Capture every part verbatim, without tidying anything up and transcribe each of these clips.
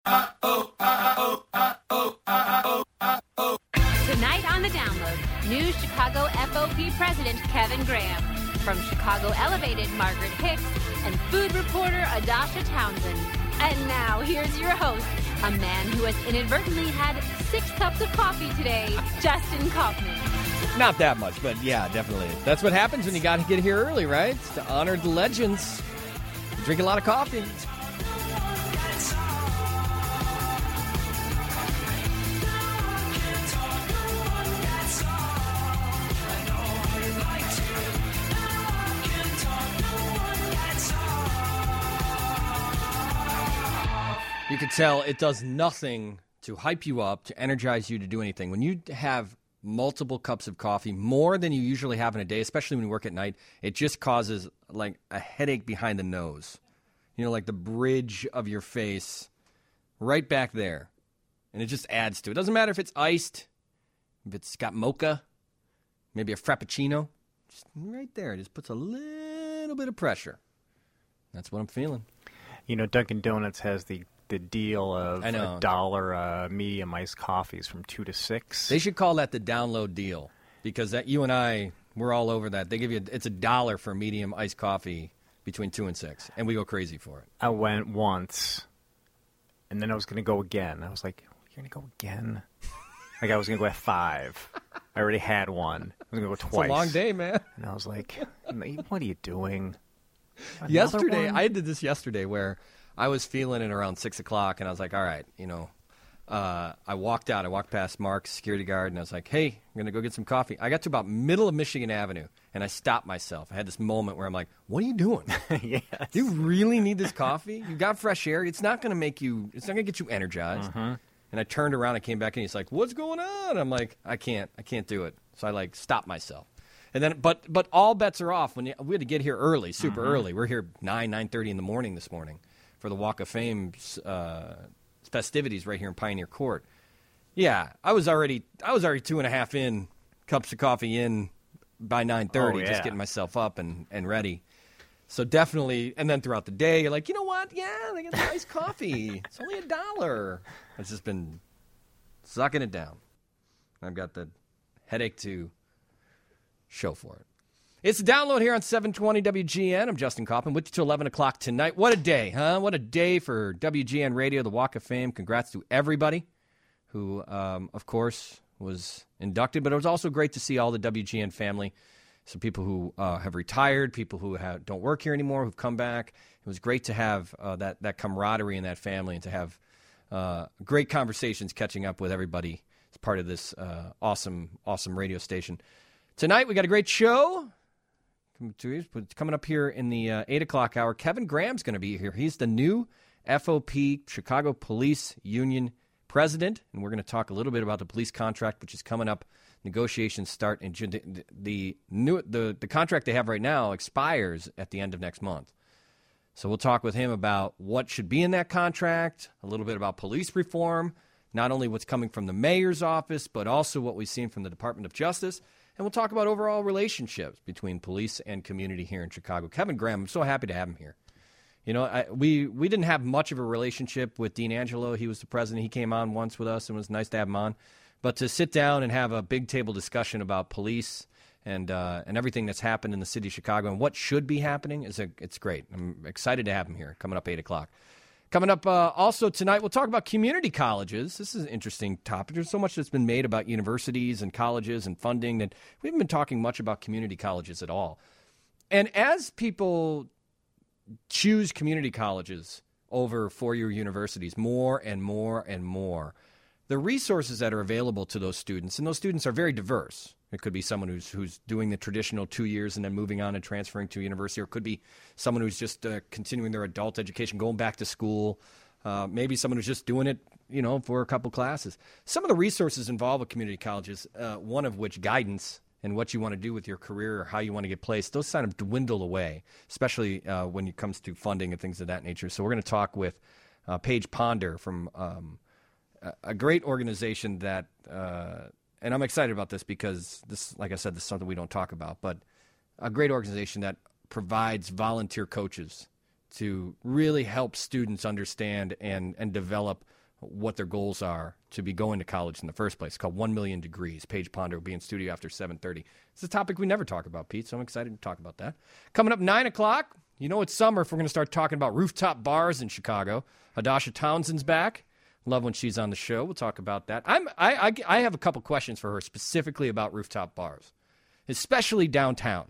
Tonight on The Download, new Chicago F O P President Kevin Graham. From Chicago Elevated, Margaret Hicks, and food reporter Adasha Townsend. And now, here's your host, a man who has inadvertently had six cups of coffee today, Justin Kaufman. Not that much, but yeah, definitely. That's what happens when you got to get here early, right? It's to honor the legends. You drink a lot of coffee. You could tell it does nothing to hype you up, to energize you to do anything. When you have multiple cups of coffee, more than you usually have in a day, especially when you work at night, it just causes like a headache behind the nose. You know, like the bridge of your face right back there. And it just adds to it. It doesn't matter if it's iced, if it's got mocha, maybe a frappuccino. Just right there. It just puts a little bit of pressure. That's what I'm feeling. You know, Dunkin' Donuts has the the deal of a dollar uh, medium iced coffees from two to six. They should call that the download deal, because that you and I, we're all over that. They give you it's a dollar for medium iced coffee between two and six, and we go crazy for it. I went once, and then I was going to go again. I was like, "You're going to go again?" Like I was going to go at five. I already had one. I was going to go twice. It's a long day, man. And I was like, "What are you doing?" Another yesterday, one? I did this yesterday where I was feeling it around six o'clock, and I was like, all right, you know, uh, I walked out. I walked past Mark's security guard, and I was like, hey, I'm going to go get some coffee. I got to about middle of Michigan Avenue, and I stopped myself. I had this moment where I'm like, what are you doing? Yes. Do you really need this coffee? You got fresh air. It's not going to make you, it's not going to get you energized. Uh-huh. And I turned around and came back, and he's like, what's going on? I'm like, I can't. I can't do it. So I, like, stopped myself. And then, but but all bets are off. When you, we had to get here early, super Mm-hmm. early. We're here nine nine thirty in the morning this morning for the Walk of Fame uh, festivities right here in Pioneer Court. Yeah, I was already I was already two and a half in cups of coffee in by nine thirty, Oh, yeah. just getting myself up and, and ready. So definitely, and then throughout the day, you're like, you know what? Yeah, they got the iced coffee. It's only a dollar. I've just been sucking it down. I've got the headache to show for it. It's a download here on seven twenty W G N. I'm Justin Kaufman with you till eleven o'clock tonight. What a day, huh? What a day for W G N Radio, the Walk of Fame. Congrats to everybody who, um, of course, was inducted. But it was also great to see all the W G N family. Some people who uh, have retired, people who have, don't work here anymore, who've come back. It was great to have uh, that, that camaraderie in that family and to have uh, great conversations catching up with everybody as part of this uh, awesome, awesome radio station. Tonight, we got a great show coming up here in the uh, eight o'clock hour. Kevin Graham's going to be here. He's the new F O P, Chicago Police Union president, and we're going to talk a little bit about the police contract, which is coming up. Negotiations start in June. The, the, new, the, the contract they have right now expires at the end of next month. So we'll talk with him about what should be in that contract, a little bit about police reform, not only what's coming from the mayor's office, but also what we've seen from the Department of Justice. And we'll talk about overall relationships between police and community here in Chicago. Kevin Graham, I'm so happy to have him here. You know, I, we, we didn't have much of a relationship with Dean Angelo. He was the president. He came on once with us, and it was nice to have him on. But to sit down and have a big table discussion about police and uh, and everything that's happened in the city of Chicago and what should be happening, is a, it's great. I'm excited to have him here coming up eight o'clock. Coming up uh, also tonight, we'll talk about community colleges. This is an interesting topic. There's so much that's been made about universities and colleges and funding that we haven't been talking much about community colleges at all. And as people choose community colleges over four-year universities more and more and more, the resources that are available to those students, and those students are very diverse. It could be someone who's who's doing the traditional two years and then moving on and transferring to university, or it could be someone who's just uh, continuing their adult education, going back to school. Uh, maybe someone who's just doing it, you know, for a couple classes. Some of the resources involved with community colleges, uh, one of which guidance and what you want to do with your career or how you want to get placed, those kind of dwindle away, especially uh, when it comes to funding and things of that nature. So we're going to talk with uh, Paige Ponder from um, a, a great organization that uh, – and I'm excited about this because this, like I said, this is something we don't talk about, but a great organization that provides volunteer coaches to really help students understand and, and develop what their goals are to be going to college in the first place. It's called One Million Degrees. Paige Ponder will be in studio after seven thirty. It's a topic we never talk about, Pete, so I'm excited to talk about that. Coming up nine o'clock, you know it's summer if we're going to start talking about rooftop bars in Chicago. Adasha Townsend's back. Love when she's on the show. We'll talk about that. I'm, I, I, I have a couple questions for her specifically about rooftop bars, especially downtown.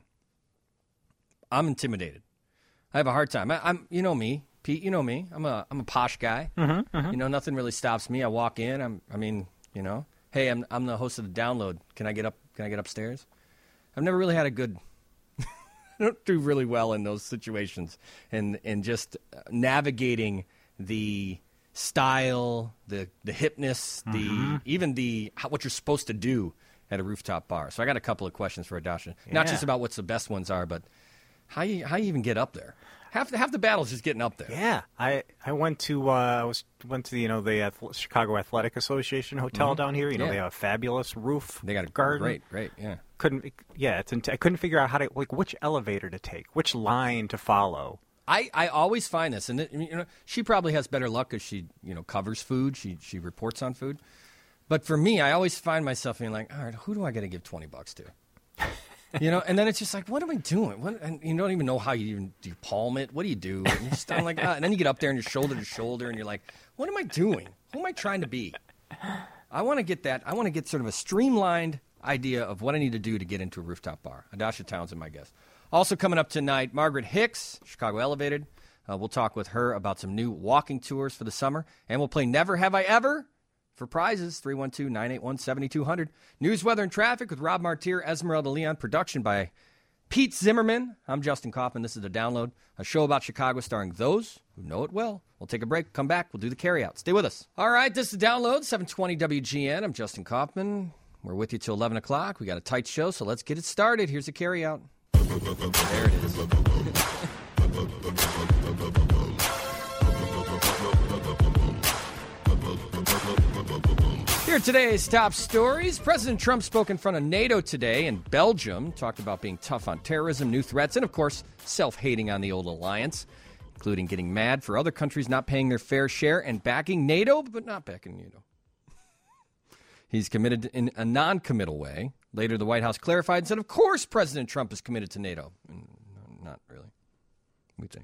I'm intimidated. I have a hard time. I, I'm, you know me. Pete, you know me. I'm a I'm a posh guy. Mm-hmm, mm-hmm. You know, nothing really stops me. I walk in. I'm. I mean, you know, hey, I'm I'm the host of the Download. Can I get up? Can I get upstairs? I've never really had a good. I don't do really well in those situations, and and just navigating the style, the the hipness, the Mm-hmm. even the how, what you're supposed to do at a rooftop bar. So I got a couple of questions for Adasha. Not Yeah. just about what's the best ones are, but how you how you even get up there. Half the, half the battle's just getting up there. Yeah, I, I went to uh, I was went to the, you know the Ath- Chicago Athletic Association hotel down here. You know Yeah. they have a fabulous roof. They got a garden. Great, great, yeah. Couldn't yeah, it's int- I couldn't figure out how to like which elevator to take, which line to follow. I, I always find this, and it, you know, she probably has better luck because she you know covers food. She she reports on food. But for me, I always find myself being like, all right, who do I got to give twenty bucks to? You know, and then it's just like, what am I doing? What, and you don't even know how you even do you palm it. What do you do? And you're just I'm like, ah. And then you get up there and you're shoulder to shoulder, and you're like, what am I doing? Who am I trying to be? I want to get that. I want to get sort of a streamlined idea of what I need to do to get into a rooftop bar. Adasha Townsend, my guest. Also coming up tonight, Margaret Hicks, Chicago Elevated. Uh, we'll talk with her about some new walking tours for the summer, and we'll play Never Have I Ever for prizes, three one two, nine eight one, seven two zero zero. News, weather, and traffic with Rob Martier, Esmeralda Leon. Production by Pete Zimmerman. I'm Justin Kaufman. This is The Download, a show about Chicago starring those who know it well. We'll take a break, come back, we'll do the carryout. Stay with us. All right, this is The Download, seven twenty W G N. I'm Justin Kaufman. We're with you till eleven o'clock. We got a tight show, so let's get it started. Here's a carryout. There it is. Here are today's top stories. President Trump spoke in front of NATO today in Belgium, talked about being tough on terrorism, new threats, and, of course, self-hating on the old alliance, including getting mad for other countries not paying their fair share and backing NATO, but not backing NATO. He's committed in a non-committal way. Later, the White House clarified and said, of course President Trump is committed to NATO. Not really, we think.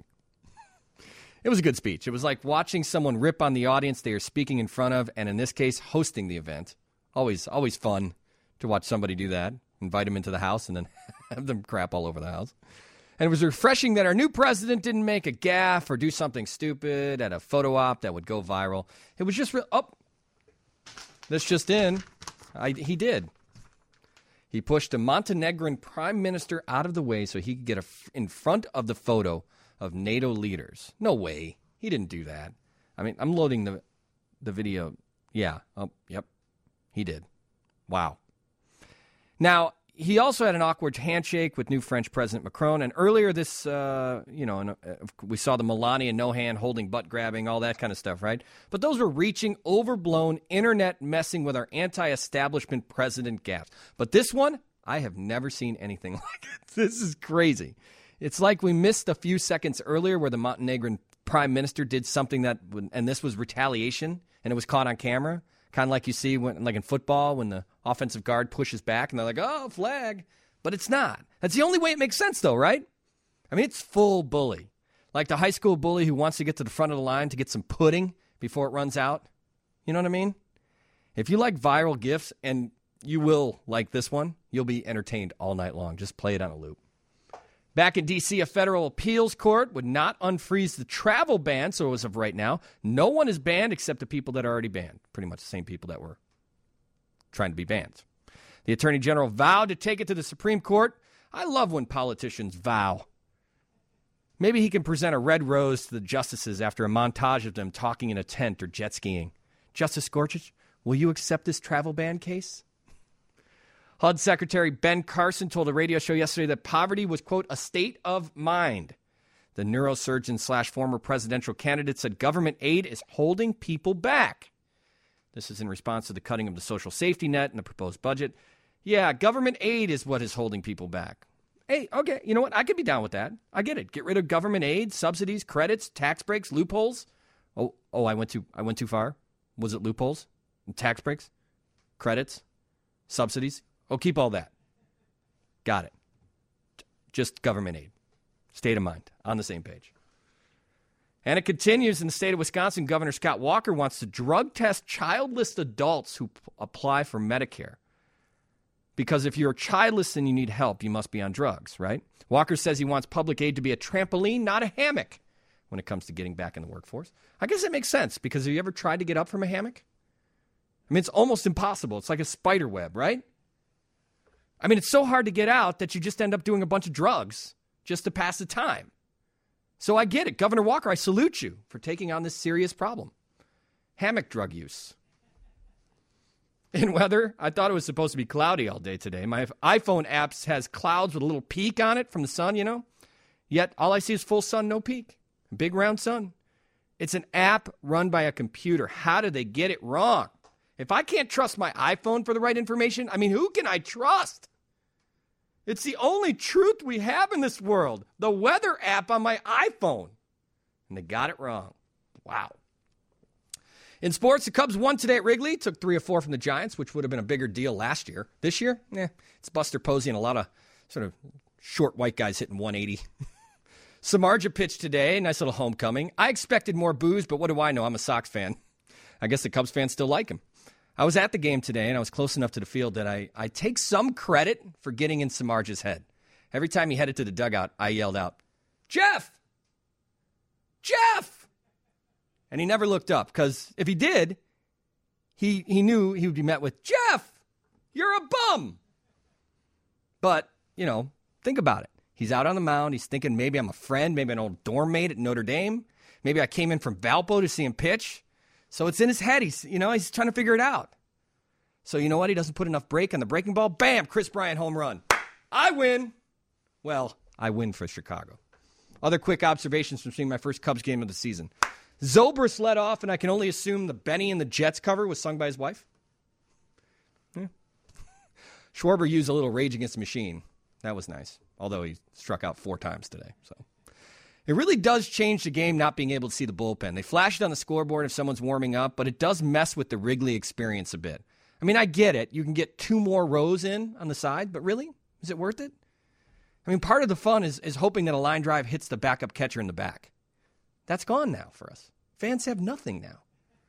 It was a good speech. It was like watching someone rip on the audience they are speaking in front of, and in this case, hosting the event. Always, always fun to watch somebody do that. Invite them into the house and then have them crap all over the house. And it was refreshing that our new president didn't make a gaffe or do something stupid at a photo op that would go viral. It was just real. Oh, this just in. I, he did. He pushed a Montenegrin prime minister out of the way so he could get a f- in front of the photo of NATO leaders. No way. He didn't do that. I mean, I'm loading the the video. Yeah. Oh, yep. He did. Wow. Now, he also had an awkward handshake with new French President Macron. And earlier this, uh, you know, uh, we saw the Melania no hand holding, butt grabbing, all that kind of stuff, right? But those were reaching, overblown, internet messing with our anti-establishment president gaffes. But this one, I have never seen anything like it. This is crazy. It's like we missed a few seconds earlier where the Montenegrin prime minister did something that, and this was retaliation, and it was caught on camera. Kind of like you see when, like in football, when the offensive guard pushes back, and they're like, oh, flag. But it's not. That's the only way it makes sense, though, right? I mean, it's full bully. Like the high school bully who wants to get to the front of the line to get some pudding before it runs out. You know what I mean? If you like viral GIFs, and you will like this one, you'll be entertained all night long. Just play it on a loop. Back in D C, a federal appeals court would not unfreeze the travel ban, so as of right now, no one is banned except the people that are already banned. Pretty much the same people that were trying to be banned. The Attorney General vowed to take it to the Supreme Court. I love when politicians vow. Maybe he can present a red rose to the justices after a montage of them talking in a tent or jet skiing. Justice Gorsuch, will you accept this travel ban case? H U D Secretary Ben Carson told a radio show yesterday that poverty was, quote, a state of mind. The neurosurgeon slash former presidential candidate said government aid is holding people back. This is in response to the cutting of the social safety net and the proposed budget. Yeah, government aid is what is holding people back. Hey, okay, you know what? I could be down with that. I get it. Get rid of government aid, subsidies, credits, tax breaks, loopholes. Oh, oh, I went too I went too far. Was it loopholes? Tax breaks? Credits? Subsidies? Oh, keep all that. Got it. Just government aid. State of mind. On the same page. And it continues in the state of Wisconsin. Governor Scott Walker wants to drug test childless adults who p- apply for Medicare. Because if you're childless and you need help, you must be on drugs, right? Walker says he wants public aid to be a trampoline, not a hammock, when it comes to getting back in the workforce. I guess it makes sense, because have you ever tried to get up from a hammock? I mean, it's almost impossible. It's like a spider web, right? I mean, it's so hard to get out that you just end up doing a bunch of drugs just to pass the time. So I get it. Governor Walker, I salute you for taking on this serious problem. Hammock drug use. In weather, I thought it was supposed to be cloudy all day today. My iPhone apps has clouds with a little peak on it from the sun, you know? Yet all I see is full sun, no peak. Big round sun. It's an app run by a computer. How did they get it wrong? If I can't trust my iPhone for the right information, I mean, who can I trust? It's the only truth we have in this world. The weather app on my iPhone. And they got it wrong. Wow. In sports, the Cubs won today at Wrigley. Took three or four from the Giants, which would have been a bigger deal last year. This year, eh, it's Buster Posey and a lot of sort of short white guys hitting one eighty. Samardzija pitched today. Nice little homecoming. I expected more boos, but what do I know? I'm a Sox fan. I guess the Cubs fans still like him. I was at the game today, and I was close enough to the field that I, I take some credit for getting in Samardzija's head. Every time he headed to the dugout, I yelled out, Jeff! Jeff! And he never looked up, because if he did, he he knew he would be met with, Jeff, you're a bum. But, you know, think about it. He's out on the mound. He's thinking maybe I'm a friend, maybe an old dorm mate at Notre Dame. Maybe I came in from Valpo to see him pitch. So it's in his head. He's, you know, he's trying to figure it out. So you know what? He doesn't put enough brake on the breaking ball. Bam! Chris Bryant home run. I win. Well, I win for Chicago. Other quick observations from seeing my first Cubs game of the season. Zobrist led off, and I can only assume the Benny and the Jets cover was sung by his wife. Yeah. Schwarber used a little Rage Against the Machine. That was nice, although he struck out four times today. So it really does change the game not being able to see the bullpen. They flash it on the scoreboard if someone's warming up, but it does mess with the Wrigley experience a bit. I mean, I get it. You can get two more rows in on the side, but really? Is it worth it? I mean, part of the fun is, is hoping that a line drive hits the backup catcher in the back. That's gone now for us. Fans have nothing now.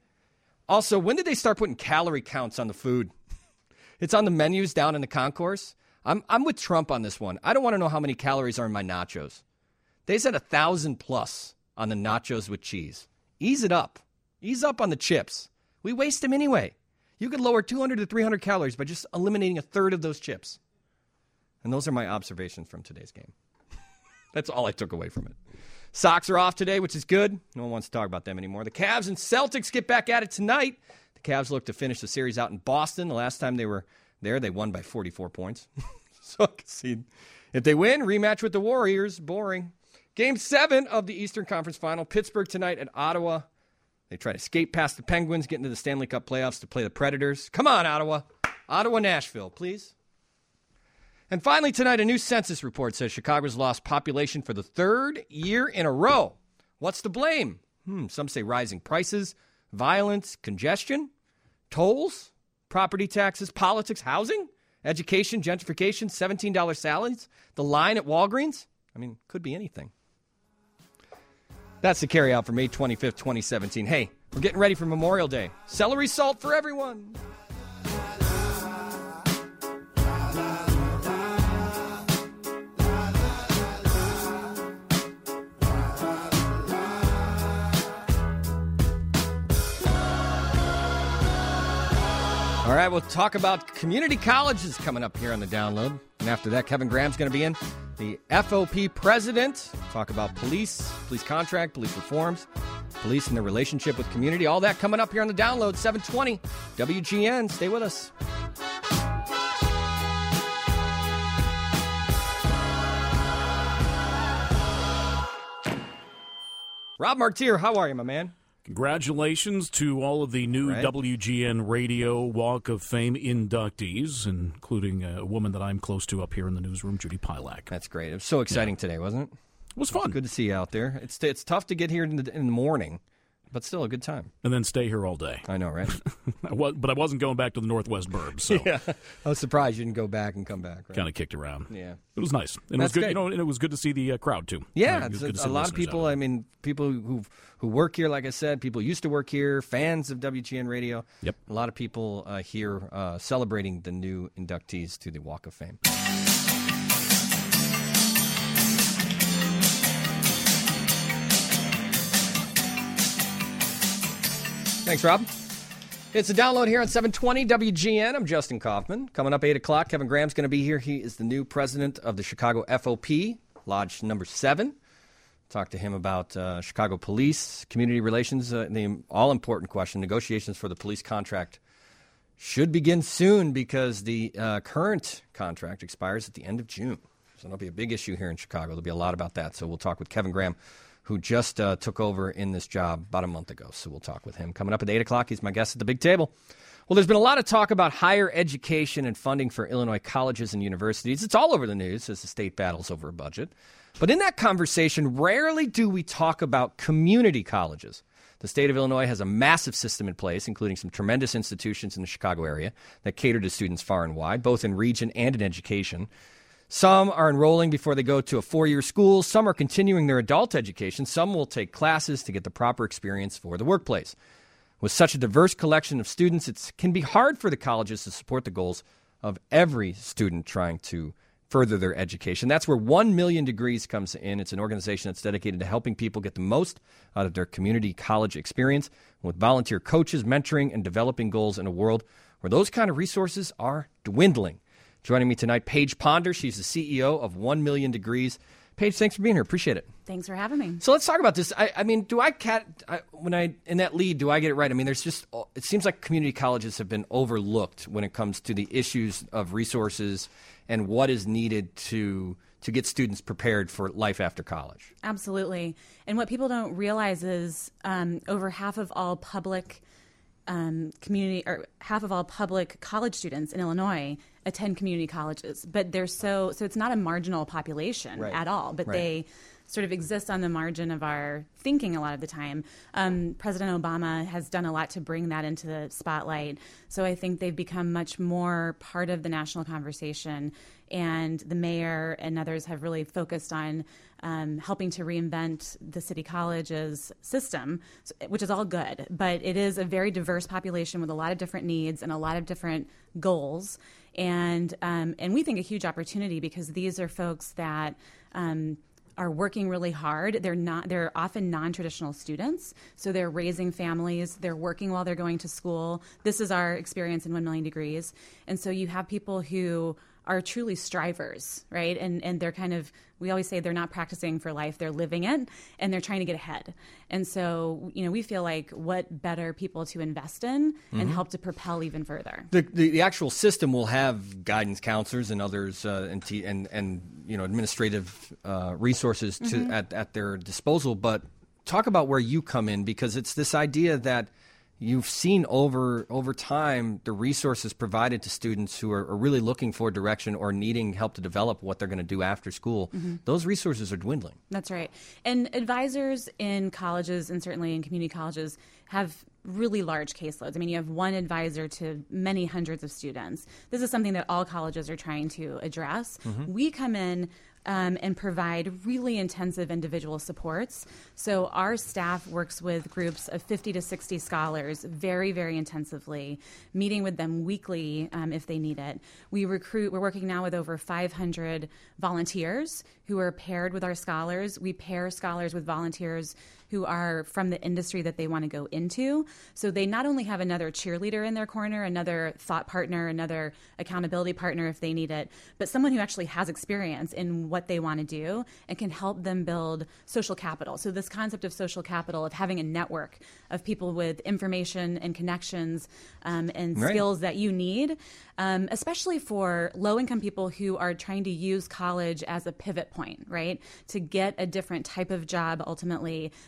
Also, when did they start putting calorie counts on the food? It's on the menus down in the concourse. I'm I'm with Trump on this one. I don't want to know how many calories are in my nachos. They said a thousand plus on the nachos with cheese. Ease it up. Ease up on the chips. We waste them anyway. You could lower two hundred to three hundred calories by just eliminating a third of those chips. And those are my observations from today's game. That's all I took away from it. Sox are off today, which is good. No one wants to talk about them anymore. The Cavs and Celtics get back at it tonight. The Cavs look to finish the series out in Boston. The last time they were there, they won by forty-four points. So I can see if they win, rematch with the Warriors. Boring. Game seven of the Eastern Conference Final. Pittsburgh tonight at Ottawa. They try to skate past the Penguins, get into the Stanley Cup playoffs to play the Predators. Come on, Ottawa. Ottawa, Nashville, please. And finally tonight, a new census report says Chicago's lost population for the third year in a row. What's to blame? Hmm, some say rising prices, violence, congestion, tolls, property taxes, politics, housing, education, gentrification, seventeen dollars salads, the line at Walgreens. I mean, could be anything. That's the carry out for May twenty-fifth, twenty seventeen. Hey, we're getting ready for Memorial Day. Celery salt for everyone. All right, we'll talk about community colleges coming up here on the download. And after that, Kevin Graham's going to be in. The F O P president. Talk about police, police contract, police reforms, police and their relationship with community. All that coming up here on the download, seven twenty W G N. Stay with us. Rob Martier, how are you, my man? Congratulations to all of the new Right. W G N Radio Walk of Fame inductees, including a woman that I'm close to up here in the newsroom, Judy Pilak. That's great. It was so exciting today, wasn't it? It was fun. Good to see you out there. It's it's tough to get here in the, in the morning, but still a good time. And then stay here all day. I know, right? I was, but I wasn't going back to the Northwest Burbs, so Yeah. I was surprised you didn't go back and come back. Right? kind of kicked around. Yeah. It was nice. And it That's was good. great. You know, and it was good to see the uh, crowd too. Yeah, Uh, it was it's, good it's to see a lot of listeners people. out I there. mean, people who who work here, like I said, people used to work here, fans of W G N Radio. Yep. A lot of people uh, here uh, celebrating the new inductees to the Walk of Fame. Thanks, Rob. It's a download here on seven twenty W G N. I'm Justin Kaufman. Coming up eight o'clock, Kevin Graham's going to be here. He is the new president of the Chicago F O P, Lodge number seven. Talk to him about uh, Chicago police, community relations, uh, the all-important question. Negotiations for the police contract should begin soon because the uh, current contract expires at the end of June. So that'll be a big issue here in Chicago. There'll be a lot about that. So we'll talk with Kevin Graham, who just uh, took over in this job about a month ago. So we'll talk with him. Coming up at eight o'clock, he's my guest at the big table. Well, there's been a lot of talk about higher education and funding for Illinois colleges and universities. It's all over the news as the state battles over a budget. But in that conversation, rarely do we talk about community colleges. The state of Illinois has a massive system in place, including some tremendous institutions in the Chicago area that cater to students far and wide, both in region and in education. Some are enrolling before they go to a four-year school. Some are continuing their adult education. Some will take classes to get the proper experience for the workplace. With such a diverse collection of students, it can be hard for the colleges to support the goals of every student trying to further their education. That's where one million Degrees comes in. It's an organization that's dedicated to helping people get the most out of their community college experience with volunteer coaches, mentoring, and developing goals in a world where those kind of resources are dwindling. Joining me tonight, Paige Ponder. She's the C E O of one million Degrees. Paige, thanks for being here. Appreciate it. Thanks for having me. So let's talk about this. I, I mean, do I cat I, when I in that lead? Do I get it right? I mean, there's just it seems like community colleges have been overlooked when it comes to the issues of resources and what is needed to to get students prepared for life after college. Absolutely. And what people don't realize is um, over half of all public um, community or half of all public college students in Illinois attend community colleges, but they're so so it's not a marginal population Right. at all, but Right. they sort of exist on the margin of our thinking a lot of the time. Um, President Obama has done a lot to bring that into the spotlight. So I think they've become much more part of the national conversation. And the mayor and others have really focused on um, helping to reinvent the city college's system, which is all good. But it is a very diverse population with a lot of different needs and a lot of different goals. And um, and we think a huge opportunity because these are folks that um, are working really hard. They're not. They're often non-traditional students, so they're raising families. They're working while they're going to school. This is our experience in one million Degrees. And so you have people who are truly strivers, right? And and they're kind of, we always say they're not practicing for life, they're living it, and they're trying to get ahead. And so, you know, we feel like what better people to invest in Mm-hmm. and help to propel even further. The, the the actual system will have guidance counselors and others uh, and, t- and and you know administrative uh, resources to Mm-hmm. at, at their disposal. But talk about where you come in, because it's this idea that you've seen over over time the resources provided to students who are, are really looking for direction or needing help to develop what they're going to do after school. Mm-hmm. Those resources are dwindling. That's right. And advisors in colleges and certainly in community colleges have really large caseloads. I mean, you have one advisor to many hundreds of students. This is something that all colleges are trying to address. Mm-hmm. We come in Um, and provide really intensive individual supports. So our staff works with groups of fifty to sixty scholars very, very intensively, meeting with them weekly um, if they need it. We recruit, we're working now with over five hundred volunteers who are paired with our scholars. We pair scholars with volunteers who are from the industry that they want to go into. So they not only have another cheerleader in their corner, another thought partner, another accountability partner if they need it, but someone who actually has experience in what they want to do and can help them build social capital. So this concept of social capital, of having a network of people with information and connections um, and Right. skills that you need, um, especially for low-income people who are trying to use college as a pivot point, right? To get a different type of job ultimately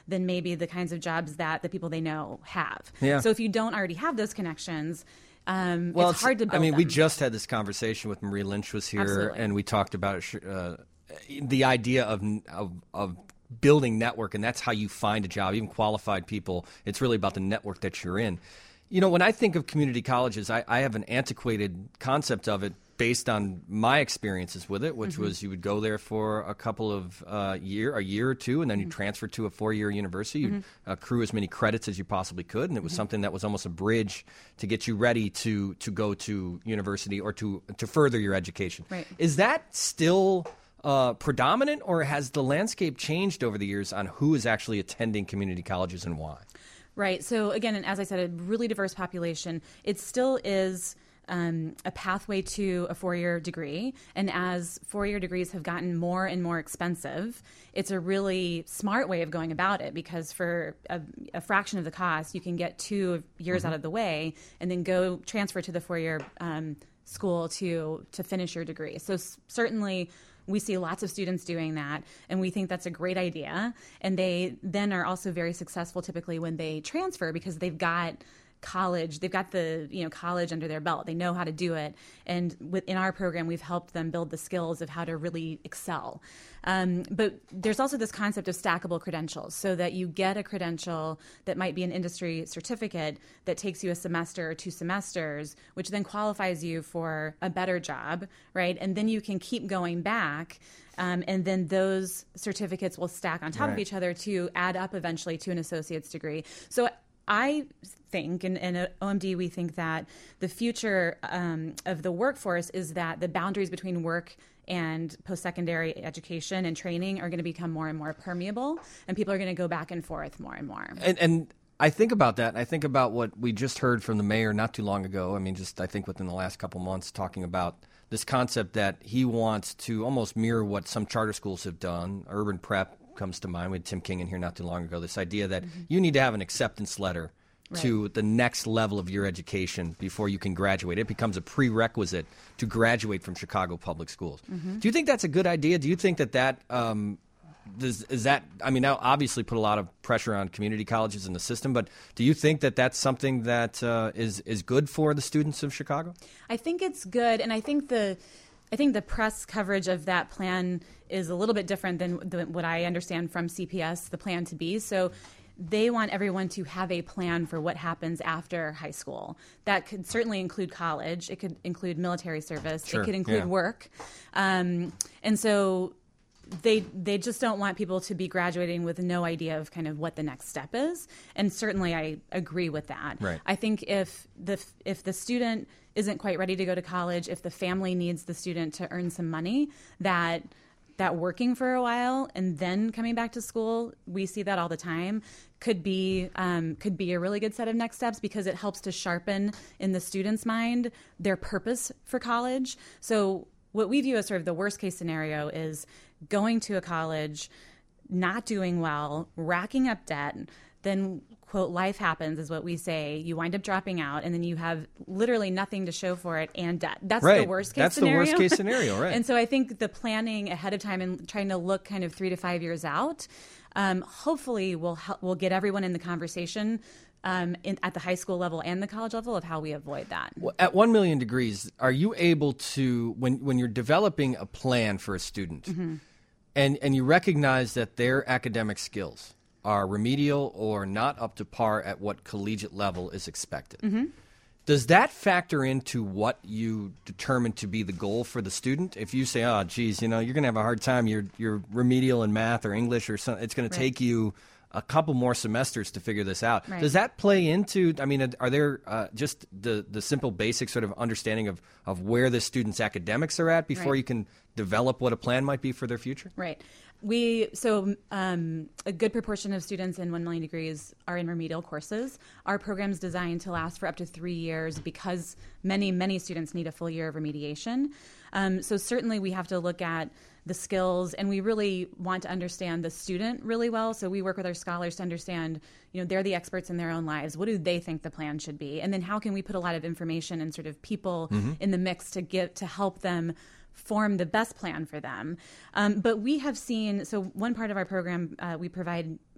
than maybe the kinds of jobs that the people they know have. Yeah. So if you don't already have those connections, um, well, it's, it's hard to build I mean, them. we just had this conversation with Marie Lynch was here, Absolutely. and we talked about uh, the idea of, of of building network, and that's how you find a job, even qualified people. It's really about the network that you're in. You know, when I think of community colleges, I, I have an antiquated concept of it based on my experiences with it, which mm-hmm. was you would go there for a couple of uh, year, a year or two, and then you mm-hmm. transfer to a four-year university. You'd mm-hmm. accrue as many credits as you possibly could, and it was mm-hmm. something that was almost a bridge to get you ready to to go to university or to to further your education. Right. Is that still uh, predominant, or has the landscape changed over the years on who is actually attending community colleges and why? Right. So again, and as I said, a really diverse population. It still is Um, a pathway to a four-year degree. And as four-year degrees have gotten more and more expensive, it's a really smart way of going about it, because for a, a fraction of the cost, you can get two years mm-hmm. out of the way and then go transfer to the four-year um, school to, to finish your degree. So s- certainly we see lots of students doing that, and we think that's a great idea. And they then are also very successful typically when they transfer, because they've got college, they've got the you know college under their belt. They know how to do it, and within our program, we've helped them build the skills of how to really excel. Um, but there's also this concept of stackable credentials, so that you get a credential that might be an industry certificate that takes you a semester or two semesters, which then qualifies you for a better job, right? And then you can keep going back. Um, and then those certificates will stack on top right. of each other to add up eventually to an associate's degree. So I think, and, and at O M D, we think that the future um, of the workforce is that the boundaries between work and post-secondary education and training are going to become more and more permeable, and people are going to go back and forth more and more. And, and I think about that, and I think about what we just heard from the mayor not too long ago. I mean, just I think within the last couple months, talking about this concept that he wants to almost mirror what some charter schools have done. Urban Prep comes to mind. We had Tim King in here not too long ago. This idea that mm-hmm. you need to have an acceptance letter right. to the next level of your education before you can graduate. It becomes a prerequisite to graduate from Chicago Public Schools. Mm-hmm. Do you think that's a good idea? Do you think that that um, does, is that? I mean, now obviously put a lot of pressure on community colleges in the system, but do you think that that's something that uh, is is good for the students of Chicago? I think it's good, and I think the. I think the press coverage of that plan is a little bit different than, than what I understand from C P S, the plan to be. So they want everyone to have a plan for what happens after high school. That could certainly include college. It could include military service. Sure. It could include yeah. work. Um, and so they they just don't want people to be graduating with no idea of kind of what the next step is. And certainly I agree with that. Right. I think if the if the student isn't quite ready to go to college, if the family needs the student to earn some money, that that working for a while and then coming back to school, we see that all the time, could be um, could be a really good set of next steps, because it helps to sharpen in the student's mind their purpose for college. So what we view as sort of the worst case scenario is going to a college, not doing well, racking up debt, then, quote, life happens is what we say. You wind up dropping out, and then you have literally nothing to show for it and debt. That's right. the worst case That's scenario. That's the worst case scenario, right. And so I think the planning ahead of time and trying to look kind of three to five years out, um, hopefully will help, will get everyone in the conversation um, in, at the high school level and the college level of how we avoid that. At one million degrees, are you able to, when, when you're developing a plan for a student, mm-hmm. and, and you recognize that their academic skills are remedial or not up to par at what collegiate level is expected. Mm-hmm. Does that factor into what you determine to be the goal for the student? If you say, oh, geez, you know, you're going to have a hard time, you're, you're remedial in math or English or something, it's going right. to take you a couple more semesters to figure this out. Right. Does that play into, I mean, are there uh, just the, the simple basic sort of understanding of, of where the student's academics are at before right. you can develop what a plan might be for their future? Right. We so um, a good proportion of students in one million degrees are in remedial courses. Our program's designed to last for up to three years because many, many students need a full year of remediation. Um, so certainly we have to look at the skills, and we really want to understand the student really well. So we work with our scholars to understand, you know, they're the experts in their own lives. What do they think the plan should be? And then how can we put a lot of information and sort of people mm-hmm. in the mix to get to help them form the best plan for them. Um, but we have seen, so one part of our program, uh, we provide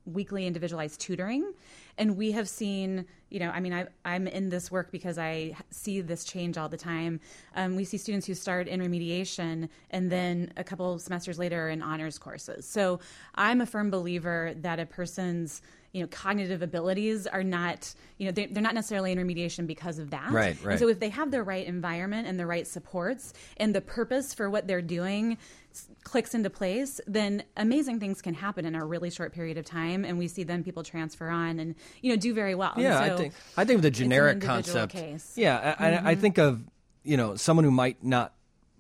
weekly individualized tutoring. And we have seen, you know, I mean, I, I'm in this work because I see this change all the time. Um, we see students who start in remediation and then a couple of semesters later are in honors courses. So I'm a firm believer that a person's, you know, cognitive abilities are not, you know, they, they're not necessarily in remediation because of that. Right, right. And so if they have the right environment and the right supports and the purpose for what they're doing clicks into place, then amazing things can happen in a really short period of time, and we see then people transfer on and, you know, do very well. Yeah, so I think I think the generic it's an individual concept. Case. Yeah, I, mm-hmm. I, I think of, you know, someone who might not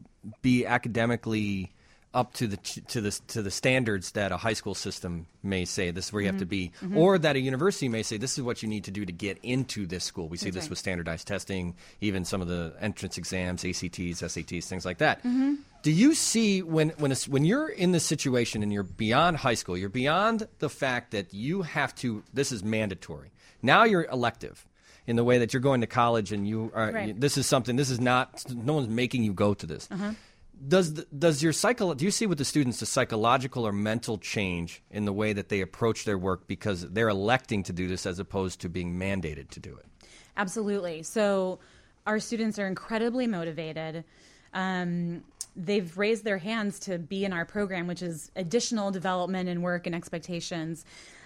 be academically up to the to the to the standards that a high school system may say this is where you mm-hmm. have to be, mm-hmm. or that a university may say this is what you need to do to get into this school. We see That's this right. with standardized testing, even some of the entrance exams, A C Ts, S A Ts, things like that. Mm-hmm. Do you see when when a, when you're in this situation and you're beyond high school, you're beyond the fact that you have to, this is mandatory. Now you're elective in the way that you're going to college and you are, right. this is something, this is not, no one's making you go to this. Uh-huh. Does the, does your psycho, do you see with the students a psychological or mental change in the way that they approach their work because they're electing to do this as opposed to being mandated to do it? Absolutely. So our students are incredibly motivated. Um, they've raised their hands to be in our program, which is additional development and work and expectations.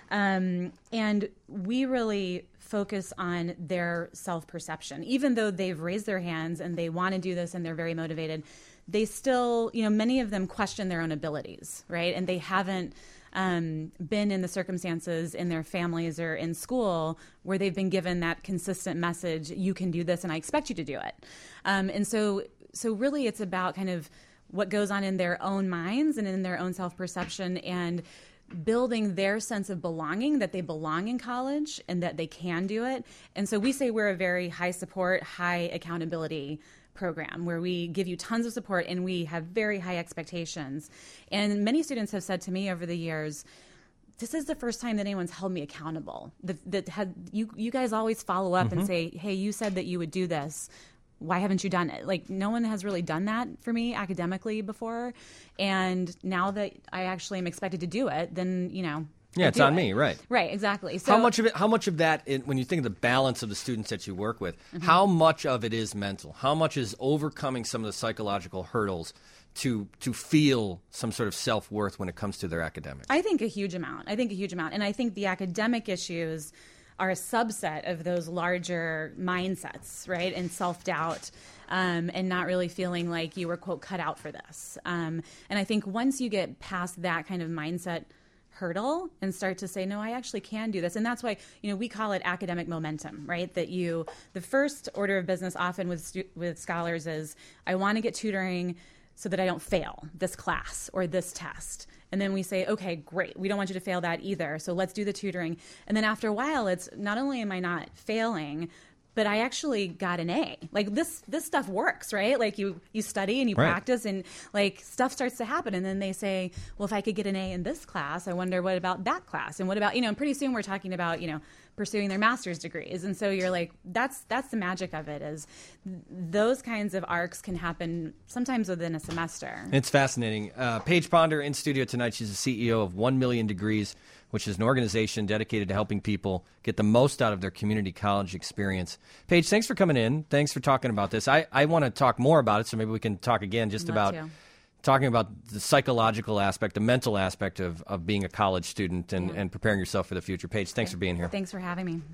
Um, and we really focus on their self-perception. Even though they've raised their hands and they want to do this and they're very motivated, they still, you know, many of them question their own abilities, right? And they haven't um, been in the circumstances in their families or in school where they've been given that consistent message, you can do this and I expect you to do it. Um, and so, so really it's about kind of what goes on in their own minds and in their own self-perception and building their sense of belonging, that they belong in college and that they can do it. And so we say we're a very high support, high accountability program where we give you tons of support and we have very high expectations. And many students have said to me over the years, this is the first time that anyone's held me accountable. That, that had you you guys always follow up mm-hmm. and say, hey, you said that you would do this. Why haven't you done it? Like, no one has really done that for me academically before. And now that I actually am expected to do it, then, you know, yeah, it's on it. me, right? Right, exactly. So how much of it? How much of that? In, when you think of the balance of the students that you work with, mm-hmm. how much of it is mental? How much is overcoming some of the psychological hurdles to to feel some sort of self-worth when it comes to their academics? I think a huge amount. I think a huge amount, and I think the academic issues are a subset of those larger mindsets, right? And self-doubt, um, and not really feeling like you were, quote, cut out for this. Um, and I think once you get past that kind of mindset hurdle and start to say, no, I actually can do this. And that's why, you know, we call it academic momentum, right? That you, the first order of business often with stu- with scholars is, I want to get tutoring so that I don't fail this class or this test. And then we say, okay, great. We don't want you to fail that either. So let's do the tutoring. And then after a while, it's not only am I not failing, but I actually got an A. Like this, this stuff works, right? Like you, you study and you right. practice and like stuff starts to happen. And then they say, well, if I could get an A in this class, I wonder what about that class? And what about, you know, and pretty soon we're talking about, you know, pursuing their master's degrees. And so you're like, that's, that's the magic of it is those kinds of arcs can happen sometimes within a semester. It's fascinating. Uh, Paige Ponder in studio tonight. She's the C E O of One Million Degrees, which is an organization dedicated to helping people get the most out of their community college experience. Paige, thanks for coming in. Thanks for talking about this. I, I want to talk more about it, so maybe we can talk again just Love about to. talking about the psychological aspect, the mental aspect of, of being a college student and, Yeah. and preparing yourself for the future. Paige, thanks Okay. for being here. Thanks for having me.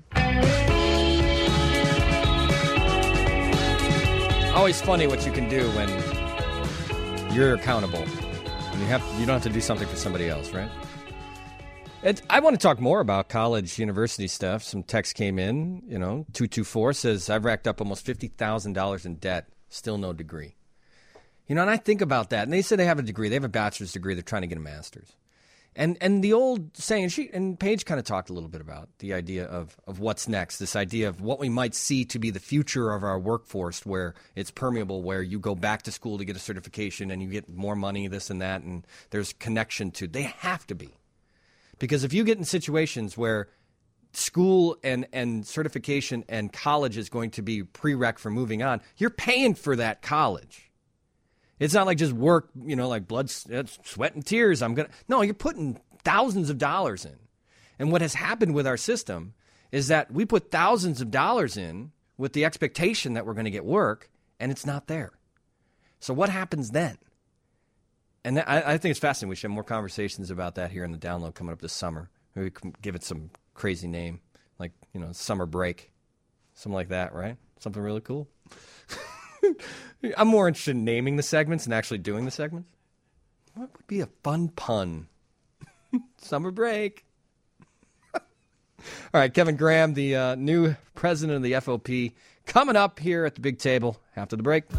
Always funny what you can do when you're accountable. And you have you don't have to do something for somebody else, right? It, I want to talk more about college, university stuff. Some text came in, you know, two two four says, I've racked up almost fifty thousand dollars in debt, still no degree. You know, and I think about that. And they say they have a degree. They have a bachelor's degree. They're trying to get a master's. And and the old saying, she and Paige kind of talked a little bit about the idea of, of what's next, this idea of what we might see to be the future of our workforce where it's permeable, where you go back to school to get a certification and you get more money, this and that, and there's connection to. They have to be. Because if you get in situations where school and, and certification and college is going to be prereq for moving on, you're paying for that college. It's not like just work, you know, like blood, sweat, and tears. I'm gonna no, you're putting thousands of dollars in. And what has happened with our system is that we put thousands of dollars in with the expectation that we're going to get work, and it's not there. So what happens then? And that, I, I think it's fascinating. We should have more conversations about that here in the download coming up this summer. Maybe we can give it some crazy name, like, you know, summer break, something like that, right? Something really cool. I'm more interested in naming the segments than actually doing the segments. What would be a fun pun? Summer break. All right, Kevin Graham, the uh, new president of the F O P, coming up here at the big table after the break.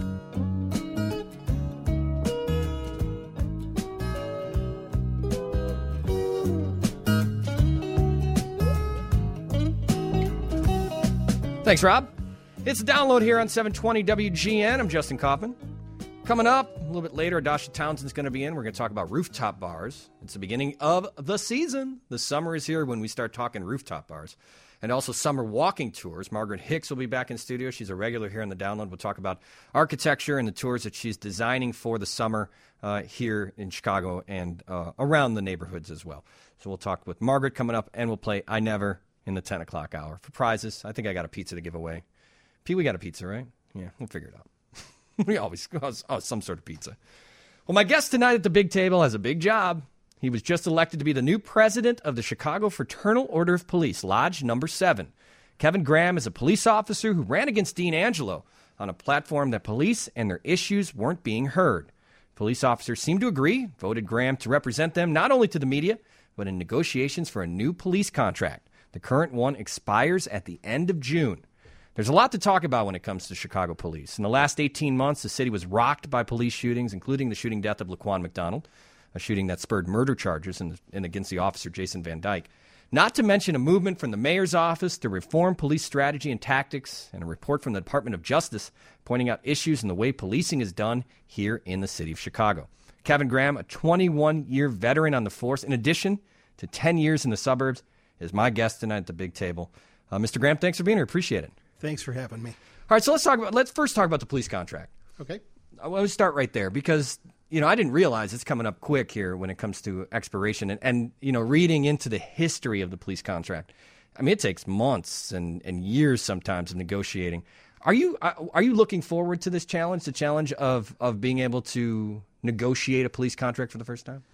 Thanks, Rob. It's a download here on seven twenty W G N. I'm Justin Kaufman. Coming up a little bit later, Adasha Townsend's going to be in. We're going to talk about rooftop bars. It's the beginning of the season. The summer is here when we start talking rooftop bars. And also summer walking tours. Margaret Hicks will be back in studio. She's a regular here in the download. We'll talk about architecture and the tours that she's designing for the summer uh, here in Chicago and uh, around the neighborhoods as well. So we'll talk with Margaret coming up, and we'll play I Never in the ten o'clock hour for prizes. I think I got a pizza to give away. Pete, we got a pizza, right? Yeah, we'll figure it out. We always, oh, some sort of pizza. Well, my guest tonight at the big table has a big job. He was just elected to be the new president of the Chicago Fraternal Order of Police, Lodge Number seven. Kevin Graham is a police officer who ran against Dean Angelo on a platform that police and their issues weren't being heard. Police officers seemed to agree, voted Graham to represent them not only to the media, but in negotiations for a new police contract. The current one expires at the end of June. There's a lot to talk about when it comes to Chicago police. In the last eighteen months, the city was rocked by police shootings, including the shooting death of Laquan McDonald, a shooting that spurred murder charges in, in against the officer Jason Van Dyke. Not to mention a movement from the mayor's office to reform police strategy and tactics, and a report from the Department of Justice pointing out issues in the way policing is done here in the city of Chicago. Kevin Graham, a twenty-one-year veteran on the force, in addition to ten years in the suburbs, is my guest tonight at the big table. Uh, Mister Graham, thanks for being here. Appreciate it. Thanks for having me. All right, so let's talk about. Let's first talk about the police contract. Okay. I want to start right there because you know I didn't realize it's coming up quick here when it comes to expiration, and, and you know reading into the history of the police contract. I mean, it takes months and, and years sometimes of negotiating. Are you are you looking forward to this challenge, the challenge of of being able to negotiate a police contract for the first time?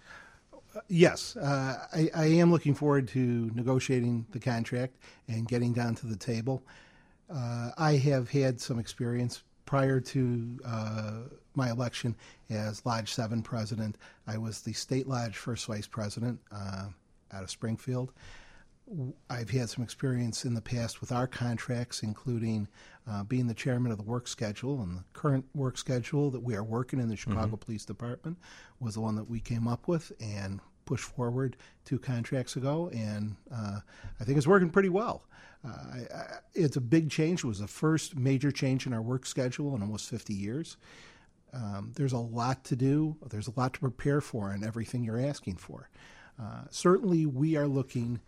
Yes, uh, I, I am looking forward to negotiating the contract and getting down to the table. Uh, I have had some experience prior to uh, my election as Lodge seven president. I was the State Lodge first vice president uh, out of Springfield. I've had some experience in the past with our contracts, including uh, being the chairman of the work schedule. And the current work schedule that we are working in the Chicago mm-hmm. Police Department was the one that we came up with and pushed forward two contracts ago. And uh, I think it's working pretty well. Uh, I, I, it's a big change. It was the first major change in our work schedule in almost fifty years. Um, there's a lot to do. There's a lot to prepare for and everything you're asking for. Uh, certainly, we are looking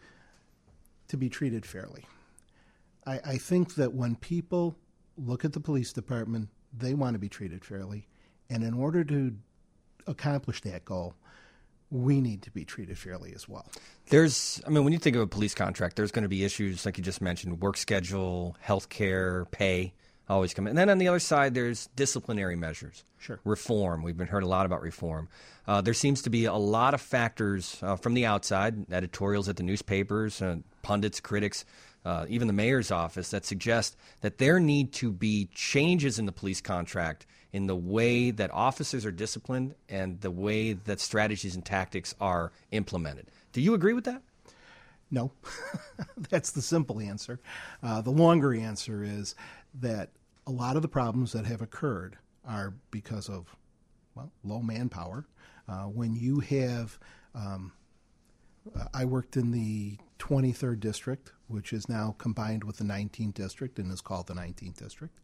to be treated fairly. I, I think that when people look at the police department, they want to be treated fairly. And in order to accomplish that goal, we need to be treated fairly as well. There's, I mean, when you think of a police contract, there's going to be issues, like you just mentioned, work schedule, health care, pay, always come in. And then on the other side, there's disciplinary measures. Sure. Reform. We've been heard a lot about reform. Uh, there seems to be a lot of factors uh, from the outside, editorials at the newspapers, uh, pundits, critics, uh, even the mayor's office, that suggest that there need to be changes in the police contract in the way that officers are disciplined and the way that strategies and tactics are implemented. Do you agree with that? No. That's the simple answer. Uh, the longer answer is that a lot of the problems that have occurred are because of, well, low manpower. Uh, when you have, um, I worked in the twenty-third district, which is now combined with the nineteenth district and is called the nineteenth district.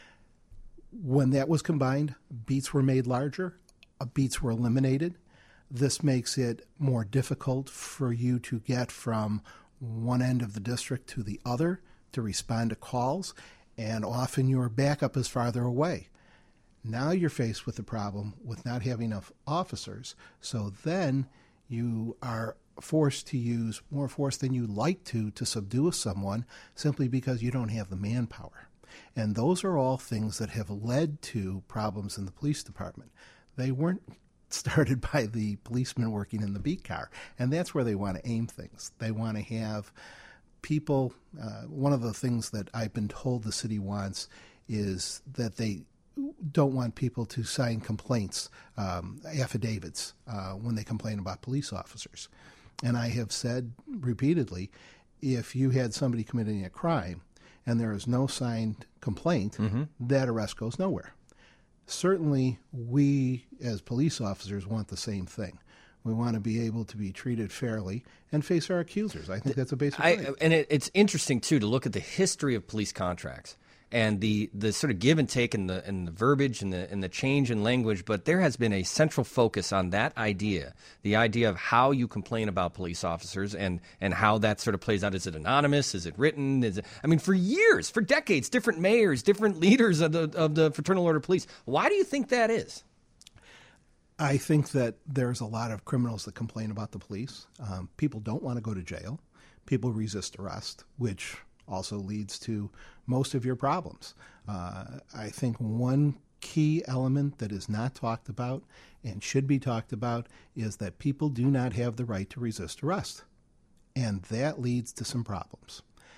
When that was combined, beats were made larger, uh, beats were eliminated. This makes it more difficult for you to get from one end of the district to the other to respond to calls, and often your backup is farther away. Now you're faced with the problem with not having enough officers, so then you are forced to use more force than you like to to subdue someone simply because you don't have the manpower. And those are all things that have led to problems in the police department. They weren't started by the policemen working in the beat car, and that's where they want to aim things. They want to have people, uh, one of the things that I've been told the city wants is that they don't want people to sign complaints, um, affidavits, uh, when they complain about police officers. And I have said repeatedly, if you had somebody committing a crime and there is no signed complaint, mm-hmm. that arrest goes nowhere. Certainly, we as police officers want the same thing. We want to be able to be treated fairly and face our accusers. I think that's a basic I, right. And it, it's interesting, too, to look at the history of police contracts and the, the sort of give and take in the in the verbiage and the and the change in language. But there has been a central focus on that idea, the idea of how you complain about police officers and, and how that sort of plays out. Is it anonymous? Is it written? Is it, I mean, for years, for decades, different mayors, different leaders of the of the Fraternal Order of Police. Why do you think that is? I think that there's a lot of criminals that complain about the police. Um, people don't want to go to jail. People resist arrest, which also leads to most of your problems. Uh, I think one key element that is not talked about and should be talked about is that people do not have the right to resist arrest. And that leads to some problems.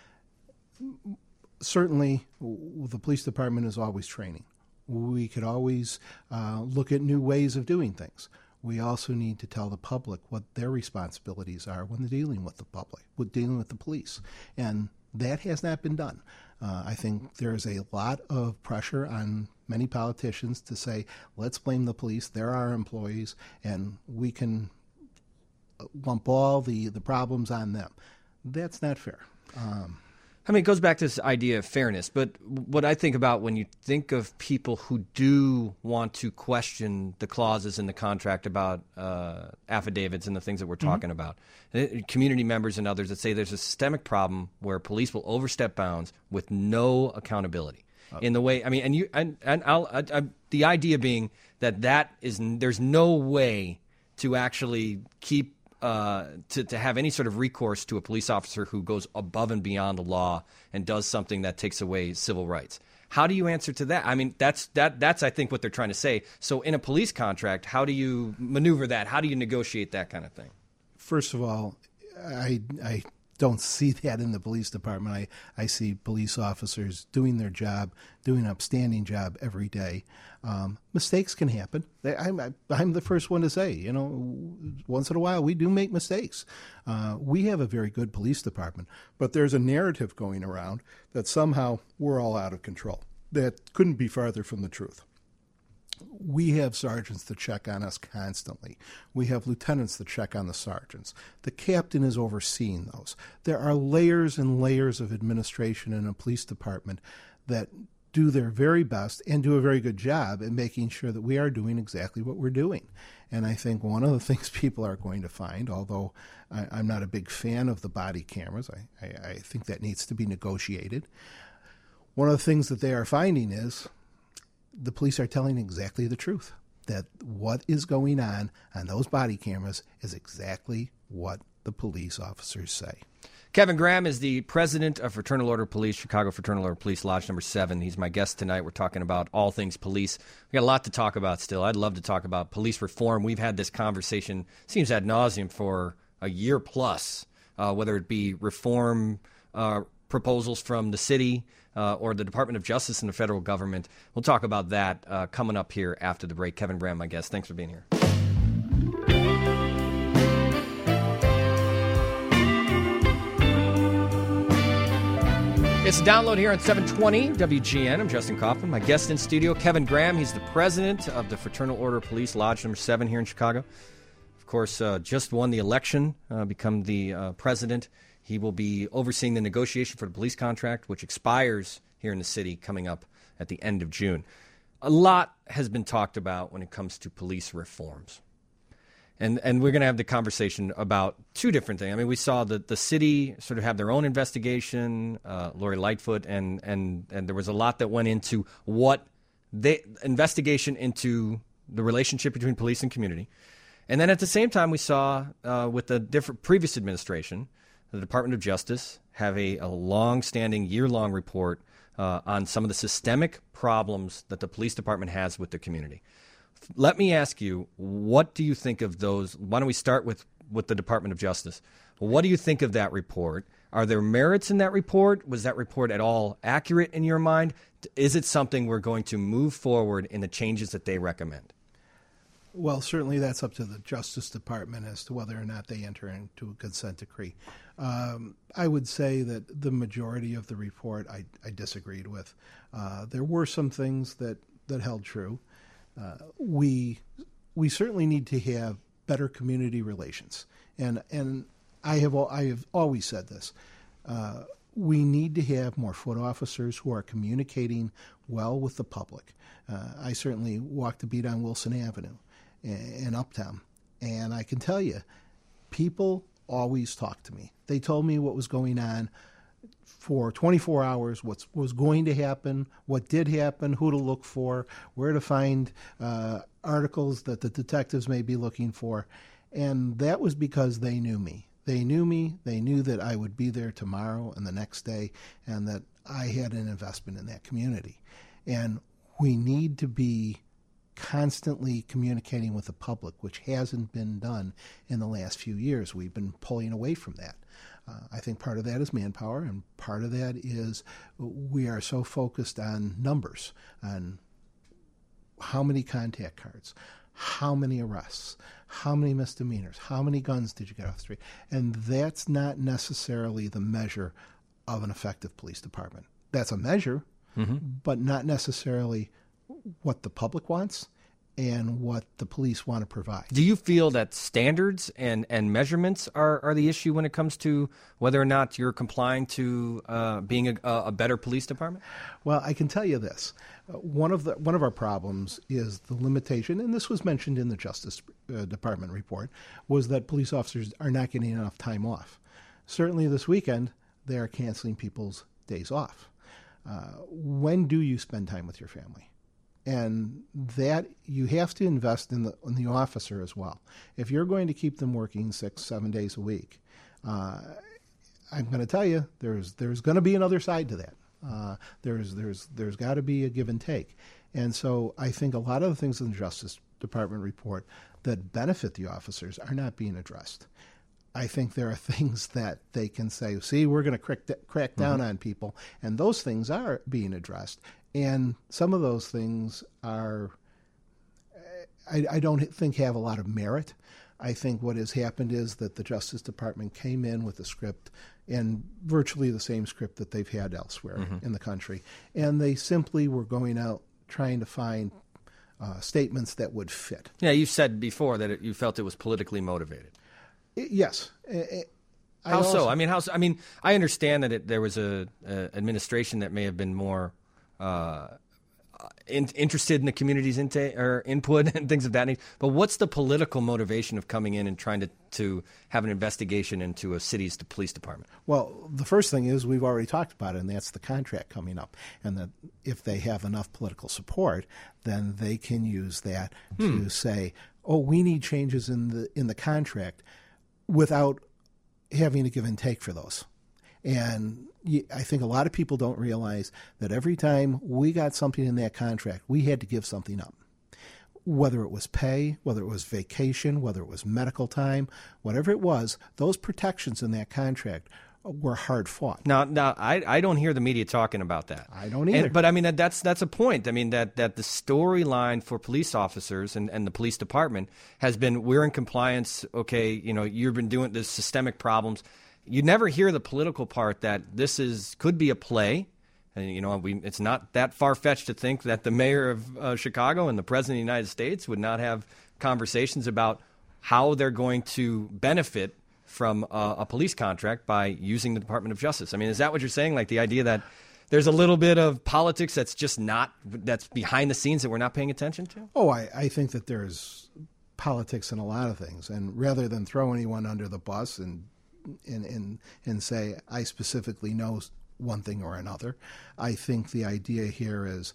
Certainly, the police department is always training. We could always uh, look at new ways of doing things. We also need to tell the public what their responsibilities are when they're dealing with the public, with dealing with the police. And that has not been done. Uh, I think there's a lot of pressure on many politicians to say, let's blame the police, they're our employees, and we can lump all the, the problems on them. That's not fair. Um, I mean, it goes back to this idea of fairness, but what I think about when you think of people who do want to question the clauses in the contract about uh, affidavits and the things that we're talking mm-hmm. about, community members and others that say there's a systemic problem where police will overstep bounds with no accountability. Okay. In the way, I mean, and you, and, and I'll, I, I, the idea being that that is, there's no way to actually keep Uh, to, to have any sort of recourse to a police officer who goes above and beyond the law and does something that takes away civil rights. How do you answer to that? I mean, that's that that's I think what they're trying to say. So in a police contract, how do you maneuver that? How do you negotiate that kind of thing? First of all, I I don't see that in the police department. I, I see police officers doing their job, doing an upstanding job every day. Um, mistakes can happen. They, I'm, I'm the first one to say, you know, once in a while we do make mistakes. Uh, we have a very good police department, but there's a narrative going around that somehow we're all out of control. That couldn't be farther from the truth. We have sergeants that check on us constantly. We have lieutenants that check on the sergeants. The captain is overseeing those. There are layers and layers of administration in a police department that do their very best and do a very good job in making sure that we are doing exactly what we're doing. And I think one of the things people are going to find, although I, I'm not a big fan of the body cameras, I, I, I think that needs to be negotiated. One of the things that they are finding is the police are telling exactly the truth, that what is going on on those body cameras is exactly what the police officers say. Kevin Graham is the president of Fraternal Order Police, Chicago Fraternal Order Police, Lodge Number seven. He's my guest tonight. We're talking about all things police. We got a lot to talk about still. I'd love to talk about police reform. We've had this conversation, seems ad nauseum, for a year plus, uh, whether it be reform uh, proposals from the city, Uh, or the Department of Justice and the federal government. We'll talk about that uh, coming up here after the break. Kevin Graham, my guest. Thanks for being here. It's a download here on seven twenty W G N. I'm Justin Kaufman. My guest in studio, Kevin Graham. He's the president of the Fraternal Order of Police, Lodge Number seven here in Chicago. Of course, uh, just won the election, uh, become the uh, president. He will be overseeing the negotiation for the police contract, which expires here in the city coming up at the end of June. A lot has been talked about when it comes to police reforms. And and we're going to have the conversation about two different things. I mean, we saw the, the city sort of have their own investigation, uh, Lori Lightfoot, and, and, and there was a lot that went into what they investigation into the relationship between police and community. And then at the same time, we saw uh, with the different previous administration, the Department of Justice have a, a long-standing, year-long report uh, on some of the systemic problems that the police department has with the community. Let me ask you, what do you think of those? Why don't we start with, with the Department of Justice? What do you think of that report? Are there merits in that report? Was that report at all accurate in your mind? Is it something we're going to move forward in the changes that they recommend? Well, certainly that's up to the Justice Department as to whether or not they enter into a consent decree. Um, I would say that the majority of the report I, I disagreed with. Uh, there were some things that, that held true. Uh, we we certainly need to have better community relations, and and I have I have always said this. Uh, we need to have more foot officers who are communicating well with the public. Uh, I certainly walked the beat on Wilson Avenue in Uptown, and I can tell you, people always talk to me. They told me what was going on for twenty-four hours, what was going to happen, what did happen, who to look for, where to find uh, articles that the detectives may be looking for, and that was because they knew me. They knew me, they knew that I would be there tomorrow and the next day, and that I had an investment in that community. And we need to be constantly communicating with the public, which hasn't been done in the last few years. We've been pulling away from that. Uh, I think part of that is manpower, and part of that is we are so focused on numbers, on how many contact cards, how many arrests, how many misdemeanors, how many guns did you get off the street, and that's not necessarily the measure of an effective police department. That's a measure, mm-hmm. but not necessarily what the public wants and what the police want to provide. Do you feel that standards and, and measurements are, are the issue when it comes to whether or not you're complying to uh, being a, a better police department? Well, I can tell you this. Uh, one of the one of our problems is the limitation, and this was mentioned in the Justice uh, Department report, was that police officers are not getting enough time off. Certainly this weekend, they are canceling people's days off. Uh, when do you spend time with your family? And that you have to invest in the in the officer as well. If you're going to keep them working six, seven days a week, uh, I'm going to tell you there's there's going to be another side to that. Uh, there's there's there's got to be a give and take. And so I think a lot of the things in the Justice Department report that benefit the officers are not being addressed. I think there are things that they can say, see, we're going to crack, crack down mm-hmm. on people, and those things are being addressed. And some of those things are, I, I don't think have a lot of merit. I think what has happened is that the Justice Department came in with a script, and virtually the same script that they've had elsewhere mm-hmm. in the country. And they simply were going out trying to find uh, statements that would fit. Yeah, you said before that it, you felt it was politically motivated. It, yes. It, I how also, so? I mean, how so? I mean, I understand that it, there was a, a administration that may have been more Uh, in, interested in the community's inta- or input and things of that nature. But what's the political motivation of coming in and trying to, to have an investigation into a city's police department? Well, the first thing is we've already talked about it, and that's the contract coming up. And that if they have enough political support, then they can use that hmm. to say, oh, we need changes in the in the contract without having to give and take for those. And I think a lot of people don't realize that every time we got something in that contract, we had to give something up. Whether it was pay, whether it was vacation, whether it was medical time, whatever it was, those protections in that contract were hard fought. Now, now I, I don't hear the media talking about that. I don't either. And, but I mean, that, that's that's a point. I mean, that, that the storyline for police officers and, and the police department has been, we're in compliance, okay, you know, you've been doing this systemic problems. You never hear the political part that this is could be a play. And, you know, we, it's not that far-fetched to think that the mayor of uh, Chicago and the president of the United States would not have conversations about how they're going to benefit from a, a police contract by using the Department of Justice. I mean, is that what you're saying? Like the idea that there's a little bit of politics that's just not, that's behind the scenes that we're not paying attention to? Oh, I, I think that there's politics in a lot of things. And rather than throw anyone under the bus and And, and and say, I specifically know one thing or another, I think the idea here is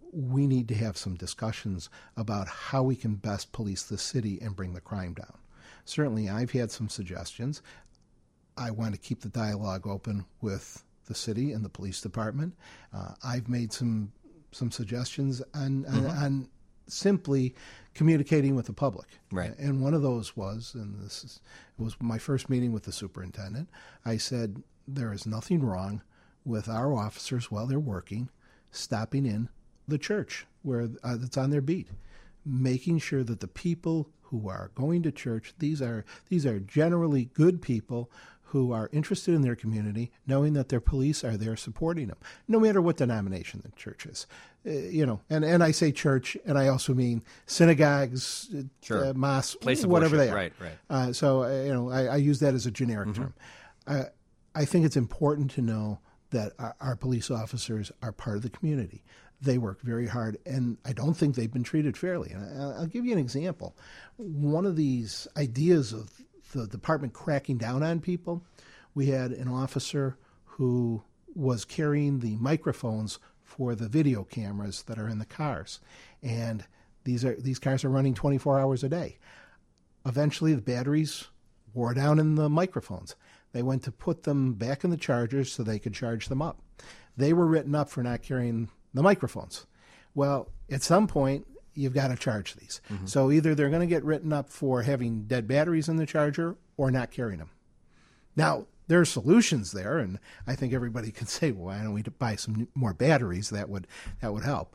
we need to have some discussions about how we can best police the city and bring the crime down. Certainly, I've had some suggestions. I want to keep the dialogue open with the city and the police department. Uh, I've made some some suggestions on, mm-hmm. on, on simply communicating with the public. Right. And one of those was, and this is, it was my first meeting with the superintendent, I said, there is nothing wrong with our officers while they're working stopping in the church where uh, that's on their beat, making sure that the people who are going to church, these are these are generally good people who are interested in their community, knowing that their police are there supporting them, no matter what denomination the church is. Uh, you know, and, and I say church, and I also mean synagogues, sure. uh, mosques, Place of whatever worship. they are. Right, right. Uh, so, uh, you know, I, I use that as a generic Mm-hmm. term. Uh, I think it's important to know that our, our police officers are part of the community. They work very hard, and I don't think they've been treated fairly. And I, I'll give you an example. One of these ideas of the department cracking down on people, we had an officer who was carrying the microphones for the video cameras that are in the cars. And these are these cars are running twenty-four hours a day. Eventually, the batteries wore down in the microphones. They went to put them back in the chargers so they could charge them up. They were written up for not carrying the microphones. Well, at some point, you've got to charge these. Mm-hmm. So either they're going to get written up for having dead batteries in the charger or not carrying them. Now, there are solutions there, and I think everybody can say, well, why don't we buy some more batteries? That would that would help.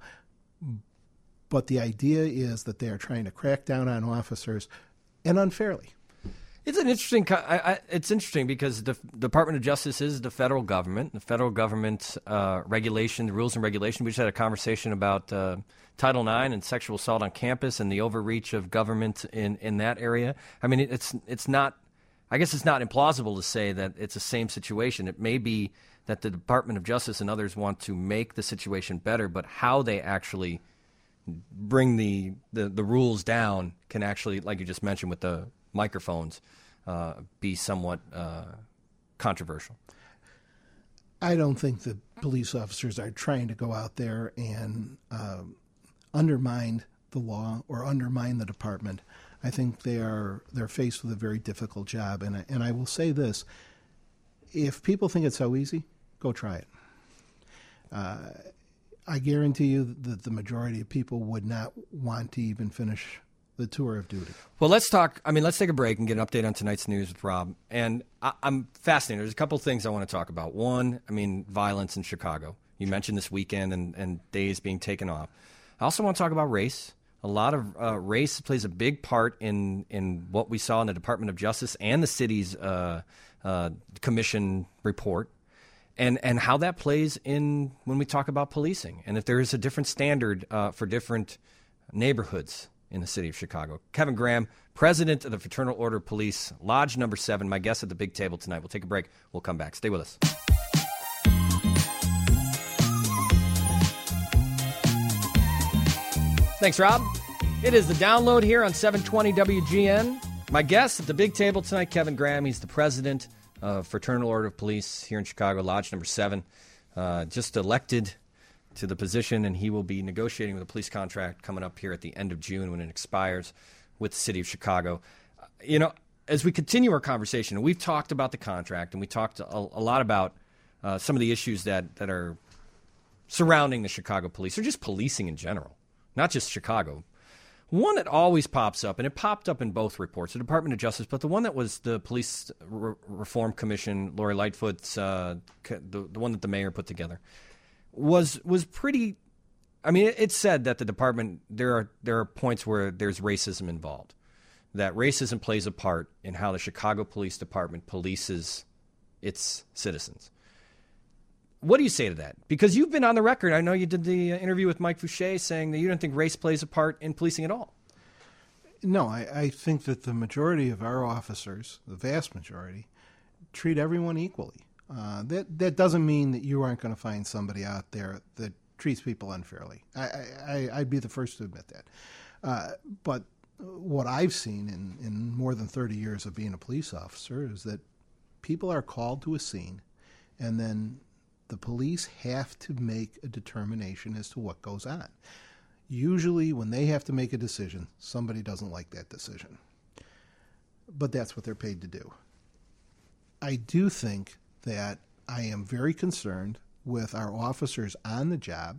But the idea is that they are trying to crack down on officers, and unfairly. It's an interesting. I, I, it's interesting because the Department of Justice is the federal government. The federal government uh, regulation, the rules and regulation. We just had a conversation about uh, Title nine and sexual assault on campus and the overreach of government in, in that area. I mean, it's it's not. I guess it's not implausible to say that it's the same situation. It may be that the Department of Justice and others want to make the situation better, but how they actually bring the the, the rules down can actually, like you just mentioned with the microphones, uh, be somewhat uh, controversial. I don't think the police officers are trying to go out there and uh, undermine the law or undermine the department. I think they are they're faced with a very difficult job, and I, and I will say this: if people think it's so easy, go try it. Uh, I guarantee you that the majority of people would not want to even finish the tour of duty. Well, let's talk. I mean, let's take a break and get an update on tonight's news with Rob. And I, I'm fascinated. There's a couple of things I want to talk about. One, I mean, violence in Chicago. You mentioned this weekend and, and days being taken off. I also want to talk about race. A lot of uh, race plays a big part in, in what we saw in the Department of Justice and the city's uh, uh, commission report, and, and how that plays in when we talk about policing, and if there is a different standard uh, for different neighborhoods in the city of Chicago. Kevin Graham, president of the Fraternal Order of Police, Lodge Number Seven, my guest at the big table tonight. We'll take a break. We'll come back. Stay with us. Thanks, Rob. It is the download here on seven twenty W G N. My guest at the big table tonight, Kevin Graham. He's the president of Fraternal Order of Police here in Chicago, Lodge Number Seven. Uh, just elected to the position, and he will be negotiating with a police contract coming up here at the end of June when it expires with the city of Chicago. Uh, you know, as we continue our conversation, and we've talked about the contract, and we talked a, a lot about uh, some of the issues that, that are surrounding the Chicago police, or just policing in general, not just Chicago. One that always pops up, and it popped up in both reports, the Department of Justice, but the one that was the Police Re- Reform Commission, Lori Lightfoot's, uh, the, the one that the mayor put together, was was pretty. I mean, it, it said that the department, there are there are points where there's racism involved, that racism plays a part in how the Chicago Police Department polices its citizens. What do you say to that? Because you've been on the record. I know you did the interview with Mike Fouché saying that you don't think race plays a part in policing at all. No, I, I think that the majority of our officers, the vast majority, treat everyone equally. Uh, that that doesn't mean that you aren't going to find somebody out there that treats people unfairly. I, I, I'd be the first to admit that. Uh, but what I've seen in, in more than thirty years of being a police officer is that people are called to a scene, and then the police have to make a determination as to what goes on. Usually when they have to make a decision, somebody doesn't like that decision. But that's what they're paid to do. I do think that I am very concerned with our officers on the job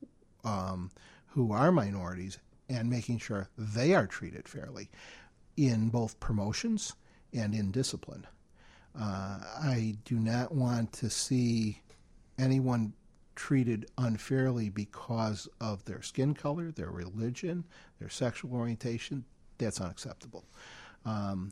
um, who are minorities and making sure they are treated fairly in both promotions and in discipline. Uh, I do not want to see anyone treated unfairly because of their skin color, their religion, their sexual orientation. That's unacceptable. Um,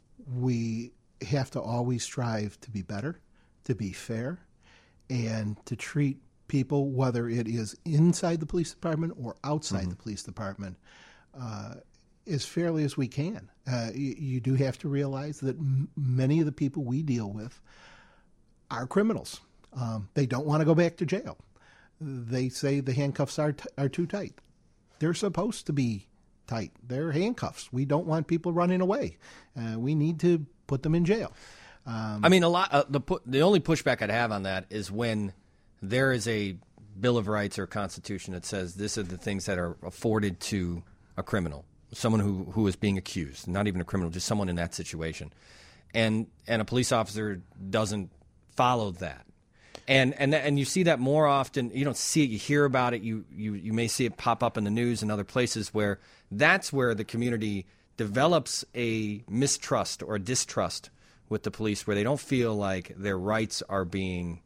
we have to always strive to be better, to be fair, and to treat people, whether it is inside the police department or outside mm-hmm. the police department, uh, as fairly as we can. Uh, you, you do have to realize that m- many of the people we deal with are criminals. Um, they don't want to go back to jail. They say the handcuffs are t- are too tight. They're supposed to be tight. They're handcuffs. We don't want people running away. Uh, we need to put them in jail. Um, I mean, a lot. Uh, the pu- the only pushback I'd have on that is when there is a Bill of Rights or Constitution that says this are the things that are afforded to a criminal, someone who, who is being accused, not even a criminal, just someone in that situation, and and a police officer doesn't follow that. And and and you see that more often. You don't see it, you hear about it. You, you you may see it pop up in the news and other places where that's where the community develops a mistrust or a distrust with the police, where they don't feel like their rights are being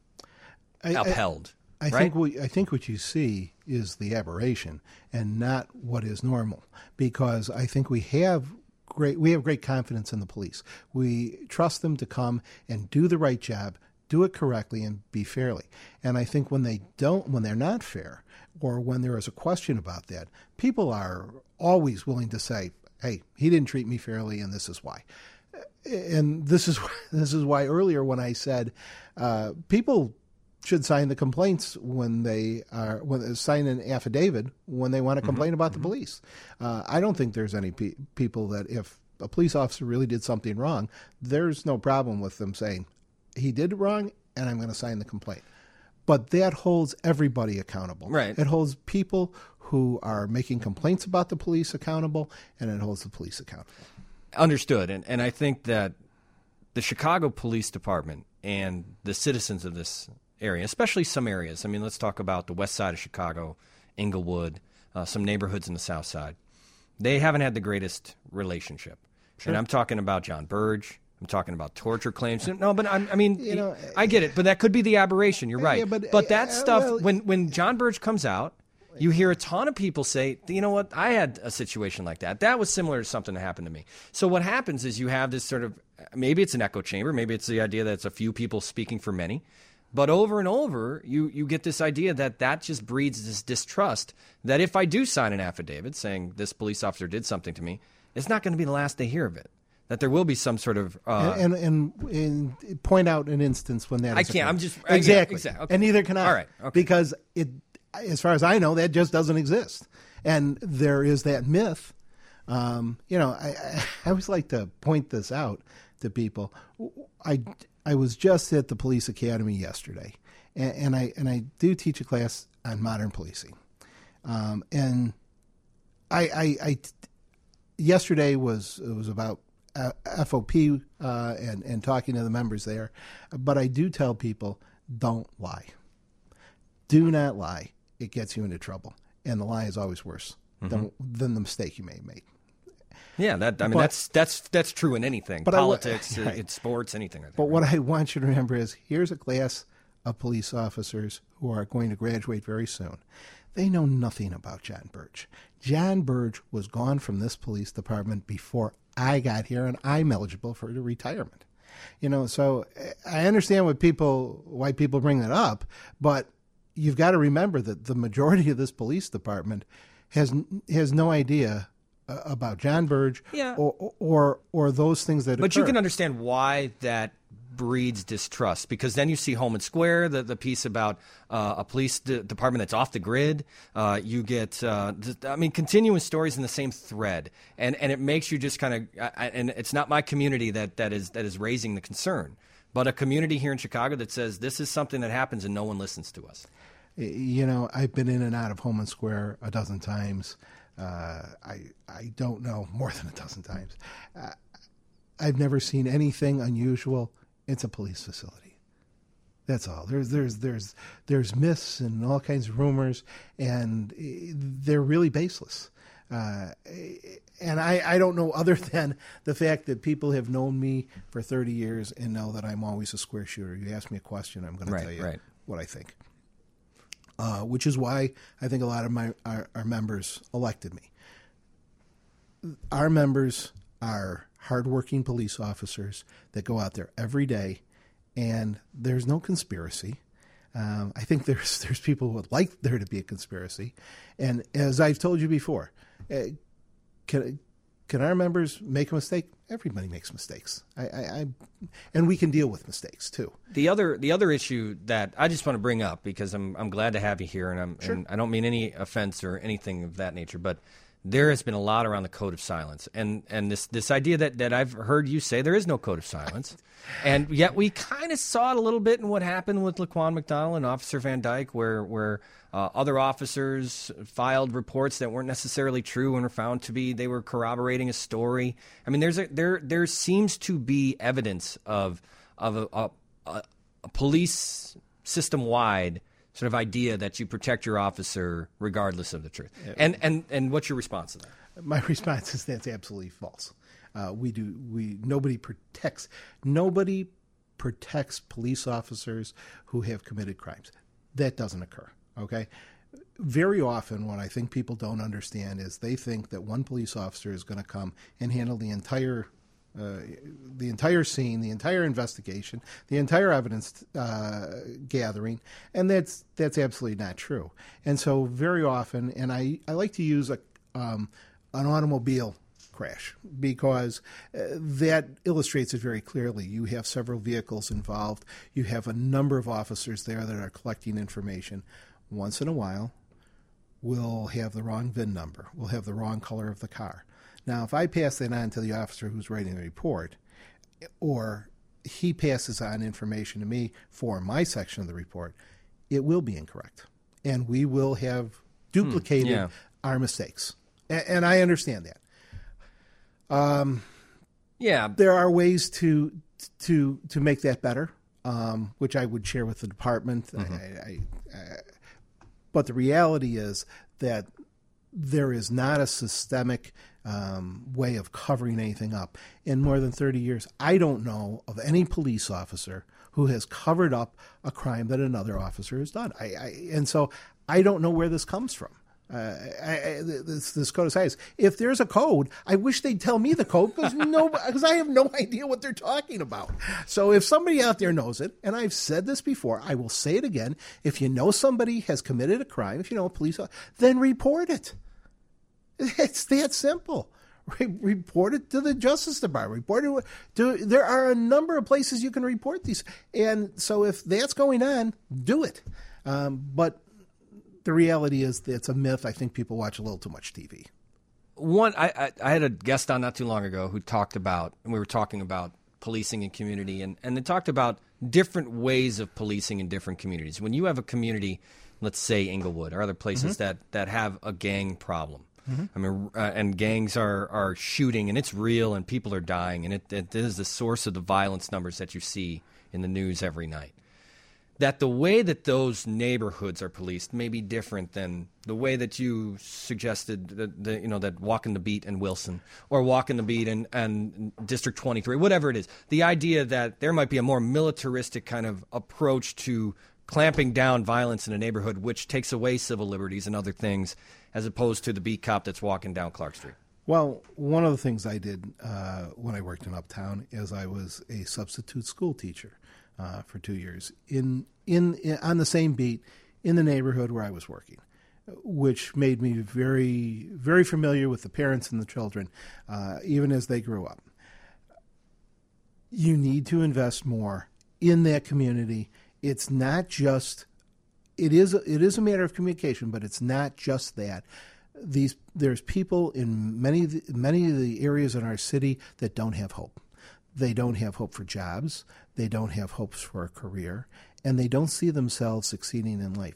I, upheld. I, I right? think what I think what you see is the aberration and not what is normal. Because I think we have great we have great confidence in the police. We trust them to come and do the right job, do it correctly, and be fairly. And I think when they don't, when they're not fair, or when there is a question about that, people are always willing to say, "Hey, he didn't treat me fairly, and this is why." And this is this is why earlier when I said uh, people should sign the complaints when they are when sign an affidavit when they want to complain mm-hmm. about mm-hmm. the police. Uh, I don't think there's any pe- people that if a police officer really did something wrong, there's no problem with them saying he did it wrong and I'm going to sign the complaint. But that holds everybody accountable. Right. It holds people who are making complaints about the police accountable, and it holds the police accountable. Understood. And and I think that the Chicago Police Department and the citizens of this area, especially some areas, I mean, let's talk about the west side of Chicago, Inglewood, uh, some neighborhoods in the south side, they haven't had the greatest relationship. Sure. And I'm talking about John Burge. I'm talking about torture claims. No, but I'm, I mean, you know, I get it, but that could be the aberration. You're right. Yeah, but, but that uh, stuff, well, when, when John Burge comes out, you hear a ton of people say, you know what, I had a situation like that. That was similar to something that happened to me. So what happens is you have this sort of, maybe it's an echo chamber, maybe it's the idea that it's a few people speaking for many, but over and over, you, you get this idea that that just breeds this distrust that if I do sign an affidavit saying this police officer did something to me, it's not going to be the last they hear of it. That there will be some sort of uh, and, and, and and point out an instance when that I is can't. occurred. I'm just exactly, yeah, exactly. Okay. And neither can I. All right, okay. Because it, as far as I know, that just doesn't exist, and there is that myth. Um, you know, I, I I always like to point this out to people. I I was just at the police academy yesterday, and, and I and I do teach a class on modern policing, um, and I, I I yesterday was it was about Uh, F O P uh, and, and talking to the members there. But I do tell people, don't lie. Do not lie. It gets you into trouble. And the lie is always worse mm-hmm. than, than the mistake you may have made. Yeah, that I mean, but, that's that's that's true in anything. But Politics, I, right. in sports, anything. Like that, but right? what I want you to remember is here's a class of police officers who are going to graduate very soon. They know nothing about John Burge. John Burge was gone from this police department before I got here, and I'm eligible for retirement. You know, so I understand what people, why people bring that up, but you've got to remember that the majority of this police department has has no idea uh, about John Burge yeah. or, or or those things that. But occur. you can understand why that breeds distrust, because then you see Home and Square, the, the piece about uh, a police de- department that's off the grid. Uh, you get, uh, th- I mean, continuous stories in the same thread, and, and it makes you just kind of, and it's not my community that, that is that is raising the concern, but a community here in Chicago that says this is something that happens and no one listens to us. You know, I've been in and out of Holman Square a dozen times. Uh, I I don't know, more than a dozen times. Uh, I've never seen anything unusual. It's a police facility. That's all. There's there's there's there's myths and all kinds of rumors, and they're really baseless. Uh, and I, I don't know other than the fact that people have known me for thirty years and know that I'm always a square shooter. You ask me a question, I'm going Right, to tell you right. what I think. Uh, which is why I think a lot of my our, our members elected me. Our members are hardworking police officers that go out there every day, and there's no conspiracy. Um, I think there's there's people who would like there to be a conspiracy, and as I've told you before, uh, can can our members make a mistake? Everybody makes mistakes. I, I, I and we can deal with mistakes too. The other the other issue that I just want to bring up, because I'm I'm glad to have you here, and I'm Sure. and I don't mean any offense or anything of that nature, but there has been a lot around the code of silence, and and this this idea that, that I've heard you say there is no code of silence, and yet we kind of saw it a little bit in what happened with Laquan McDonald and Officer Van Dyke, where where uh, other officers filed reports that weren't necessarily true and were found to be they were corroborating a story. I mean, there's a there there seems to be evidence of of a, a, a, a police system wide sort of idea that you protect your officer regardless of the truth. Yeah. And, and and what's your response to that? My response is that's absolutely false. Uh, we do we nobody protects nobody protects police officers who have committed crimes. That doesn't occur. Okay. Very often, what I think people don't understand is they think that one police officer is going to come and handle the entire Uh, the entire scene, the entire investigation, the entire evidence uh, gathering, and that's that's absolutely not true. And so very often, and I, I like to use a um, an automobile crash because uh, that illustrates it very clearly. You have several vehicles involved. You have a number of officers there that are collecting information. Once in a while, we'll have the wrong V I N number. We'll have the wrong color of the car. Now, if I pass that on to the officer who's writing the report, or he passes on information to me for my section of the report, it will be incorrect. And we will have duplicated Hmm, yeah. our mistakes. And, and I understand that. Um, Yeah. there are ways to to to make that better, um, which I would share with the department. Mm-hmm. I, I, I, but the reality is that there is not a systemic um, way of covering anything up. In more than thirty years, I don't know of any police officer who has covered up a crime that another officer has done. I, I and so I don't know where this comes from. Uh, I, I, this, this code of silence. If there's a code, I wish they'd tell me the code because no, because I have no idea what they're talking about. So if somebody out there knows it, and I've said this before, I will say it again: if you know somebody has committed a crime, if you know a police, then report it. It's that simple. Re- report it to the Justice Department. Report it to. There are a number of places you can report these, and so if that's going on, do it. Um, but the reality is that it's a myth. I think people watch a little too much T V. One, I, I, I had a guest on not too long ago who talked about, and we were talking about policing and community, and, and they talked about different ways of policing in different communities. When you have a community, let's say Inglewood or other places mm-hmm. that, that have a gang problem, mm-hmm. I mean, uh, and gangs are, are shooting, and it's real, and people are dying, and it, it is the source of the violence numbers that you see in the news every night. That the way that those neighborhoods are policed may be different than the way that you suggested, that, the, you know, that Walking the Beat and Wilson, or Walking the Beat and, and District twenty-three, whatever it is. The idea that there might be a more militaristic kind of approach to clamping down violence in a neighborhood, which takes away civil liberties and other things, as opposed to the beat cop that's walking down Clark Street. Well, one of the things I did uh, when I worked in Uptown is I was a substitute school teacher. Uh, for two years in, in in on the same beat in the neighborhood where I was working, which made me very, very familiar with the parents and the children, uh, even as they grew up. You need to invest more in that community. It's not just it is it is a matter of communication, but it's not just that. These there's people in many of the, many of the areas in our city that don't have hope. they don't have hope for jobs, they don't have hopes for a career, and they don't see themselves succeeding in life.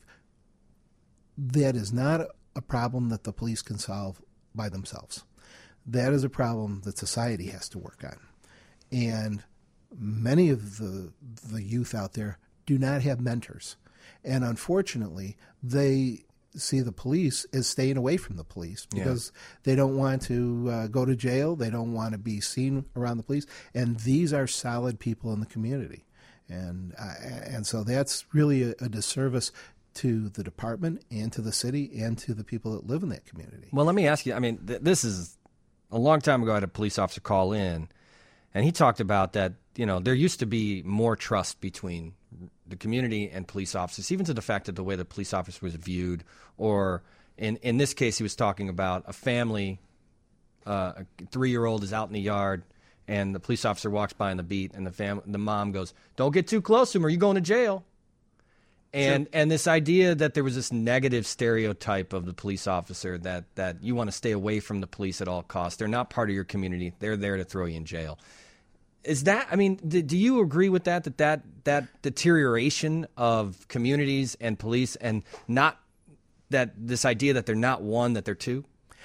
That is not a problem that the police can solve by themselves. That is a problem that society has to work on. And many of the the youth out there do not have mentors. And unfortunately, they see the police as staying away from the police because yeah. they don't want to uh, go to jail. They don't want to be seen around the police. And these are solid people in the community. And uh, and so that's really a, a disservice to the department and to the city and to the people that live in that community. Well, let me ask you, I mean, th- this is a long time ago I had a police officer call in, and he talked about that, you know, there used to be more trust between the community and police officers, even to the fact that the way the police officer was viewed, or in, in this case he was talking about a family, uh, a three-year-old is out in the yard, and the police officer walks by on the beat, and the fam- the mom goes, "Don't get too close to him or you're going to jail." And sure. and this idea that there was this negative stereotype of the police officer that, that you want to stay away from the police at all costs. They're not part of your community. They're there to throw you in jail. Is that, I mean, do, do you agree with that, that, that that deterioration of communities and police, and not that this idea that they're not one, that they're two?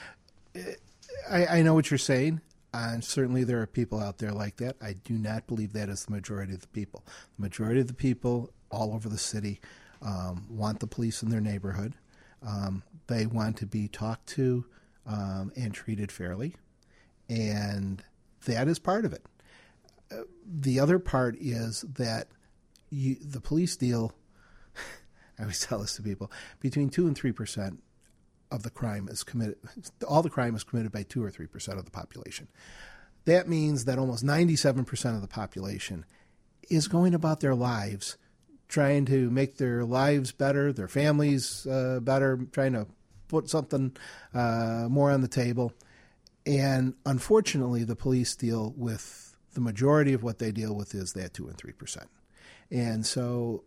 I, I know what you're saying. And certainly there are people out there like that. I do not believe that is the majority of the people. The majority of the people all over the city um, want the police in their neighborhood. Um, they want to be talked to um, and treated fairly. And that is part of it. Uh, the other part is that you, the police deal, I always tell this to people, between two and three percent of the crime is committed, all the crime is committed by two or three percent of the population. That means that almost ninety-seven percent of the population is going about their lives, trying to make their lives better, their families uh, better, trying to put something uh, more on the table. And unfortunately, the police deal with, the majority of what they deal with is that two and three percent. And so,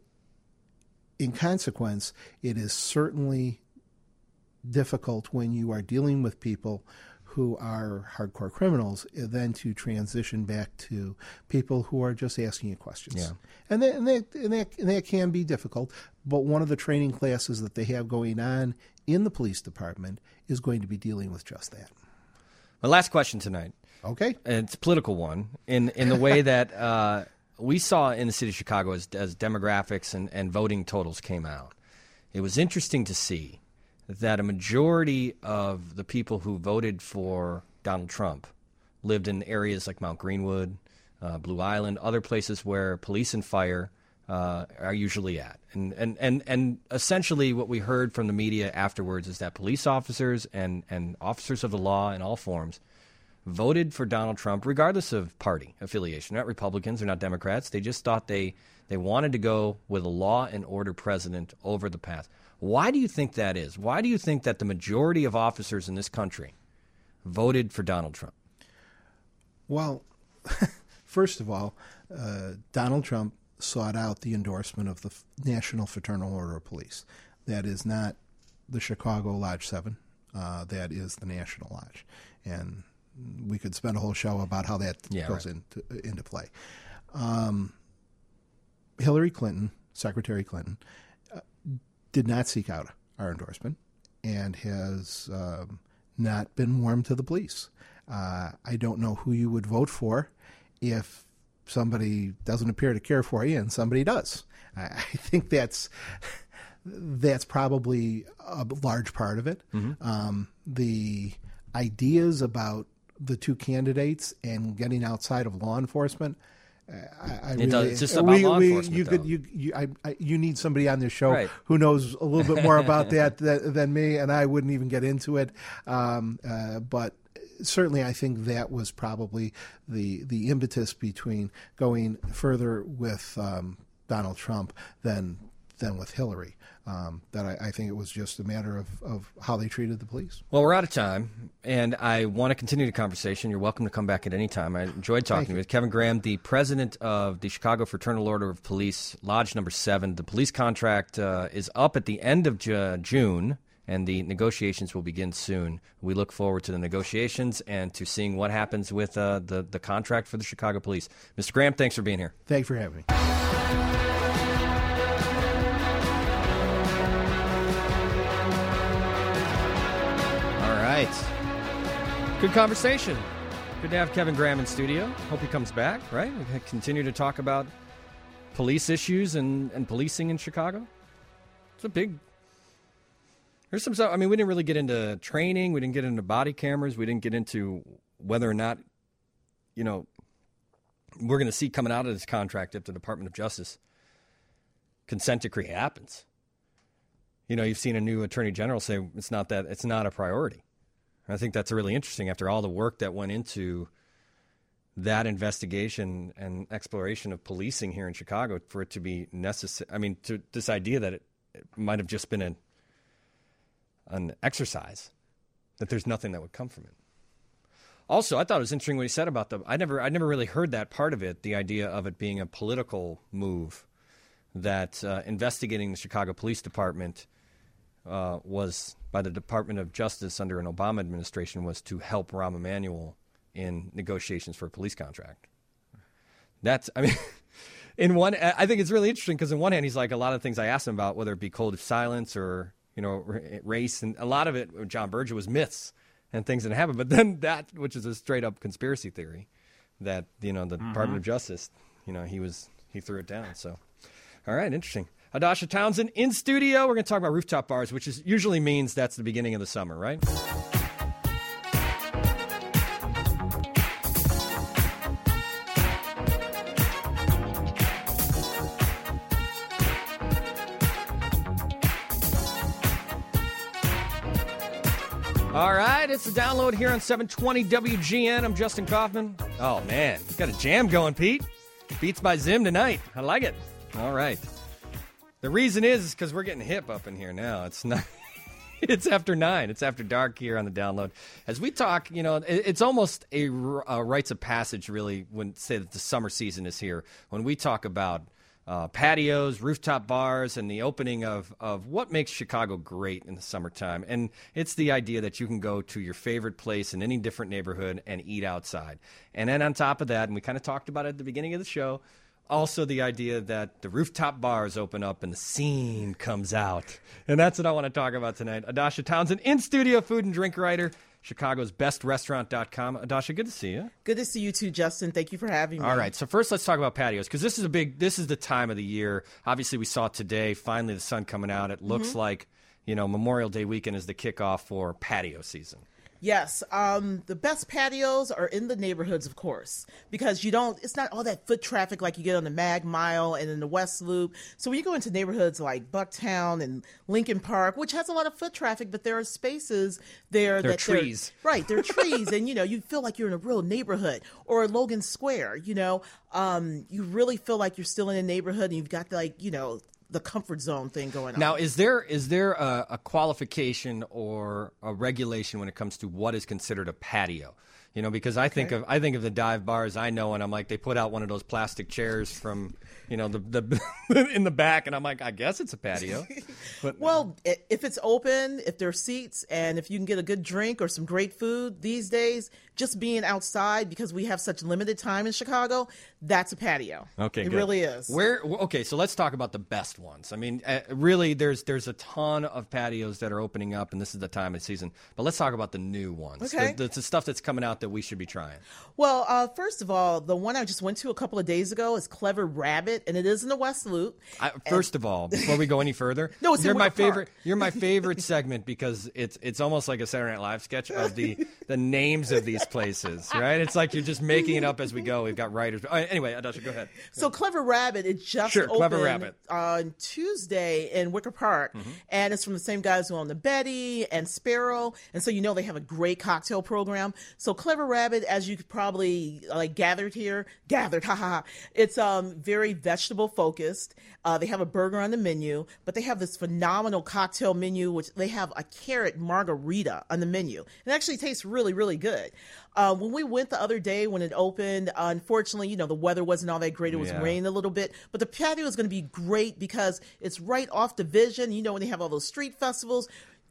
in consequence, it is certainly difficult when you are dealing with people who are hardcore criminals then to transition back to people who are just asking you questions. Yeah. And, that, and, that, and, that, and that can be difficult, but one of the training classes that they have going on in the police department is going to be dealing with just that. My last question tonight. Okay. And it's a political one in, in the way that uh, we saw in the city of Chicago as, as demographics and, and voting totals came out. It was interesting to see that a majority of the people who voted for Donald Trump lived in areas like Mount Greenwood, uh, Blue Island, other places where police and fire uh, are usually at. And, and, and, and essentially what we heard from the media afterwards is that police officers and, and officers of the law in all forms voted for Donald Trump regardless of party affiliation. They're not Republicans, they're not Democrats. They just thought they, they wanted to go with a law and order president over the past. Why do you think that is? Why do you think that the majority of officers in this country voted for Donald Trump? Well, first of all, uh, Donald Trump sought out the endorsement of the National Fraternal Order of Police. That is not the Chicago Lodge seven. Uh, that is the National Lodge. And we could spend a whole show about how that yeah, goes right. into, into play. Um, Hillary Clinton, Secretary Clinton, uh, did not seek out our endorsement and has um, not been warm to the police. Uh, I don't know who you would vote for if somebody doesn't appear to care for you and somebody does. I, I think that's that's probably a large part of it. Mm-hmm. Um, the ideas about the two candidates and getting outside of law enforcement, I, I it really, does. It's just about we, law we, enforcement. You though. could, you, you, I, I, you need somebody on this show Right. who knows a little bit more about that than, than me, and I wouldn't even get into it. Um, uh, but certainly, I think that was probably the the impetus between going further with um, Donald Trump than than with Hillary. Um, that I, I think it was just a matter of, of how they treated the police. Well, we're out of time, and I want to continue the conversation. You're welcome to come back at any time. I enjoyed talking to you. With Kevin Graham, the president of the Chicago Fraternal Order of Police, Lodge Number seven. The police contract uh, is up at the end of Ju- June, and the negotiations will begin soon. We look forward to the negotiations and to seeing what happens with uh, the, the contract for the Chicago police. Mister Graham, thanks for being here. Thanks for having me. All right. Good conversation. Good to have Kevin Graham in studio. Hope he comes back, right? We can continue to talk about police issues and, and policing in Chicago. It's a big... There's some stuff. I mean, we didn't really get into training. We didn't get into body cameras. We didn't get into whether or not, you know, we're going to see coming out of this contract if the Department of Justice consent decree happens. You know, you've seen a new attorney general say it's not that it's not a priority. I think that's really interesting after all the work that went into that investigation and exploration of policing here in Chicago for it to be necessary. I mean, to this idea that it, it might have just been an, an exercise, that there's nothing that would come from it. Also, I thought it was interesting what he said about the, I never, I never really heard that part of it, the idea of it being a political move, that uh, investigating the Chicago Police Department uh, was, by the Department of Justice under an Obama administration, was to help Rahm Emanuel in negotiations for a police contract. That's, I mean, in one, I think it's really interesting because in one hand, he's like, a lot of things I asked him about, whether it be code of silence or, you know, race, and a lot of it, John Burgett, was myths and things that happened. But then that, which is a straight up conspiracy theory, that, you know, the mm-hmm. Department of Justice, you know, he was, he threw it down. So, all right, interesting. Adasha Townsend in studio. We're going to talk about rooftop bars, which is usually means that's the beginning of the summer, right? All right, it's the download here on seven twenty W G N. I'm Justin Kaufman. Oh, man, you've got a jam going, Pete. Beats by Zim tonight. I like it. All right. The reason is because we're getting hip up in here now. It's not. It's after nine. It's after dark here on the download. As we talk, you know, it's almost a, a rites of passage, really, when say that the summer season is here. When we talk about uh, patios, rooftop bars, and the opening of, of what makes Chicago great in the summertime. And it's the idea that you can go to your favorite place in any different neighborhood and eat outside. And then on top of that, and we kind of talked about it at the beginning of the show, also the idea that the rooftop bars open up and the scene comes out. And that's what I want to talk about tonight. Adasha Townsend, in-studio food and drink writer, Chicago's best restaurant dot com. Adasha, good to see you. Good to see you too, Justin. Thank you for having me. All right, so first let's talk about patios, because this is a big, this is the time of the year. Obviously, we saw today, finally the sun coming out. It looks mm-hmm. like, you know, Memorial Day weekend is the kickoff for patio season. Yes, um, the best patios are in the neighborhoods, of course, because you don't, it's not all that foot traffic like you get on the Mag Mile and in the West Loop. So when you go into neighborhoods like Bucktown and Lincoln Park, which has a lot of foot traffic, but there are spaces there there that are trees. Right, there are trees, and, you know, you feel like you're in a real neighborhood. Or Logan Square, you know, um, you really feel like you're still in a neighborhood, and you've got, like, you know, the comfort zone thing going on. Now, is there is there a, a qualification or a regulation when it comes to what is considered a patio? You know, because I okay. think of I think of the dive bars I know, and I'm like, they put out one of those plastic chairs from, you know, the the in the back, and I'm like, I guess it's a patio. But, well, if it's open, if there are seats, and if you can get a good drink or some great food these days, just being outside, because we have such limited time in Chicago, that's a patio. Okay, it good. really is. Where? Okay, so let's talk about the best ones. I mean, uh, really, there's there's a ton of patios that are opening up, and this is the time of season. But let's talk about the new ones. Okay, the, the, the stuff that's coming out that we should be trying. Well, uh, first of all, the one I just went to a couple of days ago is Clever Rabbit, and it is in the West Loop. I, first of all, before we go any further, no, it's you're in my Wicker Park. favorite. You're my favorite segment because it's it's almost like a Saturday Night Live sketch of the the names of these places, right? It's like you're just making it up as we go. We've got writers. Oh, anyway, Adasha, go ahead. So Clever Rabbit, it just sure, opened Clever Rabbit. on Tuesday in Wicker Park, mm-hmm. and it's from the same guys who own the Betty and Sparrow, and so you know they have a great cocktail program. So Clever Rabbit, as you could probably like gathered here, gathered, ha ha ha. It's um very vegetable focused. Uh, they have a burger on the menu, but they have this phenomenal cocktail menu, which they have a carrot margarita on the menu. It actually tastes really, really good. Uh, when we went the other day when it opened, uh, unfortunately, you know, the weather wasn't all that great. It was yeah. raining a little bit, but the patio is going to be great because it's right off Division. You know, when they have all those street festivals,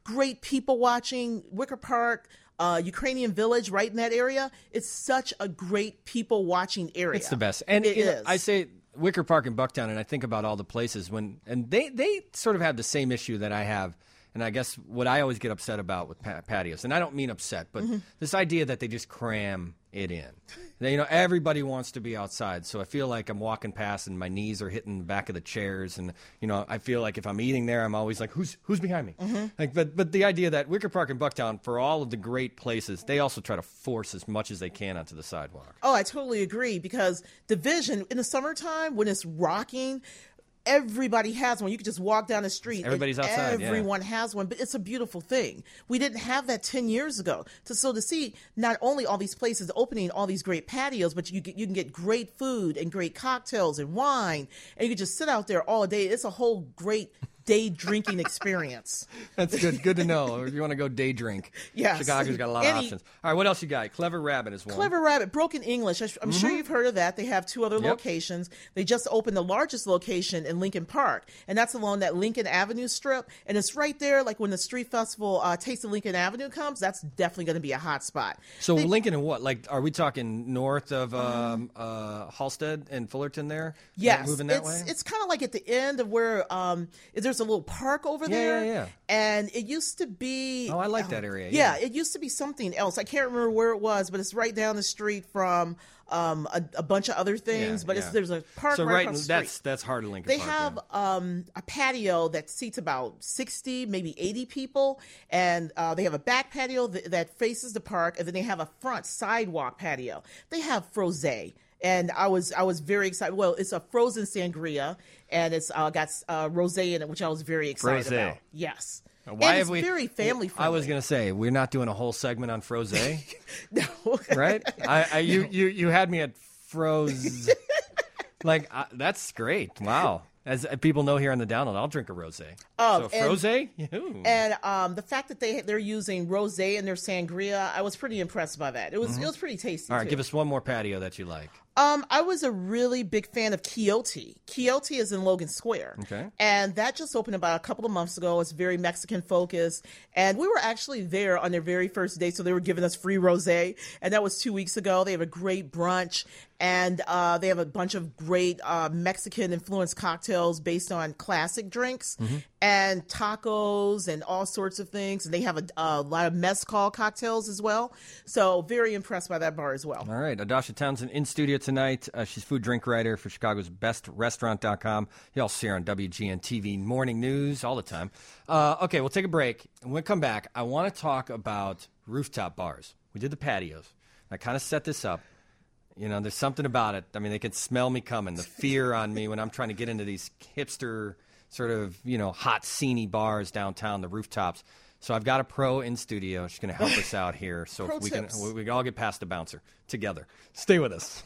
great people watching. Wicker Park, uh, Ukrainian Village, right in that area. It's such a great people watching area. It's the best. And it you know, is. I say Wicker Park and Bucktown, and I think about all the places when, and they, they sort of have the same issue that I have. And I guess what I always get upset about with patios, and I don't mean upset, but mm-hmm. this idea that they just cram it in. They, you know, everybody wants to be outside, so I feel like I'm walking past and my knees are hitting the back of the chairs, and you know, I feel like if I'm eating there, I'm always like, who's who's behind me? Mm-hmm. Like, but but the idea that Wicker Park and Bucktown, for all of the great places, they also try to force as much as they can onto the sidewalk. Oh, I totally agree, because Division in the summertime when it's rocking, everybody has one. You can just walk down the street. Everybody's and outside. Everyone yeah. has one, but it's a beautiful thing. We didn't have that ten years ago. To, so to see not only all these places opening all these great patios, but you get, you can get great food and great cocktails and wine, and you can just sit out there all day. It's a whole great day drinking experience. That's good. Good to know. Or if you want to go day drink. Yes. Chicago's got a lot Any, of options. All right, what else you got? Clever Rabbit is one. Clever Rabbit, Broken English. I'm mm-hmm. sure you've heard of that. They have two other yep. locations. They just opened the largest location in Lincoln Park, and that's along that Lincoln Avenue strip. And it's right there, like when the street festival uh, Taste of Lincoln Avenue comes, that's definitely going to be a hot spot. So they, Lincoln and what? Like, are we talking north of um, uh, Halstead and Fullerton there? Yes. Like moving that it's, way? It's kind of like at the end of where um, there's a little park over yeah, there. Yeah, yeah. And it used to be... Oh, I like that area. Yeah. yeah, it used to be something else. I can't remember where it was, but it's right down the street from um, a, a bunch of other things. Yeah, but yeah. It's, there's a park so right, right across the that's street. that's hard to Lincoln They Park, have yeah. um, a patio that seats about sixty, maybe eighty people, and uh, they have a back patio th- that faces the park, and then they have a front sidewalk patio. They have frosé. And I was I was very excited. Well, it's a frozen sangria, and it's uh, got uh, rosé in it, which I was very excited Frosé. about. Yes. Why and have it's we, very family friendly. I was going to say, we're not doing a whole segment on frosé, no. right? I, I you, you you had me at froze. Like uh, that's great. Wow. As people know here on the download, I'll drink a rosé. Um, so frosé, and, and um, the fact that they they're using rosé in their sangria, I was pretty impressed by that. It was mm-hmm. it was pretty tasty. All right, too. give us one more patio that you like. Um, I was a really big fan of Quixote. Quixote is in Logan Square. Okay. And that just opened about a couple of months ago. It's very Mexican focused. And we were actually there on their very first day, so they were giving us free rosé. And that was two weeks ago. They have a great brunch. And uh, they have a bunch of great uh, Mexican-influenced cocktails based on classic drinks mm-hmm. and tacos and all sorts of things. And they have a, a lot of mezcal cocktails as well. So very impressed by that bar as well. All right. Adasha Townsend in studio tonight. Uh, she's food drink writer for Chicago's best restaurant dot com. You all see her on W G N T V morning news all the time. Uh, okay, we'll take a break. And when we come back, I want to talk about rooftop bars. We did the patios. I kind of set this up. You know, there's something about it. I mean, they can smell me coming, the fear on me when I'm trying to get into these hipster sort of, you know, hot, sceney bars downtown, the rooftops. So I've got a pro in studio. She's going to help us out here. So Pro we tips. can we can all get past the bouncer together. Stay with us.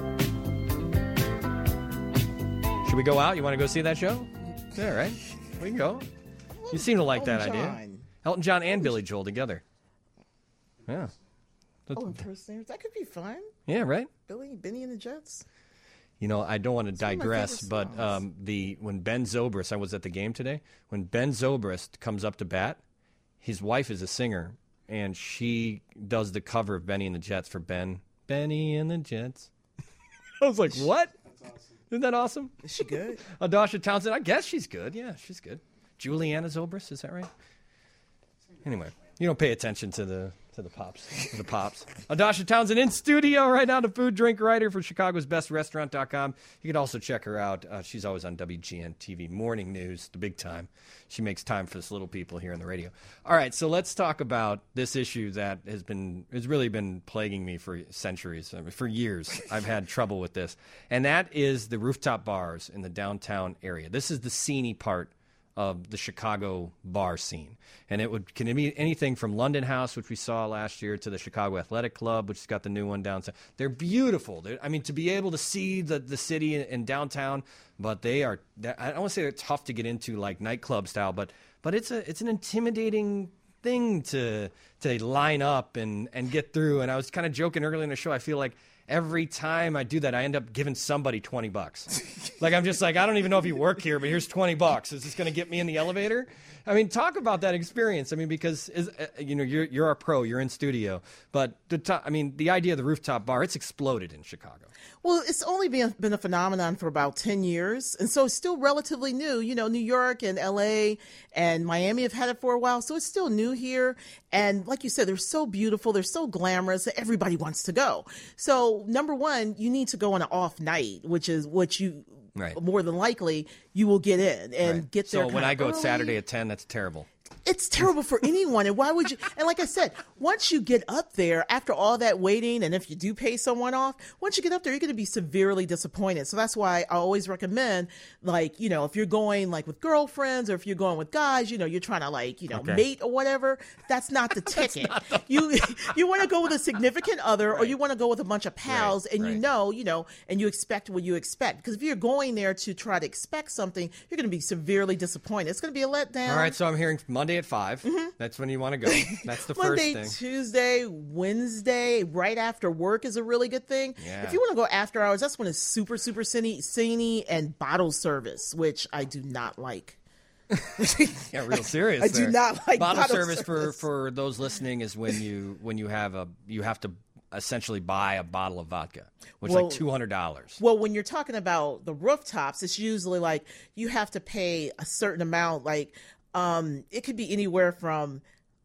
Should we go out? You want to go see that show? Yeah, right. We can go. You seem to like Elton that John. idea. Elton John and Billy Joel together. Yeah. Oh, impersonators. That could be fun. Yeah, right? Billy, Benny and the Jets. You know, I don't want to Some of my digress, favorite but songs. um, the when Ben Zobrist, I was at the game today, when Ben Zobrist comes up to bat, his wife is a singer, and she does the cover of Benny and the Jets for Ben. Benny and the Jets. I was like, what? That's awesome. Isn't that awesome? Is she good? Adasha Townsend, I guess she's good. Yeah, she's good. Juliana Zobrist, is that right? Anyway, you don't pay attention to the to the pops. To the pops. Adasha Townsend in studio right now, the food drink writer for Chicago's best restaurant dot com. You can also check her out. Uh, she's always on W G N T V morning news, the big time. She makes time for us little people here on the radio. All right, so let's talk about this issue that has been has really been plaguing me for centuries, I mean, for years. I've had trouble with this, and that is the rooftop bars in the downtown area. This is the sceney part of the Chicago bar scene. And it would can it be anything from London House, which we saw last year, to the Chicago Athletic Club, which has got the new one downtown. They're beautiful. They're, I mean, to be able to see the, the city in, in downtown, but they are, I don't want to say they're tough to get into like nightclub style, but but it's a it's an intimidating thing to to line up and, and get through. And I was kind of joking earlier in the show, I feel like every time I do that, I end up giving somebody twenty bucks. Like, I'm just like, I don't even know if you work here, but here's twenty bucks. Is this going to get me in the elevator? I mean, talk about that experience. I mean, because is, uh, you know you're you're a pro, you're in studio, but the to- I mean, the idea of the rooftop bar, it's exploded in Chicago. Well, it's only been been a phenomenon for about ten years, and so it's still relatively new. You know, New York and L A and Miami have had it for a while, so it's still new here. And like you said, they're so beautiful, they're so glamorous that everybody wants to go. So number one, you need to go on an off night, which is what you Right. more than likely you will get in and Right. get there. So when kinda I go early. Saturday at ten, that's terrible. It's terrible for anyone. And why would you? And like I said, once you get up there after all that waiting, and if you do pay someone off, once you get up there, you're going to be severely disappointed. So that's why I always recommend, like, you know, if you're going like with girlfriends or if you're going with guys, you know, you're trying to like, you know, Okay. mate or whatever. That's not the ticket. Not the- you you want to go with a significant other, right. or you want to go with a bunch of pals, Right, and right. you know, you know, and you expect what you expect. Because if you're going there to try to expect something, you're going to be severely disappointed. It's going to be a letdown. All right, so I'm hearing Monday at five. Mm-hmm. That's when you want to go. That's the Monday, first thing. Tuesday, Wednesday, right after work is a really good thing. Yeah. If you want to go after hours, that's when it's super, super cine, cine and bottle service, which I do not like. Yeah, real serious. I do there. not like bottle, bottle service, service. for for those listening is when you when you have a you have to essentially buy a bottle of vodka, which is Well- like two hundred dollars. Well, when you're talking about the rooftops, it's usually like you have to pay a certain amount. Like um, it could be anywhere from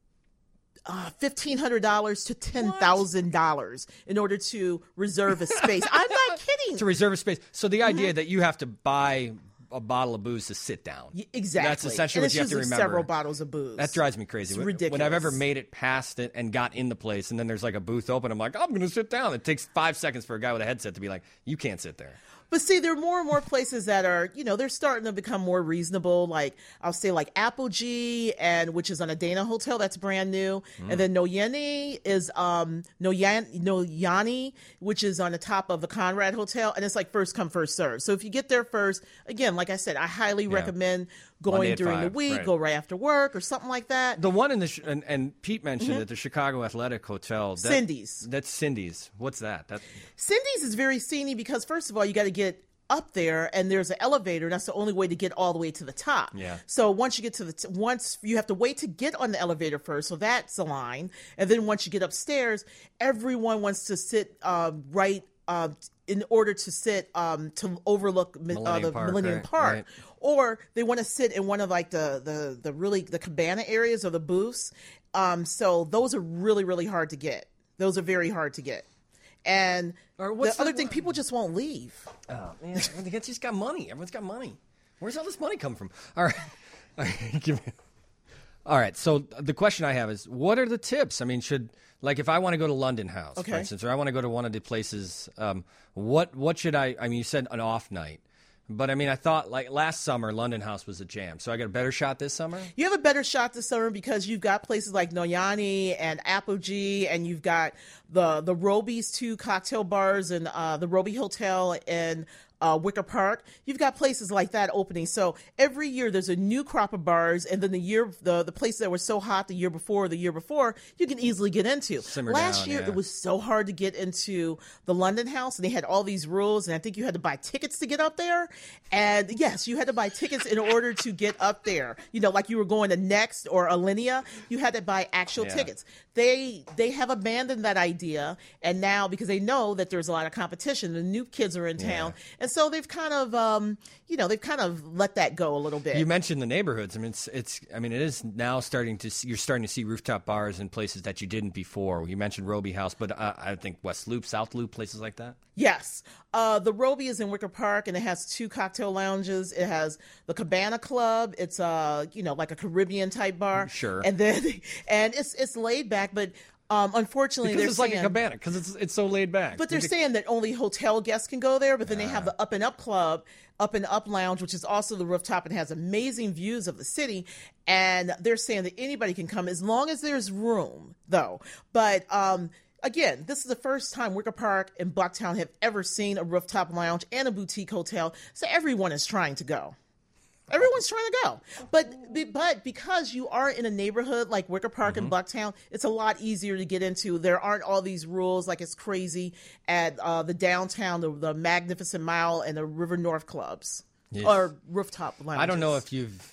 uh, fifteen hundred dollars to ten thousand dollars in order to reserve a space. I'm not kidding. To reserve a space. So the idea that you have to buy a bottle of booze to sit down. Y- Exactly. That's essentially and what it's you have to usually remember. Several bottles of booze. That drives me crazy. It's When- ridiculous. When I've ever made it past it and got in the place, and then there's like a booth open, I'm like, I'm going to sit down. It takes five seconds for a guy with a headset to be like, you can't sit there. But see, there are more and more places that are, you know, they're starting to become more reasonable. Like I'll say, like Apogee, and which is on a Dana Hotel, that's brand new, Mm. and then Noyani is um Noyan Noyani, which is on the top of the Conrad Hotel, and it's like first come first serve. So if you get there first, again, like I said, I highly recommend Monday going at during the five, week, right. go right after work or something like that. The one in the, sh- and, and Pete mentioned it, the Chicago Athletic Hotel. That, Cindy's. That's Cindy's. What's that? That Cindy's is very scenic because first of all, you got to get up there and there's an elevator, and that's the only way to get all the way to the top. Yeah. So once you get to the t- once you have to wait to get on the elevator first, so that's a line, and then once you get upstairs, everyone wants to sit um, right uh, in order to sit um, to overlook mi- uh, Millennium the Park, Millennium right, Park, right. or they want to sit in one of like the the the really the cabana areas or the booths. Um, so those are really really hard to get. Those are very hard to get. And Or the what's other the- thing, people just won't leave. Oh man, everyone's just got money. Everyone's got money. Where's all this money come from? All right, all right. Give me. All right. So the question I have is, what are the tips? I mean, should like if I want to go to London House, for Okay. instance, or I want to go to one of the places, um, what what should I? I mean, you said an off night, but I mean, I thought like last summer London House was a jam, so I got a better shot this summer. You have a better shot this summer because you've got places like Noyani and Apogee, and you've got the the Roby's two cocktail bars and uh, the Roby Hotel and uh, Wicker Park. You've got places like that opening. So every year there's a new crop of bars, and then the year the the places that were so hot the year before, the year before, you can easily get into. Simmer Last down, year yeah. it was so hard to get into the London House, and they had all these rules, and I think you had to buy tickets to get up there. And yes, you had to buy tickets in order to get up there. You know, like you were going to Next or Alinea, you had to buy actual Yeah. tickets. They they have abandoned that idea, and now because they know that there's a lot of competition, the new kids are in town, and so they've kind of um you know they've kind of let that go a little bit. You mentioned the neighborhoods. I mean, it's, it's. I mean, it is now starting to. See, you're starting to see rooftop bars in places that you didn't before. You mentioned Roby House, but uh, I think West Loop, South Loop, places like that. Yes. Uh, the Roby is in Wicker Park, and it has two cocktail lounges. It has the Cabana Club. It's uh, you know, like a Caribbean type bar. Sure. And then, and it's it's laid back, but um, unfortunately, Because they're it's like saying, a cabana. Because it's it's so laid back. But they're You- saying that only hotel guests can go there. But then they have the Up and Up Club, Up and Up Lounge, which is also the rooftop and has amazing views of the city. And they're saying that anybody can come as long as there's room, though. But um, again, this is the first time Wicker Park and Bucktown have ever seen a rooftop lounge and a boutique hotel. So everyone is trying to go. Everyone's trying to go, but but because you are in a neighborhood like Wicker Park and Bucktown, it's a lot easier to get into. There aren't all these rules like it's crazy at uh, the downtown, the, the Magnificent Mile, and the River North clubs Yes. or rooftop lounges. I don't know if you've.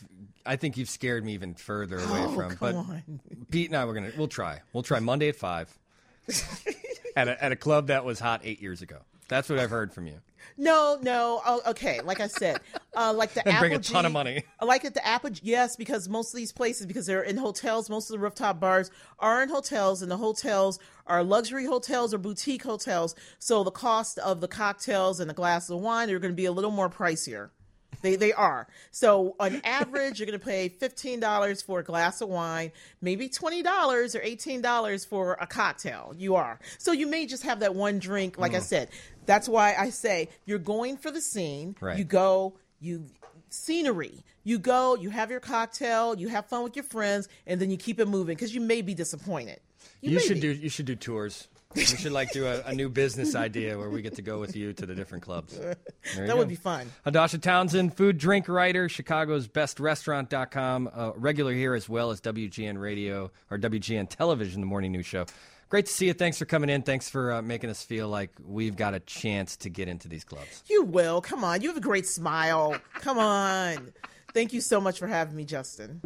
I think you've scared me even further away Oh, from. come But on. Pete and I, we're gonna we'll try. We'll try Monday at five at a, at a club that was hot eight years ago. That's what I've heard from you. No, no. Oh, okay. Like I said, uh, like the And bring a Apogee- ton of money. Like at the Apogee, yes, because most of these places, because they're in hotels, most of the rooftop bars are in hotels, and the hotels are luxury hotels or boutique hotels. So the cost of the cocktails and the glass of wine are going to be a little more pricier. They they are. So on average, you're going to pay fifteen dollars for a glass of wine, maybe twenty dollars or eighteen dollars for a cocktail. You are. So you may just have that one drink. Like I said, that's why I say you're going for the scene. Right. You go, you scenery. You go, you have your cocktail, you have fun with your friends, and then you keep it moving because you may be disappointed. You, You may should be. do you should do tours. We should like do a, a new business idea where we get to go with you to the different clubs. There you That would go. be fun. Adasha Townsend, food drink writer, Chicago's best restaurant dot com, uh, regular here as well as W G N Radio or W G N Television, the morning news show. Great to see you. Thanks for coming in. Thanks for uh, making us feel like we've got a chance to get into these clubs. You will. Come on. You have a great smile. Come on. Thank you so much for having me, Justin.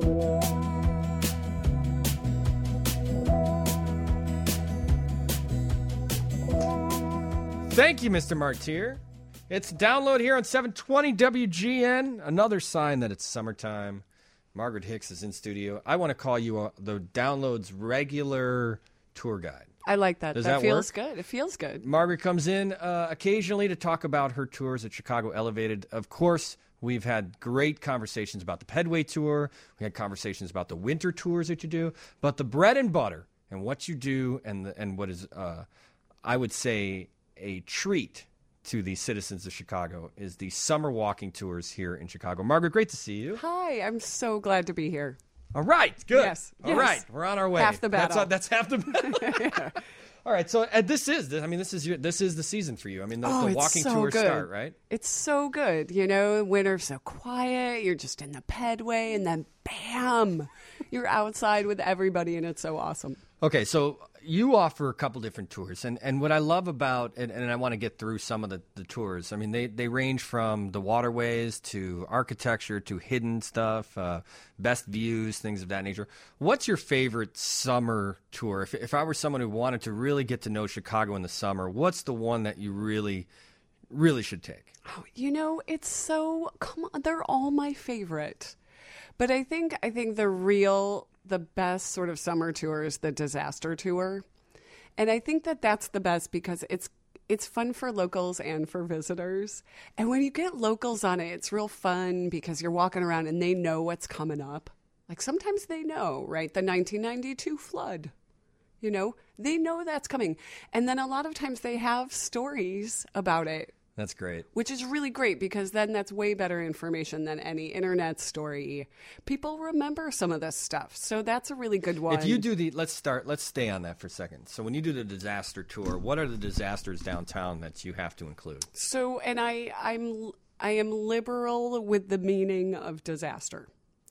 Thank you, Mister Martyr. It's download here on seven twenty W G N. Another sign that it's summertime. Margaret Hicks is in studio. I want to call you uh, the download's regular tour guide. I like that. Does that, that feels work? good. It feels good. Margaret comes in uh, occasionally to talk about her tours at Chicago Elevated. Of course, we've had great conversations about the Pedway Tour. We had conversations about the winter tours that you do. But the bread and butter and what you do and the, and what is, uh, I would say, a treat to the citizens of Chicago is the summer walking tours here in Chicago. Margaret, great to see you. Hi, I'm so glad to be here. All right, good. Yes, All yes. right, we're on our way. Half the That's, battle. uh, that's half the battle. All right, so uh, this is, I mean, this is your, this is the season for you. I mean, the, Oh, the it's walking so tours good. start, right? It's so good. You know, winter's so quiet. You're just in the Pedway, and then bam, you're outside with everybody, and it's so awesome. Okay, so you offer a couple different tours, and, and what I love about, and, and I want to get through some of the, the tours, I mean, they, they range from the waterways to architecture to hidden stuff, uh, best views, things of that nature. What's your favorite summer tour? If, if I were someone who wanted to really get to know Chicago in the summer, what's the one that you really, really should take? Oh, you know, it's so, come on, they're all my favorite. But I think, I think the real, the best sort of summer tour is the disaster tour. And I think that that's the best because it's it's fun for locals and for visitors. And when you get locals on it, it's real fun because you're walking around and they know what's coming up. Like sometimes they know, right? The nineteen ninety-two flood, you know, they know that's coming. And then a lot of times they have stories about it. That's great. Which is really great because then that's way better information than any internet story. People remember some of this stuff. So that's a really good one. If you do the, let's start, let's stay on that for a second. So when you do the disaster tour, what are the disasters downtown that you have to include? So, and I, I'm, I am liberal with the meaning of disaster.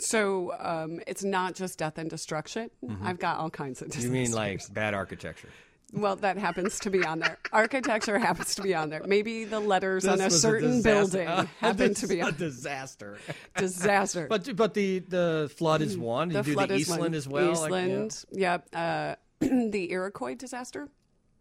So um, it's not just death and destruction. Mm-hmm. I've got all kinds of disasters. You mean like bad architecture? Well, that happens to be on there. Architecture happens to be on there. Maybe the letters This on a was certain disaster. building Uh, happen this to be is on a disaster. disaster. But but the the flood is one. The you do flood the is Eastland one. as well. Eastland, Like, yeah. Uh, the Iroquois disaster.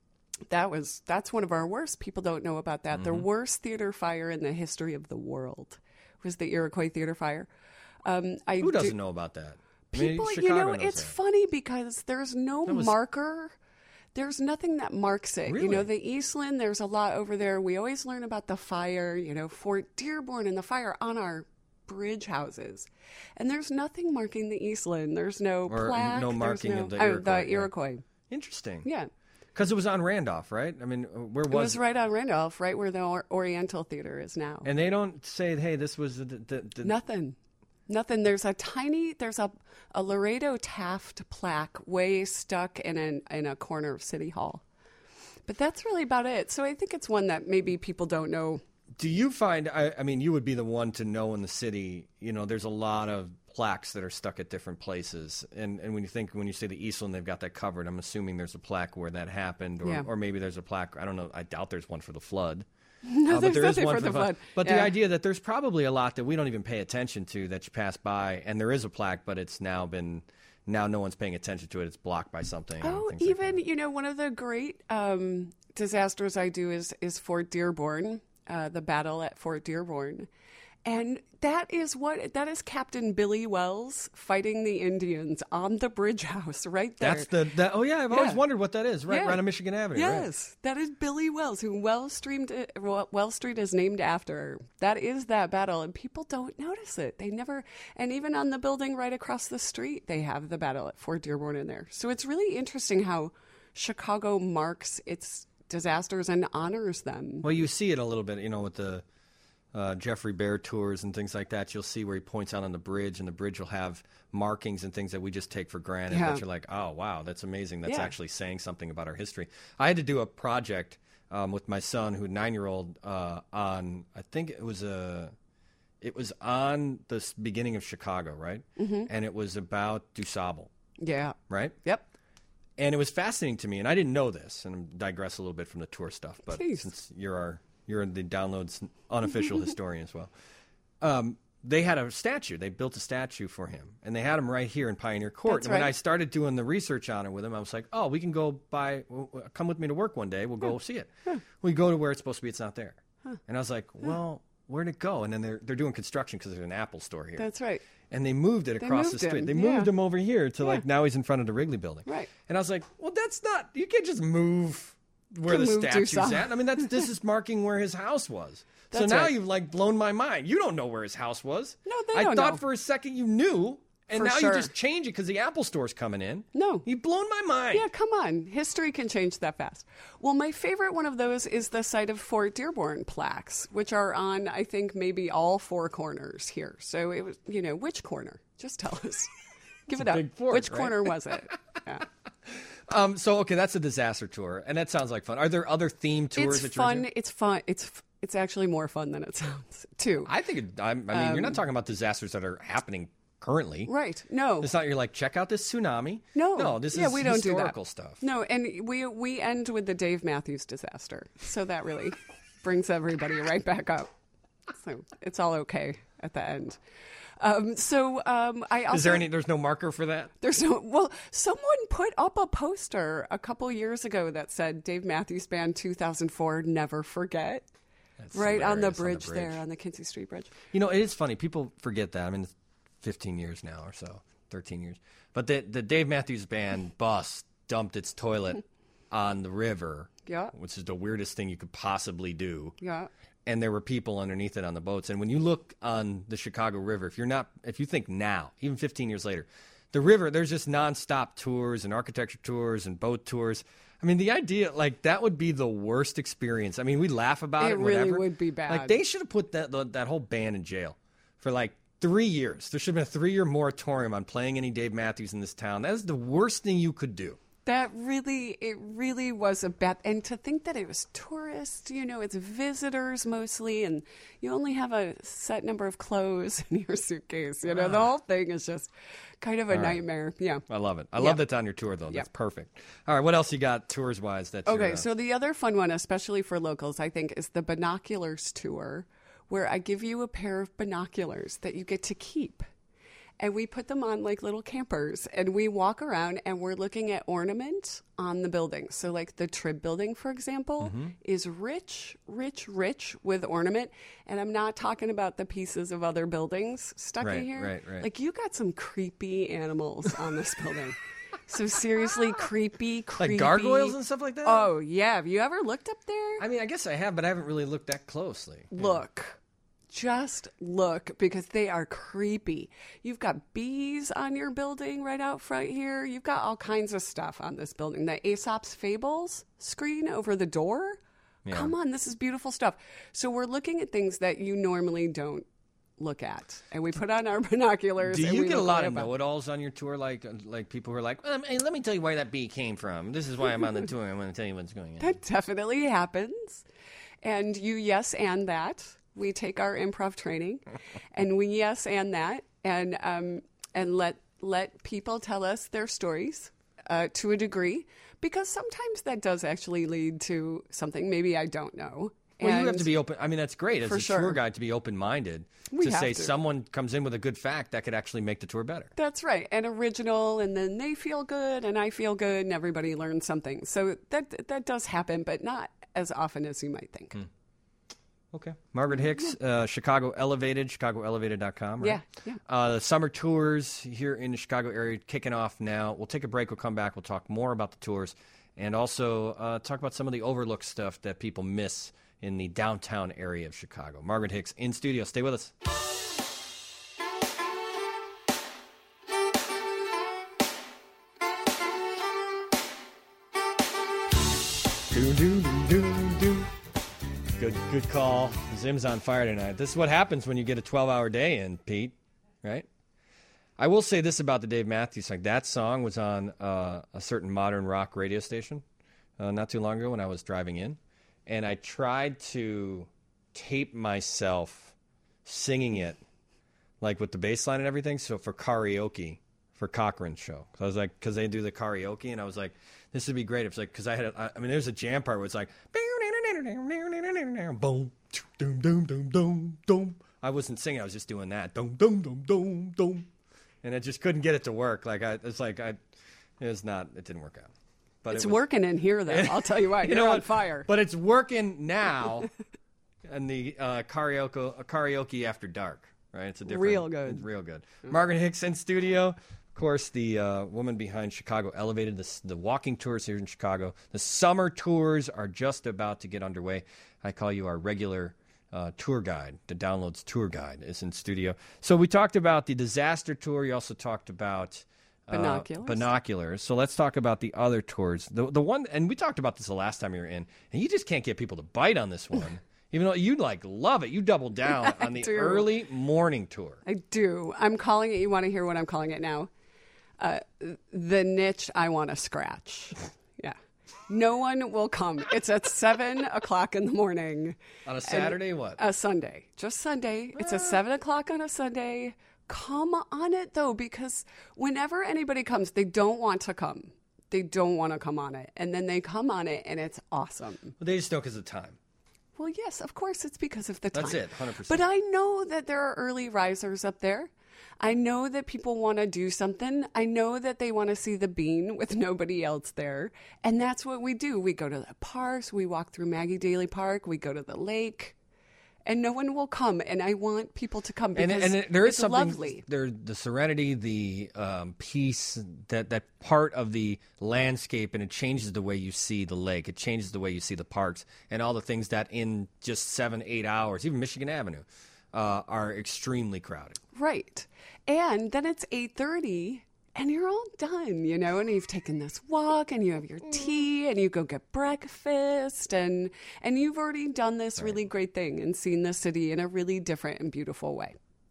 That was that's one of our worst. People don't know about that. Mm-hmm. The worst theater fire in the history of the world was the Iroquois theater fire. Um, I yeah. Who doesn't do, know about that? I mean, People, you Chicago know, knows it's that. funny because there's no That was- marker. There's nothing that marks it. Really? You know, the Eastland, there's a lot over there. We always learn about the fire, you know, Fort Dearborn and the fire on our bridge houses. And there's nothing marking the Eastland. There's no Or plaque. no there's marking no, of the oh, Iroquois, the yeah. Iroquois. Interesting. Yeah. Because it was on Randolph, right? I mean, where was It was right on Randolph, right where the or- Oriental Theater is now. And they don't say, hey, this was the... the, the Nothing. Nothing. There's a tiny, there's a, a Laredo Taft plaque way stuck in, an, in a corner of City Hall. But that's really about it. So I think it's one that maybe people don't know. Do you find, I, I mean, you would be the one to know in the city, you know, there's a lot of plaques that are stuck at different places. And and when you think, when you say the Eastland, they've got that covered, I'm assuming there's a plaque where that happened, or, Yeah. or maybe there's a plaque, I don't know, I doubt there's one for the flood. No, uh, but there's there is nothing one for the fun. But Yeah. the idea that there's probably a lot that we don't even pay attention to that you pass by, and there is a plaque, but it's now been now no one's paying attention to it. It's blocked by something. and Oh, things like even that. you know, one of the great um, disasters I do is is Fort Dearborn, uh, the battle at Fort Dearborn, and that is what that is Captain Billy Wells fighting the Indians on the bridge house right there. That's the that. Oh yeah, I've always Yeah. wondered what that is. Right, Yeah. right on Michigan Avenue. right. Yes, that is Billy Wells, who Wells Street, Wells Street is named after. That is that battle, and people don't notice it. They never, and even on the building right across the street, they have the battle at Fort Dearborn in there. So it's really interesting how Chicago marks its disasters and honors them. Well, you see it a little bit, you know, with the uh, Jeffrey Bear tours and things like that. You'll see where he points out on the bridge, and the bridge will have markings and things that we just take for granted. Yeah. But you're like, oh, wow, that's amazing. That's Yeah. actually saying something about our history. I had to do a project um, with my son, who nine-year-old, uh, on, I think it was a, it was on the s- beginning of Chicago, right? Mm-hmm. And it was about DuSable, Yeah. right? Yep. And it was fascinating to me, and I didn't know this, and I'm digress a little bit from the tour stuff, but Please. since you're our you're the Download's unofficial historian as well, um, they had a statue. They built a statue for him, and they had him right here in Pioneer Court. That's and when right. I started doing the research on it with him, I was like, "Oh, we can go by. w- w- Come with me to work one day. We'll go see it. We go to where it's supposed to be. It's not there." And I was like, "Well, where'd it go?" And then they're they're doing construction because there's an Apple store here. That's right. And they moved it They across the moved street. him, They yeah. moved him over here to Yeah. like now he's in front of the Wrigley building. Right. And I was like, well, that's not. You can't just move where Can the move statue's DuSable. at. I mean, that's this is marking where his house was. So That's now right. you've like blown my mind. You don't know where his house was. No, they I don't thought know. for a second you knew, and For now sure. you just change it because the Apple Store's coming in. No. You've blown my mind. Yeah, come on. History can change that fast. Well, my favorite one of those is the site of Fort Dearborn plaques, which are on, I think, maybe all four corners here. So it was, you know, which corner? Just tell us. Give it a up. big fort, Which right? corner was it? Yeah. Um. So okay, that's a disaster tour, and that sounds like fun. Are there other themed tours It's that you're fun. into? It's fun. It's f- it's actually more fun than it sounds, too. I think. It, I, I mean, you're not talking about disasters that are happening currently. Right. No. It's not. You're like, check out this tsunami. No, No. This yeah, is we don't do that. historical stuff. No, and we we end with the Dave Matthews disaster, so that really brings everybody right back up. So it's all okay at the end. Um, so um, I also Is there any? There's no marker for that. there's no well. Someone put up a poster a couple years ago that said Dave Matthews Band two thousand four, never forget. That's Right on the, hilarious, bridge there, on the Kinsey Street Bridge. You know, it is funny. People forget that. I mean, it's fifteen years now or so, thirteen years. But the the Dave Matthews Band bus dumped its toilet on the river, Yeah. which is the weirdest thing you could possibly do. Yeah. And there were people underneath it on the boats. And when you look on the Chicago River, if you're not, if you think now, even fifteen years later, the river, there's just nonstop tours and architecture tours and boat tours. I mean, the idea, like, that would be the worst experience. I mean, we laugh about it. It and really whatever. would be bad. Like, they should have put that the, that whole band in jail for like three years. There should have been a three-year moratorium on playing any Dave Matthews in this town. That is the worst thing you could do. That really, it really was a bad. And to think that it was tourists, you know, it's visitors mostly, and you only have a set number of clothes in your suitcase. You know, the whole thing is just kind of a nightmare. Yeah. I love it. I Yep. love that's on your tour, though. That's Yep. perfect. All right, what else you got tours-wise? That's Okay, your, uh, so the other fun one, especially for locals, I think, is the binoculars tour, where I give you a pair of binoculars that you get to keep. And we put them on like little campers, and we walk around and we're looking at ornament on the building. So, like the Trib building, for example, Mm-hmm. is rich, rich, rich with ornament. And I'm not talking about the pieces of other buildings stuck Right, in here. right, right. Like, you got some creepy animals on this building. So, seriously, creepy, creepy. like gargoyles and stuff like that? Oh, yeah. Have you ever looked up there? I mean, I guess I have, but I haven't really looked that closely. Look. Just look, because they are creepy. You've got bees on your building right out front here. You've got all kinds of stuff on this building. The Aesop's Fables screen over the door. Yeah. Come on, this is beautiful stuff. So we're looking at things that you normally don't look at. And we put on our binoculars. Do and you we get a look lot right of about- know-it-alls on your tour, like like people who are like, um, hey, let me tell you where that bee came from. This is why I'm on the tour. I'm going to tell you what's going on. That definitely happens. And you yes and that. We take our improv training and we yes and that and um, and let let people tell us their stories uh, to a degree, because sometimes that does actually lead to something maybe I don't know. Well, you have And- to be open. I mean, that's great as For a sure. tour guide to be open-minded We to have say to. someone comes in with a good fact that could actually make the tour better. That's right. And original, and then they feel good, and I feel good, and everybody learns something. So that that does happen, but not as often as you might think. Okay. Margaret Hicks, uh, Chicago Elevated, chicago elevated dot com, right? Yeah, yeah. Uh, the summer tours here in the Chicago area kicking off now. We'll take a break. We'll come back. We'll talk more about the tours and also uh, talk about some of the overlooked stuff that people miss in the downtown area of Chicago. Margaret Hicks in studio. Stay with us. Do, do, do, do, do. Good, good call. Zim's on fire tonight. This is what happens when you get a twelve-hour day in, Pete. Right? I will say this about the Dave Matthews song. That song was on uh, a certain modern rock radio station uh, not too long ago when I was driving in, and I tried to tape myself singing it, like with the bass line and everything. So for karaoke, for Cochran's show, so I was like, because they do the karaoke, and I was like, this would be great. It's like, because I had, a, I mean, there's a jam part where it's like, boom, doom, doom, doom, doom, doom. I wasn't singing. I was just doing that, doom, doom, doom, doom, doom, and I just couldn't get it to work. Like I, it's like I, it was not. It didn't work out. But It's it was, working in here, though. I'll tell you what. you You're know on what? fire. But it's working now, in the uh, karaoke, uh, karaoke after dark. Right? It's a different, Real good. It's real good. Margaret Hicks in studio. Of course, the uh, woman behind Chicago Elevated, the, the walking tours here in Chicago. The summer tours are just about to get underway. I call you our regular uh, tour guide. The Downloads tour guide is in studio. So we talked about the disaster tour. You also talked about uh, Binoculars. binoculars. So let's talk about the other tours. The the one, and we talked about this the last time you were in, and you just can't get people to bite on this one. Even though you like love it, you double down on the do. early morning tour. I do. I'm calling it, you want to hear what I'm calling it now? Uh, the niche I want to scratch. Yeah. No one will come. It's at seven o'clock in the morning. On a Saturday, what? A Sunday. Just Sunday. It's at seven o'clock on a Sunday. Come on it, though, because whenever anybody comes, they don't want to come. They don't want to come on it. And then they come on it, and it's awesome. Well, they just know because of time. Well, yes, of course, it's because of the time. That's it, one hundred percent. But I know that there are early risers up there. I know that people want to do something. I know that they want to see the bean with nobody else there. And that's what we do. We go to the parks. We walk through Maggie Daly Park. We go to the lake. And no one will come. And I want people to come because and, and there is it's something lovely. there, the serenity, the um, peace, that that part of the landscape, and it changes the way you see the lake. It changes the way you see the parks and all the things that in just seven, eight hours, even Michigan Avenue, uh, are extremely crowded. Right. And then it's eight thirty and you're all done, you know, and you've taken this walk and you have your tea and you go get breakfast and and you've already done this really great thing and seen the city in a really different and beautiful way.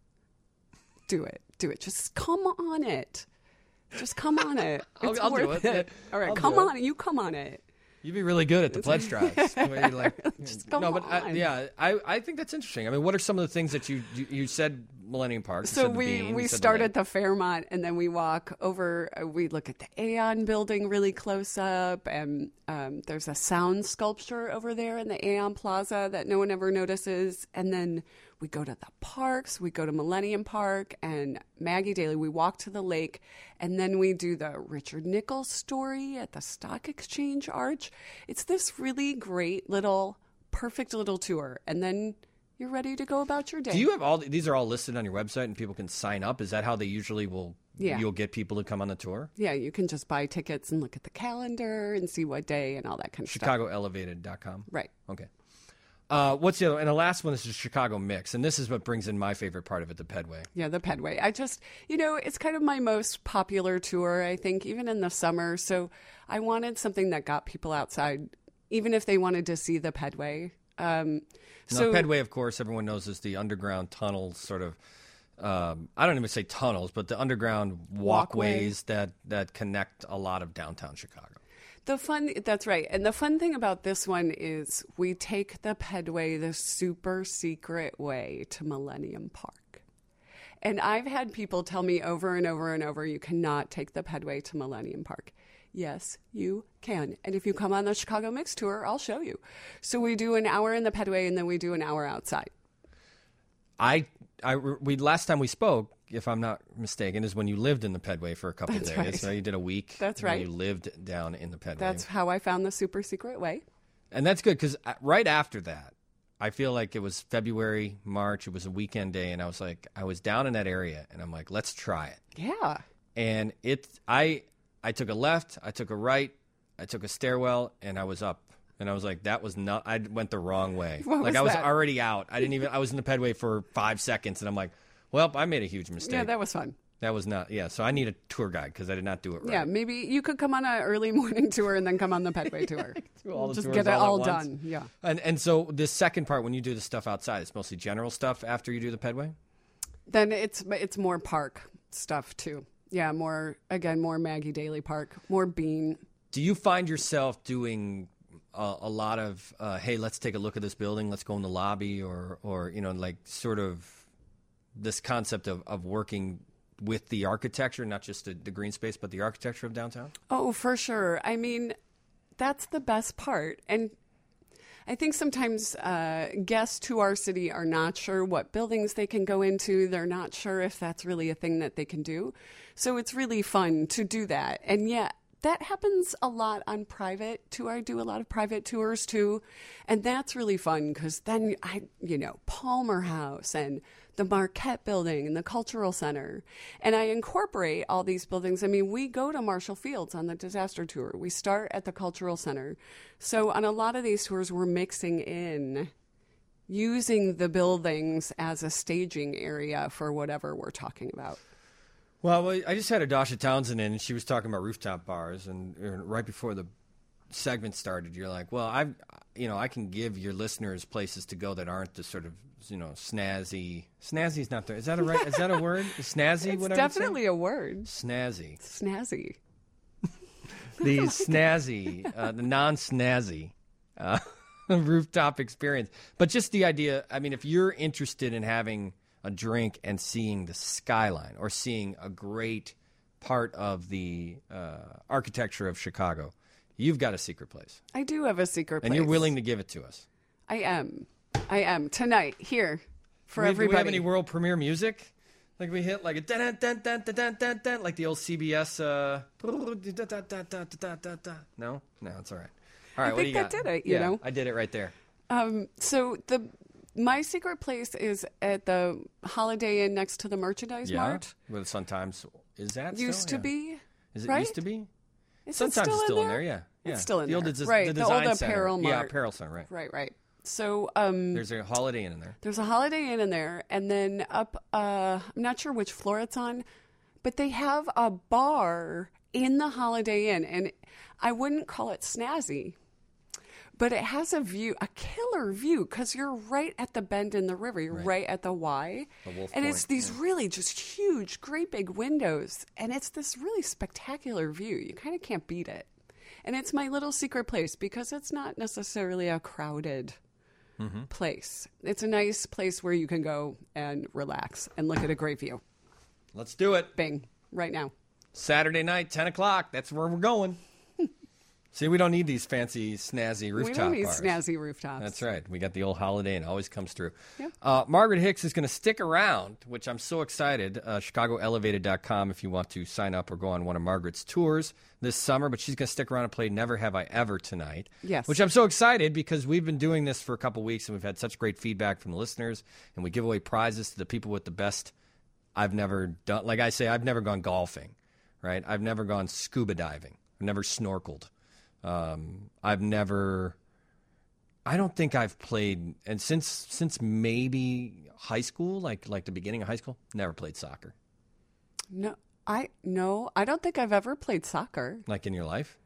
Do it. Do it. Just come on it. Just come on it. I'll- It's I'll do worth it. it. All right, I'll come do it. on it. You come on it. You'd be really good at the pledge drives. Where you're like, Just come no, but I, on. yeah, I, I think that's interesting. I mean, what are some of the things that you you, you said Millennium Park? You So said the we, Bean, we you said the start lake. at the Fairmont and then we walk over, uh, we look at the Aon building really close up, and um, there's a sound sculpture over there in the Aon Plaza that no one ever notices. And then we go to the parks, we go to Millennium Park and Maggie Daly, we walk to the lake, and then we do the Richard Nichols story at the Stock Exchange Arch. It's this really great little, perfect little tour. And then you're ready to go about your day. Do you have all these are all listed on your website and people can sign up? Is that how they usually will? Yeah. You'll get people to come on the tour. Yeah, you can just buy tickets and look at the calendar and see what day and all that kind of stuff. Chicago Elevated dot com. Right. Okay. Uh, what's the other? And the last one is the Chicago Mix, and this is what brings in my favorite part of it, the Pedway. Yeah, the Pedway. I just, you know, it's kind of my most popular tour, I think, even in the summer. So I wanted something that got people outside, even if they wanted to see the Pedway. Um, Now, so Pedway, of course, everyone knows is the underground tunnels, sort of. Um, I don't even say tunnels, but the underground walkways that that connect a lot of downtown Chicago. The fun, that's right. And the fun thing about this one is we take the Pedway the super secret way to Millennium Park. And I've had people tell me over and over and over, you cannot take the Pedway to Millennium Park. Yes, you can. And if you come on the Chicago Mix Tour, I'll show you. So we do an hour in the Pedway, and then we do an hour outside. I, I, we last time we spoke, if I'm not mistaken, is when you lived in the Pedway for a couple That's days. right. Right? You did a week. That's and right. You lived down in the Pedway. That's how I found the super secret way. And that's good because right after that, I feel like it was February, March. It was a weekend day, and I was like, I was down in that area, and I'm like, let's try it. Yeah. And it, I, I took a left, I took a right, I took a stairwell, and I was up. And I was like, that was not. I went the wrong way. What like was I was that? already out. I didn't even. I was in the Pedway for five seconds, and I'm like, well, I made a huge mistake. Yeah, that was fun. That was not. Yeah, so I need a tour guide because I did not do it right. Yeah, maybe you could come on an early morning tour and then come on the Pedway tour. Do all the Just tours get it all at all once. done. Yeah. And and so this second part, when you do the stuff outside, it's mostly general stuff after you do the Pedway. Then it's it's more park stuff too. Yeah, more again, more Maggie Daly Park, more Bean. Do you find yourself doing a, a lot of, uh, hey, let's take a look at this building, let's go in the lobby, or, or you know, like sort of this concept of, of working with the architecture, not just the, the green space, but the architecture of downtown? Oh, for sure. I mean, that's the best part. And I think sometimes uh, guests to our city are not sure what buildings they can go into. They're not sure if that's really a thing that they can do. So it's really fun to do that. And yeah, that happens a lot on private tour. I do a lot of private tours too. And that's really fun because then I, you know, Palmer House and the Marquette Building and the Cultural Center. And I incorporate all these buildings. I mean, we go to Marshall Fields on the disaster tour. We start at the Cultural Center. So on a lot of these tours, we're mixing in using the buildings as a staging area for whatever we're talking about. Well, I just had Adasha Townsend in, and she was talking about rooftop bars, and, and right before the segment started, you're like, well, I, you know, I can give your listeners places to go that aren't the sort of, you know, snazzy. Snazzy's not there. Is that a right? Is that a word? Snazzy? It's whatever. definitely a word. Snazzy. Snazzy. The snazzy, uh, the non-snazzy uh, rooftop experience. But just the idea. I mean, if you're interested in having a drink and seeing the skyline or seeing a great part of the uh, architecture of Chicago, you've got a secret place. I do have a secret place. And you're willing to give it to us. I am. I am. Tonight, here, for do we, everybody. Do we have any world premiere music? Like we hit like a dun dun dun dun dun dun dun, like the old C B S. Uh, no, no, it's all right. All right, I what do think you that got? did it, you yeah, know. I did it right there. Um, so the my secret place is at the Holiday Inn next to the Merchandise Yeah, Mart. well, sometimes is that Used still? to Yeah. be. Is it right? used to be? Is Sometimes it still it's still in in there? there. Yeah, yeah. It's still in the old there. des- Right, the the design old center. apparel Yeah, mart. apparel center. Right. Right, right. So um, There's a Holiday Inn in there. there's a Holiday Inn in there, and then up, uh, I'm not sure which floor it's on, but they have a bar in the Holiday Inn, and I wouldn't call it snazzy, but it has a view, a killer view, because you're right at the bend in the river. You're right, Right. at the Y, The Wolf and it's Point, these yeah. really just huge, great big windows, and it's this really spectacular view. You kind of can't beat it. And it's my little secret place because it's not necessarily a crowded Mm-hmm. place. It's a nice place where you can go and relax and look at a great view. Let's do it. Bing, right now. Saturday night, ten o'clock. That's where we're going. See, we don't need these fancy, snazzy rooftop we don't need bars. snazzy rooftops. That's right. We got the old Holiday Inn. Always comes through. Yep. Uh, Margaret Hicks is going to stick around, which I'm so excited. Uh, Chicago Elevated dot com if you want to sign up or go on one of Margaret's tours this summer. But she's going to stick around and play Never Have I Ever tonight. Yes. Which I'm so excited because we've been doing this for a couple weeks and we've had such great feedback from the listeners. And we give away prizes to the people with the best. I've never done, like I say, I've never gone golfing, right? I've never gone scuba diving. I've never snorkeled. Um, I've never, I don't think I've played, and since since maybe high school, like like the beginning of high school, never played soccer. No, I no, I don't think I've ever played soccer. Like in your life?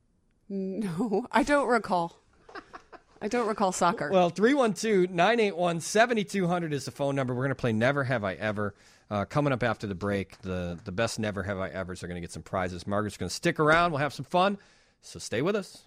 No, I don't recall. I don't recall soccer. Well, three one two, nine eight one, seven two zero zero is the phone number. We're going to play Never Have I Ever. Uh, coming up after the break, the, the best Never Have I Evers are going to get some prizes. Margaret's going to stick around. We'll have some fun. So stay with us.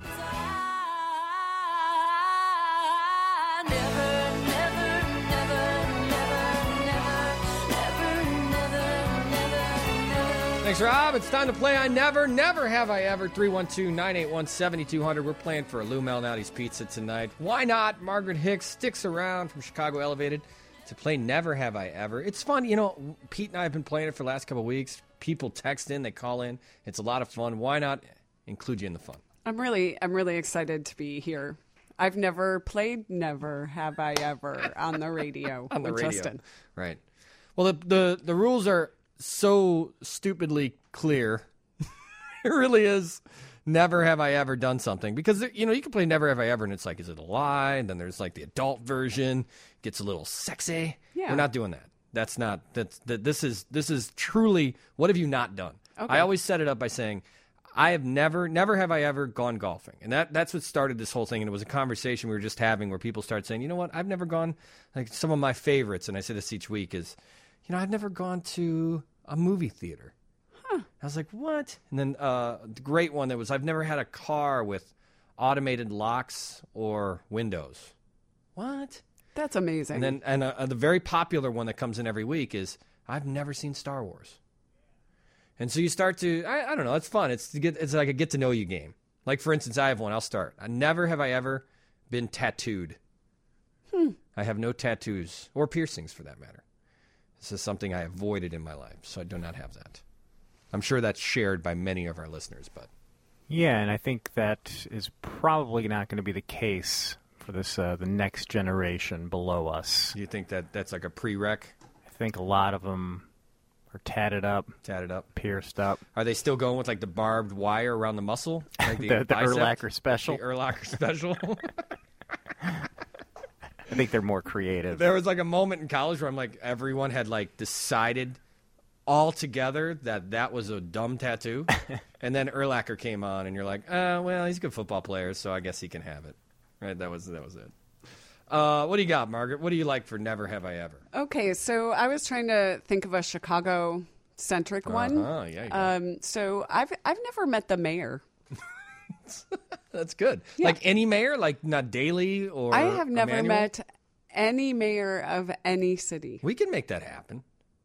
Thanks Thanks, Rob. It's time to play I Never, Never Have I Ever. three one two, nine eight one, seven two zero zero. We're playing for a Lou Malnati's Pizza tonight. Why not? Margaret Hicks sticks around from Chicago Elevated to play Never Have I Ever. It's fun. You know, Pete and I have been playing it for the last couple of weeks. People text in, they call in. It's a lot of fun. Why not include you in the fun? I'm really, I'm really excited to be here. I've never played Never Have I Ever on the radio. on the with radio. Justin. Right. Well, the, the, the rules are so stupidly clear. It really is. Never have I ever done something. Because, you know, you can play Never Have I Ever, and it's like, is it a lie? And then there's like the adult version. Gets a little sexy. Yeah. We're not doing that. That's not, that's, that, this is, this is truly, what have you not done? Okay. I always set it up by saying, I have never, never have I ever gone golfing. And that, that's what started this whole thing. And it was a conversation we were just having where people started saying, you know what, I've never gone, like some of my favorites, and I say this each week, is, you know, I've never gone to a movie theater. Huh. I was like, what? And then uh, the great one that was, I've never had a car with automated locks or windows. What? That's amazing. And then and uh, the very popular one that comes in every week is, I've never seen Star Wars. And so you start to, I, I don't know, it's fun. It's to get, it's like a get to know you game. Like, for instance, I have one. I'll start. I never have I ever been tattooed. Hmm. I have no tattoos or piercings for that matter. This is something I avoided in my life, so I do not have that. I'm sure that's shared by many of our listeners, but Yeah, and I think that is probably not going to be the case for this uh, the next generation below us. do you think that that's like a prereq? I think a lot of them are tatted up, Tatted up. pierced up. Are they still going with like the barbed wire around the muscle? Like The- the bicep? Urlacher special? The Urlacher special. I think they're more creative. There was like a moment in college where I'm like, everyone had like decided all together that that was a dumb tattoo. And then Urlacher came on and you're like, uh, well, he's a good football player, so I guess he can have it. Right? That was, that was it. Uh, what do you got, Margaret? What do you like for Never Have I Ever? Okay, so I was trying to think of a Chicago-centric one. Uh-huh, yeah, you go. Um, so I've I've never met the mayor. That's good. Yeah. Like any mayor, like not Daley or I have never Emanuel? met any mayor of any city. We can make that happen.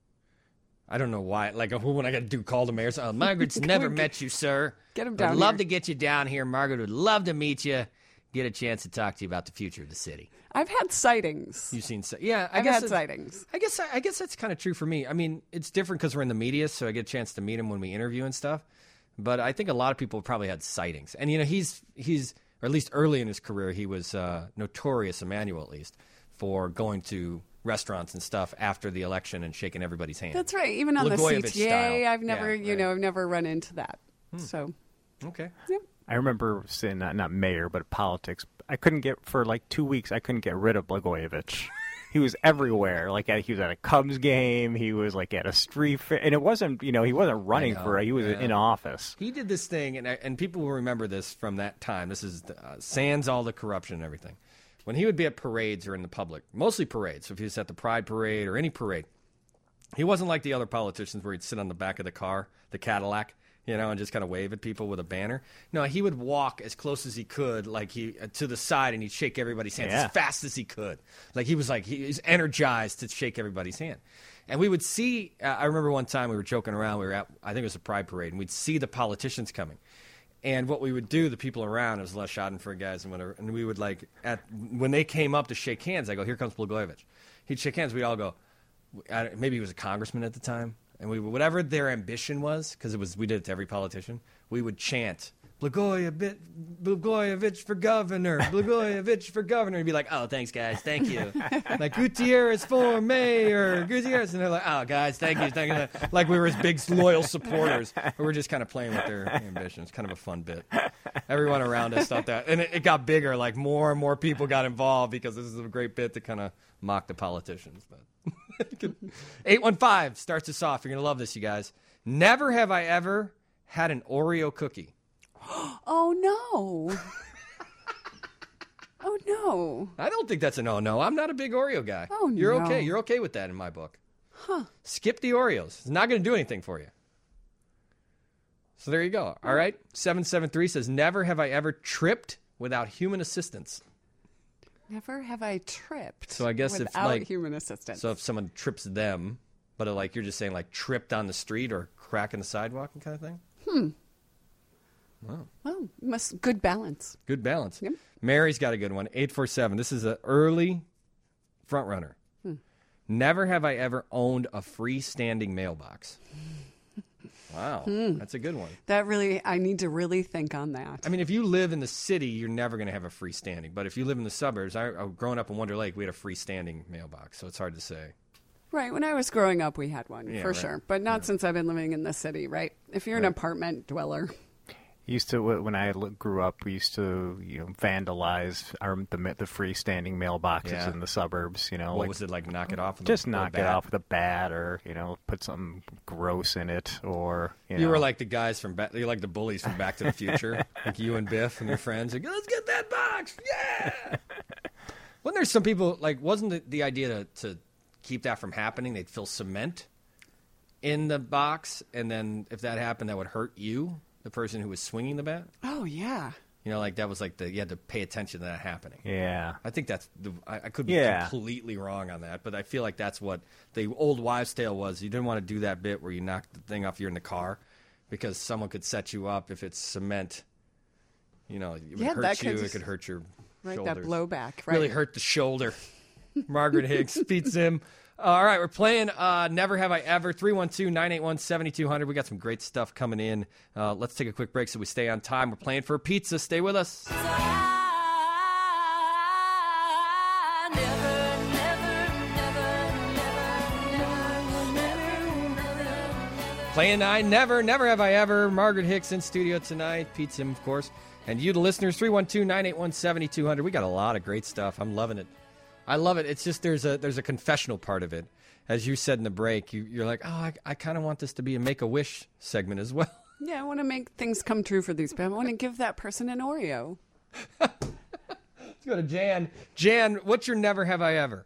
I don't know why. Like, who when I got to do call the mayor? Uh, Margaret's never met you, sir. Get him I'd down love here. to get you down here. Margaret would love to meet you. Get a chance to talk to you about the future of the city. I've had sightings. You've seen, yeah. I I've guess had it's- sightings. I guess I guess that's kind of true for me. I mean, it's different because we're in the media, so I get a chance to meet him when we interview and stuff. But I think a lot of people have probably had sightings, and you know, he's he's or at least early in his career, he was uh, notorious, Emmanuel at least, for going to restaurants and stuff after the election and shaking everybody's hand. That's right. Even on the Blagojevich C T A, style. I've never, Yeah, you right. know, I've never run into that. So, Okay. yep. I remember saying, not, not mayor, but politics. I couldn't get, for like two weeks, I couldn't get rid of Blagojevich. He was everywhere. Like, at, he was at a Cubs game. He was, like, at a street fair. And it wasn't, you know, he wasn't running know, for it. He was yeah. in office. He did this thing, and I- and people will remember this from that time. This is uh, sans all the corruption and everything. When he would be at parades or in the public, mostly parades, so if he was at the Pride Parade or any parade, he wasn't like the other politicians where he'd sit on the back of the car, the Cadillac, you know, and just kind of wave at people with a banner. No, he would walk as close as he could, like he uh, to the side, and he'd shake everybody's hands Yeah. as fast as he could. Like he was like he was energized to shake everybody's hand. And we would see. Uh, I remember one time we were joking around. We were at, I think it was a Pride Parade, and we'd see the politicians coming. And what we would do, the people around, it was Les Schadenfreude guys and whatever, and we would like at when they came up to shake hands, I go, "Here comes Blagojevich." He'd shake hands. We'd all go. I don't- Maybe he was a congressman at the time. And we would, whatever their ambition was, because it was we did it to every politician, we would chant Blagojevich, Blagojevich for governor, Blagojevich for governor, and be like, "Oh, thanks, guys, thank you." Like Gutierrez for mayor, Gutierrez, and they're like, "Oh, guys, thank you, thank you." Like we were his big loyal supporters. We were just kind of playing with their ambitions. Kind of a fun bit. Everyone around us thought that, and it, it got bigger. Like more and more people got involved because this is a great bit to kind of mock the politicians, but. eight one five starts us off. You're going to love this, you guys. Never have I ever had an Oreo cookie. Oh no. Oh no. I don't think that's a no-no. I'm not a big Oreo guy. Oh, You're no. okay. You're okay with that in my book. Huh. Skip the Oreos. It's not going to do anything for you. So there you go. All right. seven seven three says, never have I ever tripped without human assistance. Never have I tripped. So I guess if, without like- human assistance. So if someone trips them, but uh, like you're just saying, like tripped on the street or crack in the sidewalk and kind of thing. Hmm. Wow. Well, must good balance. Good balance. Yep. Mary's got a good one. eight four seven. This is an early front runner. Hmm. Never have I ever owned a freestanding mailbox. Wow, Hmm. that's a good one. That really, I need to really think on that. I mean, if you live in the city, you're never going to have a freestanding. But if you live in the suburbs, I, I growing up in Wonder Lake, we had a freestanding mailbox, so it's hard to say. Right. When I was growing up, we had one, Yeah, for right. sure. But not since I've been living in the city, right? If you're an Right. apartment dweller. Used to when I li- grew up, we used to you know vandalize our the ma- the freestanding mailboxes Yeah. in the suburbs. You know, What like was it like? Knock it off? With just a, with a knock it bat? off with a bat, or you know, put something gross in it, or you, You know. were like the guys from back. You're like the bullies from Back to the Future, like you and Biff and your friends. Like, let's get that box, yeah. Wasn't there some people like? Wasn't the, the idea to, to keep that from happening? They'd fill cement in the box, and then if that happened, that would hurt you, the person who was swinging the bat. Oh, yeah. You know, like that was like the you had to pay attention to that happening. yeah. I think that's the. I, I could be Yeah. completely wrong on that, but I feel like that's what the old wives' tale was. You didn't want to do that bit where you knock the thing off. You're in the car because someone could set you up if it's cement. You know, it would Yeah, hurt that you. could It just- could hurt your Right, shoulders. that blowback. Right. Really hurt the shoulder. Margaret Higgs beats him. Uh, all right, we're playing uh, Never Have I Ever. three one two, nine eight one, seven two zero zero. We got some great stuff coming in. Uh, let's take a quick break so we stay on time. We're playing for a pizza. Stay with us. Playing I Never, Never Have I Ever. Margaret Hicks in studio tonight. Pete's him, of course. And you, the listeners, three one two, nine eight one, seven two zero zero. We got a lot of great stuff. I'm loving it. I love it. It's just there's a there's a confessional part of it. As you said in the break, you, you're like, oh, I, I kind of want this to be a Make-A-Wish segment as well. Yeah, I want to make things come true for these people. I want to give that person an Oreo. Let's go to Jan. Jan, what's your Never Have I Ever?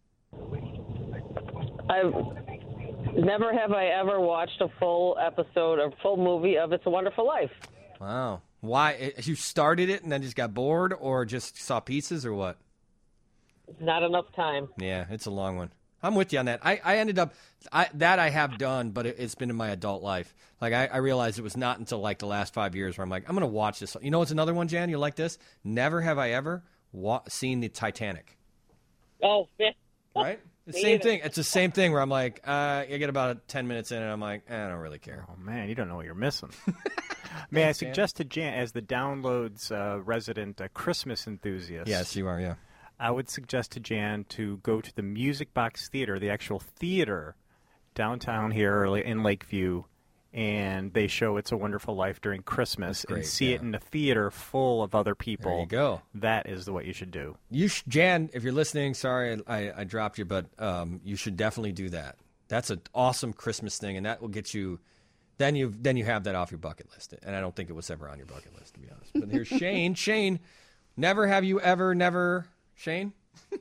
I've never have I ever watched a full episode or full movie of It's a Wonderful Life. Wow. Why? You started it and then just got bored or just saw pieces or what? Not enough time. Yeah, it's a long one. I'm with you on that. I, I ended up, I, that I have done, but it, it's been in my adult life. Like, I, I realized it was not until, like, the last five years where I'm like, I'm going to watch this. You know what's another one, Jan? You like this? Never have I ever wa- seen the Titanic. Oh, yeah. Right? The Me same either. thing. It's the same thing where I'm like, uh, I get about ten minutes in and I'm like, eh, I don't really care. Oh man, you don't know what you're missing. May I suggest to Jan, as the Downloads uh, resident uh, Christmas enthusiast? Yes, you are, yeah. I would suggest to Jan to go to the Music Box Theater, the actual theater downtown here in Lakeview, and they show It's a Wonderful Life during Christmas, great, and see it yeah. in a theater full of other people. There you go. That is what you should do. You sh- Jan, if you're listening, sorry I, I, I dropped you, but um, you should definitely do that. That's an awesome Christmas thing, and that will get you. Then you then you have that off your bucket list, and I don't think it was ever on your bucket list, to be honest. But here's Shane. Shane, never have you ever, never, Shane.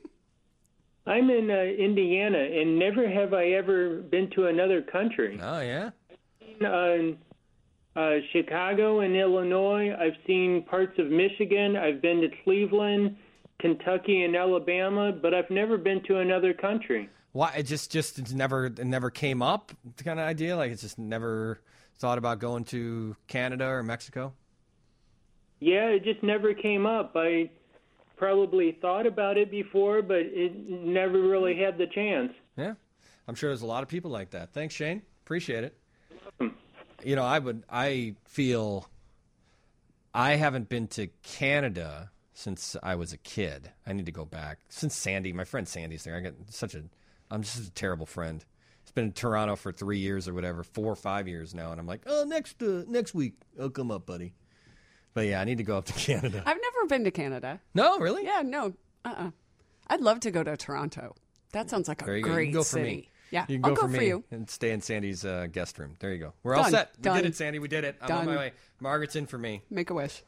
I'm in uh, Indiana, and never have I ever been to another country. Oh yeah. Uh, uh, Chicago and Illinois. I've seen parts of Michigan. I've been to Cleveland, Kentucky, and Alabama, but I've never been to another country. Why? It just just it's never it never came up. The kind of idea, like it's just never thought about going to Canada or Mexico. Yeah, it just never came up. I probably thought about it before, but it never really had the chance. Yeah, I'm sure there's a lot of people like that. Thanks, Shane. Appreciate it. You know, I would. I feel I haven't been to Canada since I was a kid. I need to go back. Since Sandy, my friend Sandy's there. I got such a. I'm just a terrible friend. He's been in Toronto for three years or whatever, four or five years now, and I'm like, oh, next uh, next week I'll come up, buddy. But yeah, I need to go up to Canada. I've never been to Canada. No, really? Yeah, no. Uh-uh. I'd love to go to Toronto. That sounds like a There you go. great You can go for city. me. Yeah, you can I'll go, go for, for me you. and stay in Sandy's uh, guest room. There you go. We're all Done. set. We Done. did it, Sandy. We did it. I'm on my Done. way. Margaret's in for me. Make a wish.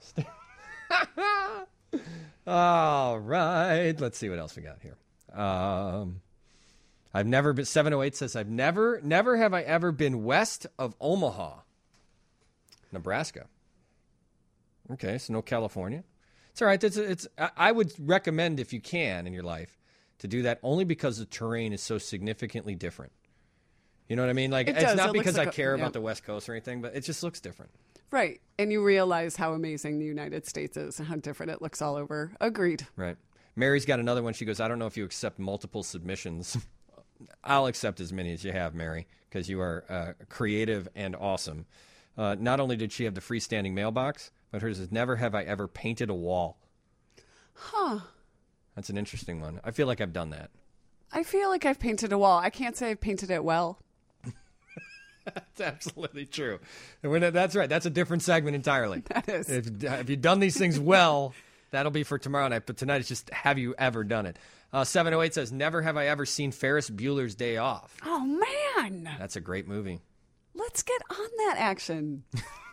All right. Let's see what else we got here. Um, I've never been. seven oh eight says I've never, never have I ever been west of Omaha, Nebraska. Okay, so no California. It's all right. It's, it's. I would recommend if you can in your life to do that only because the terrain is so significantly different. You know what I mean? Like It it's does. not It looks because like I a- care yeah. about the West Coast or anything, but it just looks different. Right. And you realize how amazing the United States is and how different it looks all over. Agreed. Right. Mary's got another one. She goes, I don't know if you accept multiple submissions. I'll accept as many as you have, Mary, because you are uh, creative and awesome. Uh, not only did she have the freestanding mailbox, but hers is never have I ever painted a wall. Huh. That's an interesting one. I feel like I've done that. I feel like I've painted a wall. I can't say I've painted it well. That's absolutely true. And when, that's right. That's a different segment entirely. That is. If, if you've done these things well, that'll be for tomorrow night. But tonight it's just, have you ever done it? Uh, seven oh eight says, never have I ever seen Ferris Bueller's Day Off. Oh, man. That's a great movie. Let's get on that action.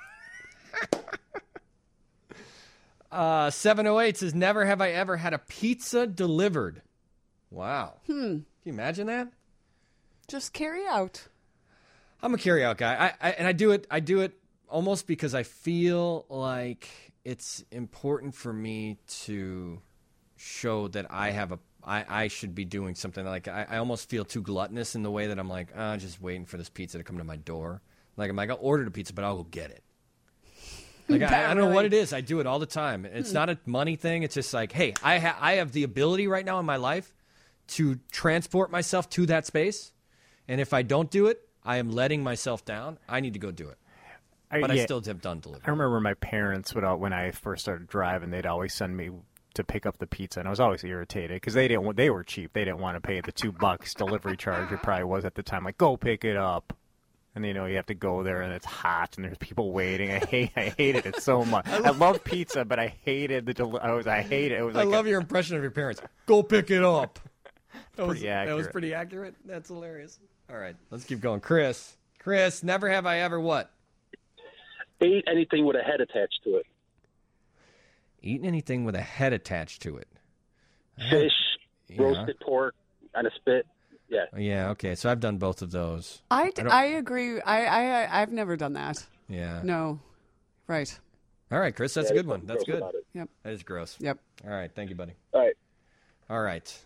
Uh, seven oh eight says, never have I ever had a pizza delivered. Wow. Hmm. Can you imagine that? Just carry out. I'm a carry out guy. I, I and I do it I do it almost because I feel like it's important for me to show that I have a I, I should be doing something. Like I, I almost feel too gluttonous in the way that I'm like, ah, just waiting for this pizza to come to my door. Like I'm like, I'll order the pizza, but I'll go get it. Like I, I don't know what it is. I do it all the time. It's not a money thing. It's just like, hey, I ha- I have the ability right now in my life to transport myself to that space, and if I don't do it, I am letting myself down. I need to go do it. I- But I yeah. still have done delivery. I remember my parents would, al- when I first started driving, they'd always send me to pick up the pizza, and I was always irritated because they didn't. want- They were cheap. They didn't want to pay the two bucks delivery charge. It probably was at the time. Like, go pick it up, and you know you have to go there, and it's hot, and there's people waiting. I hate. I hated it so much. I love pizza, but I hated the. Deli- I was. I hate it. It was. I Like love a, your impression of your parents. Go pick it up. That was, Pretty that was accurate. pretty accurate. That's hilarious. All right, let's keep going. Chris. Chris, never have I ever what? Ate anything with a head attached to it. Eaten anything with a head attached to it. Fish, Yeah. roasted pork on a spit. Yeah. Yeah, okay. So I've done both of those. I, I d- don't- I agree. I, I, I've never done that. Yeah. No. Right. All right, Chris, that's Yeah, a good there's one. something That's gross good. about it. Yep. That is gross. Yep. All right, thank you, buddy. All right. All right.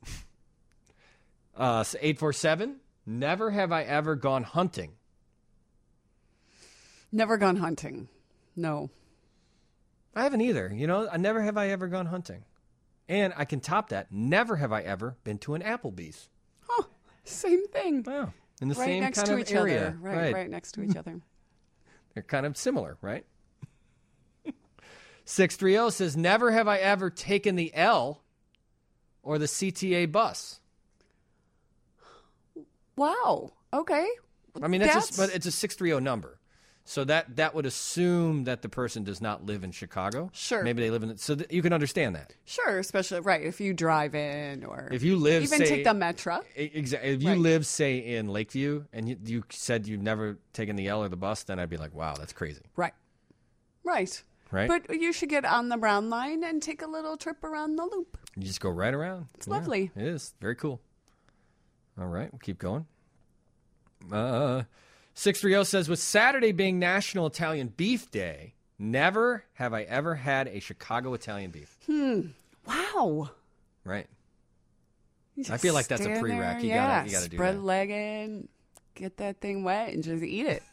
Uh, eight four seven, never have I ever gone hunting. Never gone hunting. No. I haven't either. You know, I never have I ever gone hunting. And I can top that. Never have I ever been to an Applebee's. Oh, same thing. Wow. In the right same next kind to of each area. other. Right, right, right. next to each other. They're kind of similar, right? six three zero says, never have I ever taken the L or the C T A bus. Wow. Okay. I mean, that's, That's- Just, but it's a six three zero number. So that, that would assume that the person does not live in Chicago. Sure. Maybe they live in, so that you can understand that. Sure, especially right if you drive in or If you live, even say, take the metro. Exactly. If you Right. live, say, in Lakeview, and you, you said you've never taken the L or the bus, then I'd be like, wow, that's crazy. Right. Right. Right? But you should get on the Brown Line and take a little trip around the loop. You just go right around. It's lovely. It is. Very cool. All right, we'll keep going. Uh, six three zero says, with Saturday being National Italian Beef Day, never have I ever had a Chicago Italian beef. Hmm. Wow. Right. You I feel like that's a stand prereq. there, You yeah, gotta, you gotta do spread that. leg in, get that thing wet, and just eat it.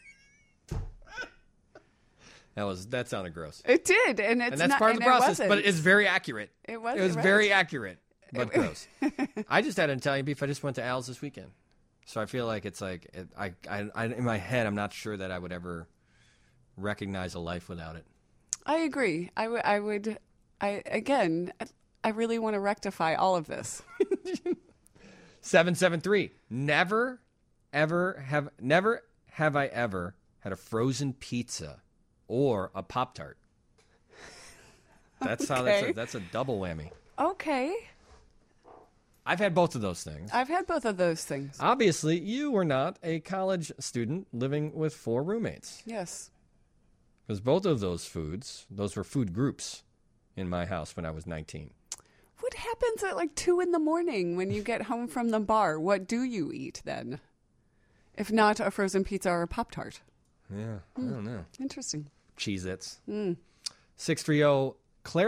That was that sounded gross. It did, and it's and that's not, part of and the process, it but it's very accurate. It was. It was it very was. accurate, but gross. I just had an Italian beef. I just went to Al's this weekend, so I feel like it's like it, I, I, I, in my head, I'm not sure that I would ever recognize a life without it. I agree. I would. I would. I again. I really want to rectify all of this. Seven seven three. Never, ever have never have I ever had a frozen pizza or a Pop-Tart. That's how that's Okay. a, that's a double whammy. Okay. I've had both of those things. I've had both of those things. Obviously, you were not a college student living with four roommates. Yes. Because both of those foods, those were food groups in my house when I was nineteen. What happens at like two in the morning when you get home from the bar? What do you eat then? If not a frozen pizza or a Pop-Tart. Yeah, I don't know. Interesting. Cheez-Its. Mm. six three zero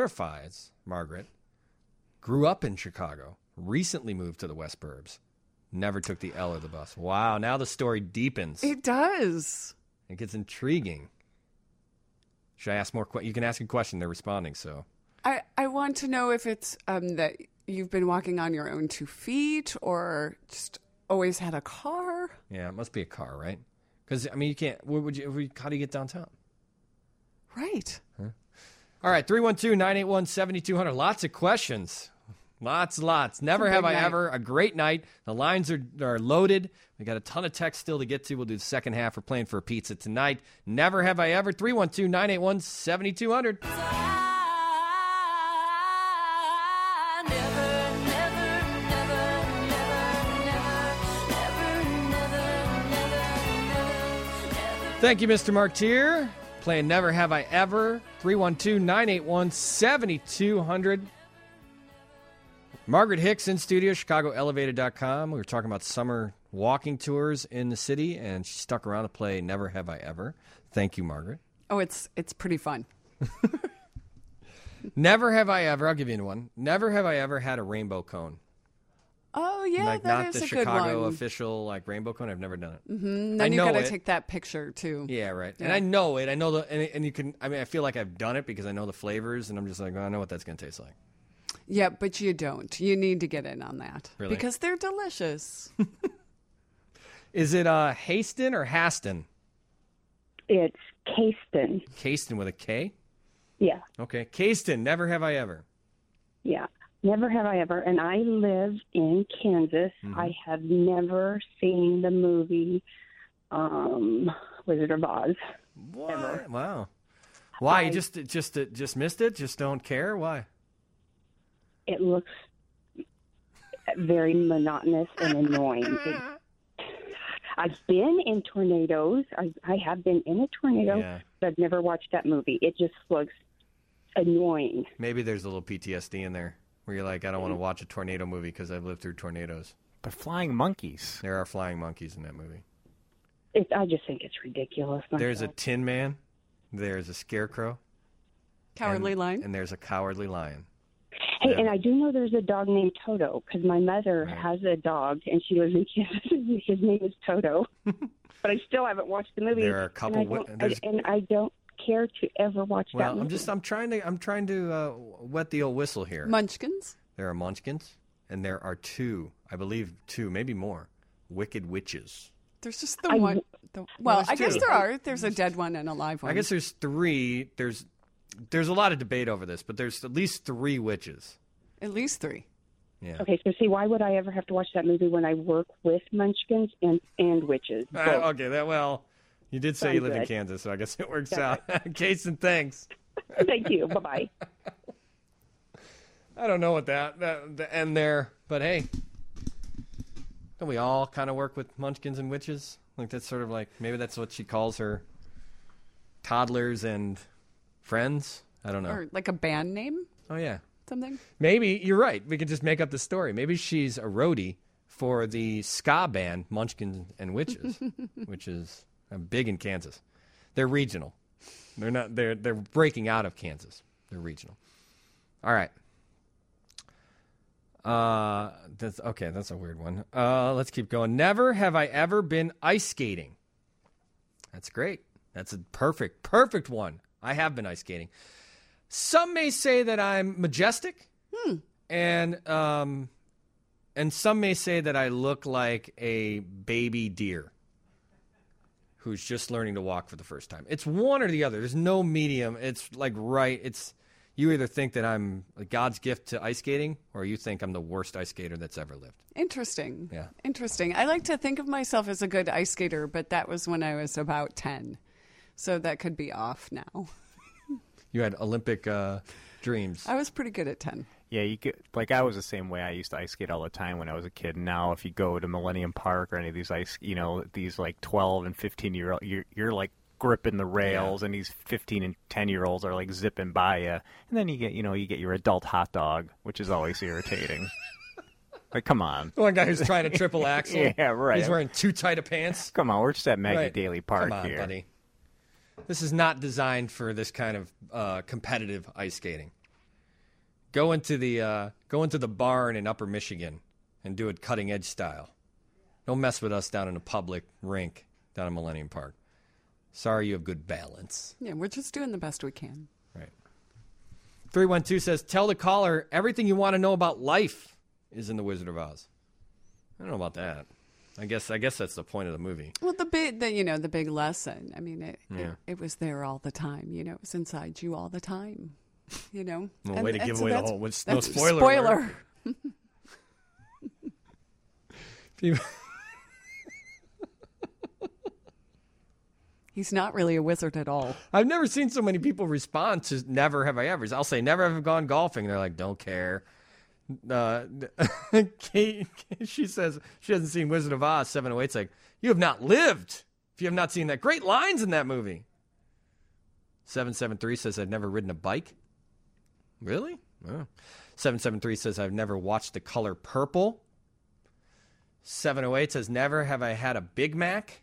clarifies, Margaret, grew up in Chicago, recently moved to the West Burbs, Never took the L or the bus. Wow, now the story deepens. It does. It gets intriguing. Should I ask more questions? You can ask a question. They're responding, so. I, I want to know if it's um, that you've been walking on your own two feet or just always had a car. Yeah, it must be a car, right? Because, I mean, you can't, where would you, how do you get downtown? Right. Huh? All right, three one two, nine eight one, seven two zero zero. Lots of questions. Lots, lots. Never have I night. ever. A great night. The lines are, are loaded. We got a ton of text still to get to. We'll do the second half. We're playing for a pizza tonight. Never have I ever. three one two, nine eight one, seven two zero zero. Thank you, Mister Martyr. Playing Never Have I Ever. three one two, nine eight one, seven two zero zero. Margaret Hicks in studio, Chicago Elevated dot com. We were talking about summer walking tours in the city, and she stuck around to play Never Have I Ever. Thank you, Margaret. Oh, it's it's pretty fun. Never have I ever, I'll give you one. Never have I ever had a rainbow cone. Oh, yeah, like that not is the a Chicago good one. official like rainbow cone. I've never done it. Mm-hmm. Then I you know got to it. take that picture, too. Yeah, right. Yeah. And I know it. I know the, and, and you can, I mean, I feel like I've done it because I know the flavors, and I'm just like, oh, I know what that's going to taste like. Yeah, but you don't. You need to get in on that. Really? Because they're delicious. Is it uh, Haston or Haston? It's Caiston. Caiston with a K? Yeah, Okay. Caiston, never have I ever. yeah. Never have I ever. And I live in Kansas. Mhm. I have never seen the movie um, Wizard of Oz. What? Ever. Wow. Why? I- you just just just missed it? Just don't care? Why? It looks very monotonous and annoying. It, I've been in tornadoes. I, I have been in a tornado, Yeah. but I've never watched that movie. It just looks annoying. Maybe there's a little P T S D in there where you're like, I don't want to watch a tornado movie because I've lived through tornadoes. But flying monkeys. There are flying monkeys in that movie. It, I just think it's ridiculous. There's a myself. Tin Man. There's a Scarecrow. Cowardly and, Lion. And there's a Cowardly Lion. Hey, Yeah. and I do know there's a dog named Toto because my mother Right. has a dog and she lives in Kansas. His name is Toto, but I still haven't watched the movie. There are a couple and I wi- don't, there's- I, and I don't care to ever watch that Well, movie. I'm just I'm trying to I'm trying to uh, wet the old whistle here. Munchkins. There are Munchkins, and there are two, I believe two, maybe more, Wicked Witches. There's just the I- one. The, well, there's I guess two. there are. There's a dead one and a live one. I guess there's three. There's there's a lot of debate over this, but there's at least three witches. At least three. Yeah. Okay, so see, why would I ever have to watch that movie when I work with Munchkins and, and witches? Uh, Both. okay, that well, you did say Sounds you live in good. Kansas, so I guess it works That's out. Jason, thanks. Thank you. Bye bye. I don't know what that, that the end there, but hey, don't we all kind of work with Munchkins and witches? Like that's sort of like maybe that's what she calls her toddlers and friends. I don't know. Or like a band name, Oh yeah, something. maybe you're right. We could just make up the story. Maybe she's a roadie for the ska band Munchkins and Witches, which is uh, big in Kansas. They're regional. They're not. They're they're breaking out of Kansas. They're regional. All right. Uh, that's okay. That's a weird one. Uh, let's keep going. Never have I ever been ice skating. That's great. That's a perfect, perfect one. I have been ice skating. Some may say that I'm majestic, Hmm. and um, and some may say that I look like a baby deer who's just learning to walk for the first time. It's one or the other. There's no medium. It's like right. It's you either think that I'm God's gift to ice skating, or you think I'm the worst ice skater that's ever lived. Interesting. Yeah. Interesting. I like to think of myself as a good ice skater, but that was when I was about ten. So that could be off now. You had Olympic uh, dreams. I was pretty good at ten. Yeah, you get like I was the same way. I used to ice skate all the time when I was a kid. And now, if you go to Millennium Park or any of these ice, you know, these like twelve and fifteen year old, you're, you're like gripping the rails, Yeah. and these fifteen and ten year olds are like zipping by you. And then you get, you know, you get your adult hot dog, which is always irritating. Like, come on. The one guy who's trying to triple axle. Yeah, right. He's wearing too tight of pants. Come on, we're just at Maggie Right. Daly Park Come on, here. buddy. This is not designed for this kind of uh, competitive ice skating. Go into the uh, go into the barn in Upper Michigan and do it cutting edge style. Don't mess with us down in a public rink down in Millennium Park. Sorry, you have good balance. Yeah, we're just doing the best we can. Right. three one two says, tell the caller everything you want to know about life is in The Wizard of Oz. I don't know about that. I guess I guess that's the point of the movie. Well, the big, the, you know, the big lesson. I mean, it, Yeah. it it was there all the time. You know, it was inside you all the time. You know. Well, And- way to and give so away the that's- whole. Which, no that's- spoiler. Spoiler. alert. People- He's not really a wizard at all. I've never seen so many people respond to "Never have I ever." I'll say "Never have I gone golfing." They're like, "Don't care." Uh, Kate, she says she hasn't seen Wizard of Oz. seven oh eight's like, you have not lived if you have not seen that. Great lines in that movie. seven seven three says I've never ridden a bike. Really? Oh. seven seven three says I've never watched The Color Purple. seven oh eight says never have I had a Big Mac.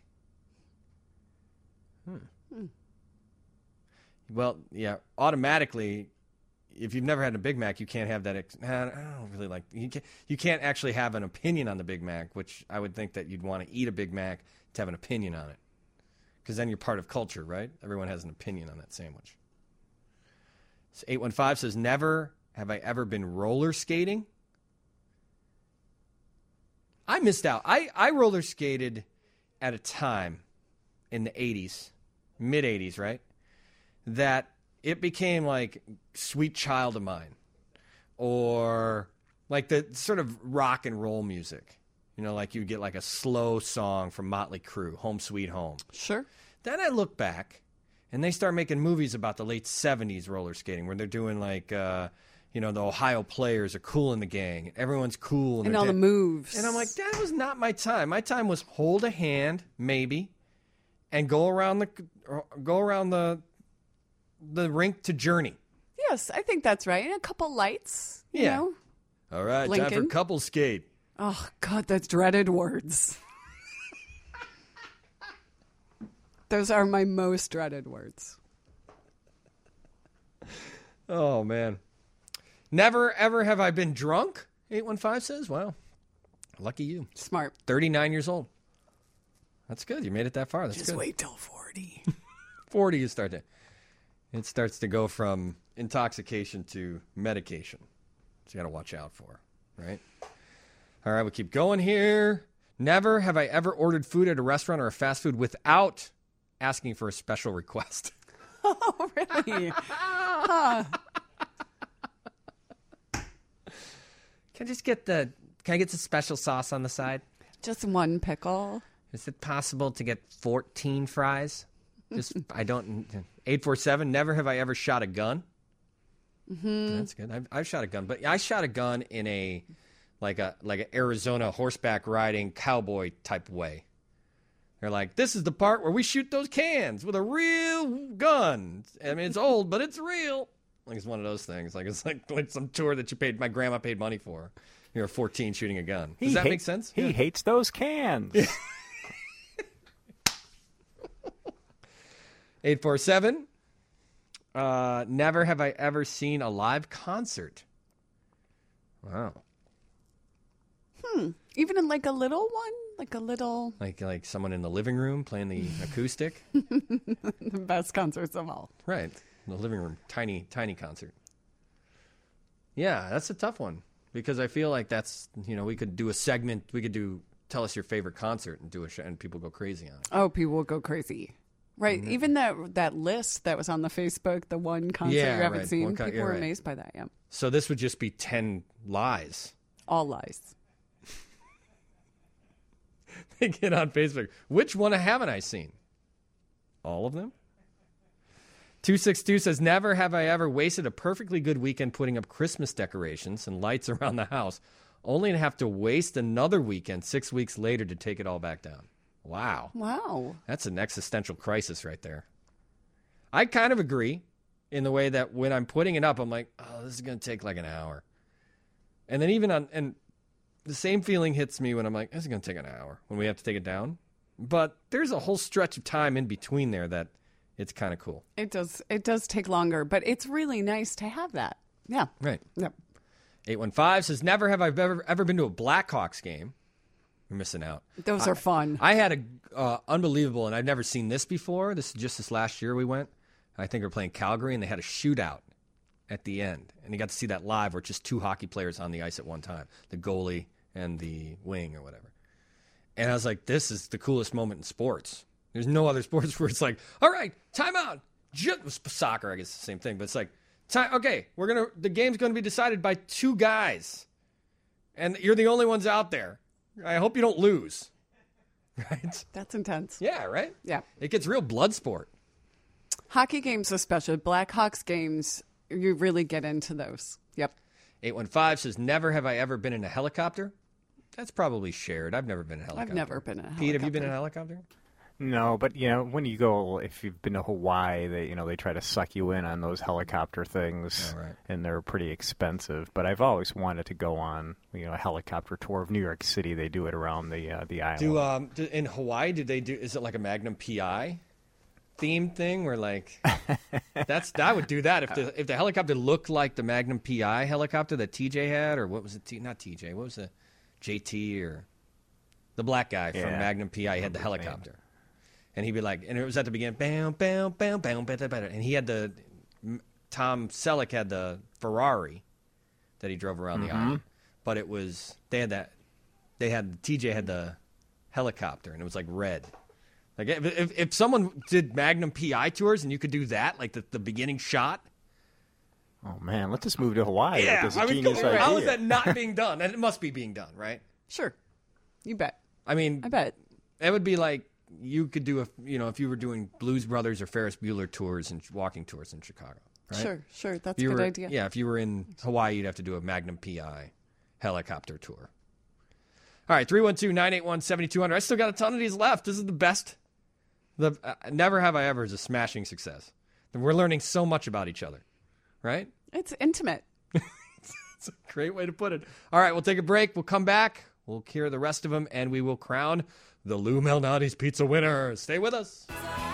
Hmm. Hmm. Well, yeah, automatically, if you've never had a Big Mac, you can't have that. Ex- I don't really like you. Can't, you can't actually have an opinion on the Big Mac, which I would think that you'd want to eat a Big Mac to have an opinion on it, because then you're part of culture, right? Everyone has an opinion on that sandwich. So eight one five says never have I ever been roller skating. I missed out. I, I roller skated at a time in the eighties, mid eighties, right? That it became like Sweet Child of Mine, or like the sort of rock and roll music. You know, like you get like a slow song from Motley Crue, Home Sweet Home. Sure. Then I look back, and they start making movies about the late seventies roller skating, where they're doing like, uh, you know, the Ohio Players are Cool in the Gang. Everyone's cool. And, And they're all the da- moves. And I'm like, that was not my time. My time was hold a hand, maybe, and go around the go around the the rink to Journey. Yes, I think that's right. And a couple lights, you Yeah. know. All right, time for Lincoln. couple skate. Oh, God, that's dreaded words. Those are my most dreaded words. Oh, man. Never, ever have I been drunk, eight one five says. Wow. Lucky you. Smart. thirty-nine years old. That's good. You made it that far. That's Just good. wait till forty. forty, you start to... It starts to go from intoxication to medication. So you got to watch out for, right? All right, we'll keep going here. Never have I ever ordered food at a restaurant or a fast food without asking for a special request. Oh, really? Huh. Can I just get the... Can I get the special sauce on the side? Just one pickle. Is it possible to get fourteen fries? Just, I don't... eight four seven, never have I ever shot a gun. Mm-hmm. That's good. I've, I've shot a gun, but I shot a gun in a... like a like an Arizona horseback riding cowboy type way. They're like, this is the part where we shoot those cans with a real gun. I mean, it's old, but it's real. Like it's one of those things. Like it's like, like some tour that you paid, my grandma paid money for. You're fourteen shooting a gun. Does He that hate- make sense? He Yeah. hates those cans. eight four seven. Uh, never have I ever seen a live concert. Wow. Hmm. Even in like a little one? Like a little... Like like someone in the living room playing the acoustic. the best concerts of all. Right. The living room. Tiny, tiny concert. Yeah, that's a tough one. Because I feel like that's, you know, we could do a segment. We could do, tell us your favorite concert and do a show, and people go crazy on it. Oh, people will go crazy. Right. Mhm. Even that that list that was on the Facebook, the one concert Yeah, you haven't right. seen, One con- people yeah, were right. amazed by that. Yeah. So this would just be ten lies. All lies. They get on Facebook. Which one haven't I seen? All of them? two six two says, never have I ever wasted a perfectly good weekend putting up Christmas decorations and lights around the house, only to have to waste another weekend six weeks later to take it all back down. Wow. Wow. That's an existential crisis right there. I kind of agree in the way that when I'm putting it up, I'm like, oh, this is going to take like an hour. And then even on, and the same feeling hits me when I'm like, this is going to take an hour when we have to take it down. But there's a whole stretch of time in between there that it's kind of cool. It does it does take longer, but it's really nice to have that. Yeah. Right. Yep. eight one five says, never have I ever, ever been to a Blackhawks game. You're missing out. Those I, are fun. I had a uh, unbelievable, and I've never seen this before. This is just this last year we went. I think we were playing Calgary, and they had a shootout at the end. And you got to see that live where it's just two hockey players on the ice at one time, the goalie and the wing or whatever. And I was like, this is the coolest moment in sports. There's no other sports where it's like, all right, timeout. Just soccer, I guess the same thing, but it's like, time. Okay, we're gonna. The game's going to be decided by two guys, and you're the only ones out there. I hope you don't lose. Right? That's intense. Yeah, right? Yeah. It gets real blood sport. Hockey games especially, Blackhawks games, you really get into those. Yep. eight one five says, never have I ever been in a helicopter. That's probably shared. I've never been in a helicopter. I've never been in a helicopter. Pete, have you been in a helicopter? No, but you know, when you go, if you've been to Hawaii, they you know they try to suck you in on those helicopter things, oh, right. and they're pretty expensive. But I've always wanted to go on, you know, a helicopter tour of New York City. They do it around the uh, the island. Do um do, in Hawaii? Did they do? Is it like a Magnum P I themed thing where like that's I would do that if the if the helicopter looked like the Magnum P I helicopter that T J had, or what was it? T, not T J. What was the J T or the black guy from Yeah. Magnum P I? He had the helicopter. And he'd be like, and it was at the beginning, bam, bam, bam, bam, bam, bam, bam. And he had the, Tom Selleck had the Ferrari that he drove around Mhm. the island. But it was, they had that, they had, T J had the helicopter, and it was like red. Like, if, if, if someone did Magnum P I tours and you could do that, like the, the beginning shot. Oh, man, let's just move to Hawaii. Yeah, That's a I mean, genius idea. how is that not being done? And it must be being done, right? Sure. You bet. I mean, I bet. It would be like, you could do a, you know, if you were doing Blues Brothers or Ferris Bueller tours and walking tours in Chicago, right? Sure, sure. That's If a you good were- idea. Yeah, if you were in Hawaii, you'd have to do a Magnum P I helicopter tour. All right, three one two, nine eight one, seven two zero zero. I still got a ton of these left. This is the best. The uh, Never Have I Ever is a smashing success. And we're learning so much about each other, right? It's intimate. It's a great way to put it. All right, we'll take a break. We'll come back. We'll hear the rest of them, and we will crown the Lou Malnati's Pizza winner. Stay with us.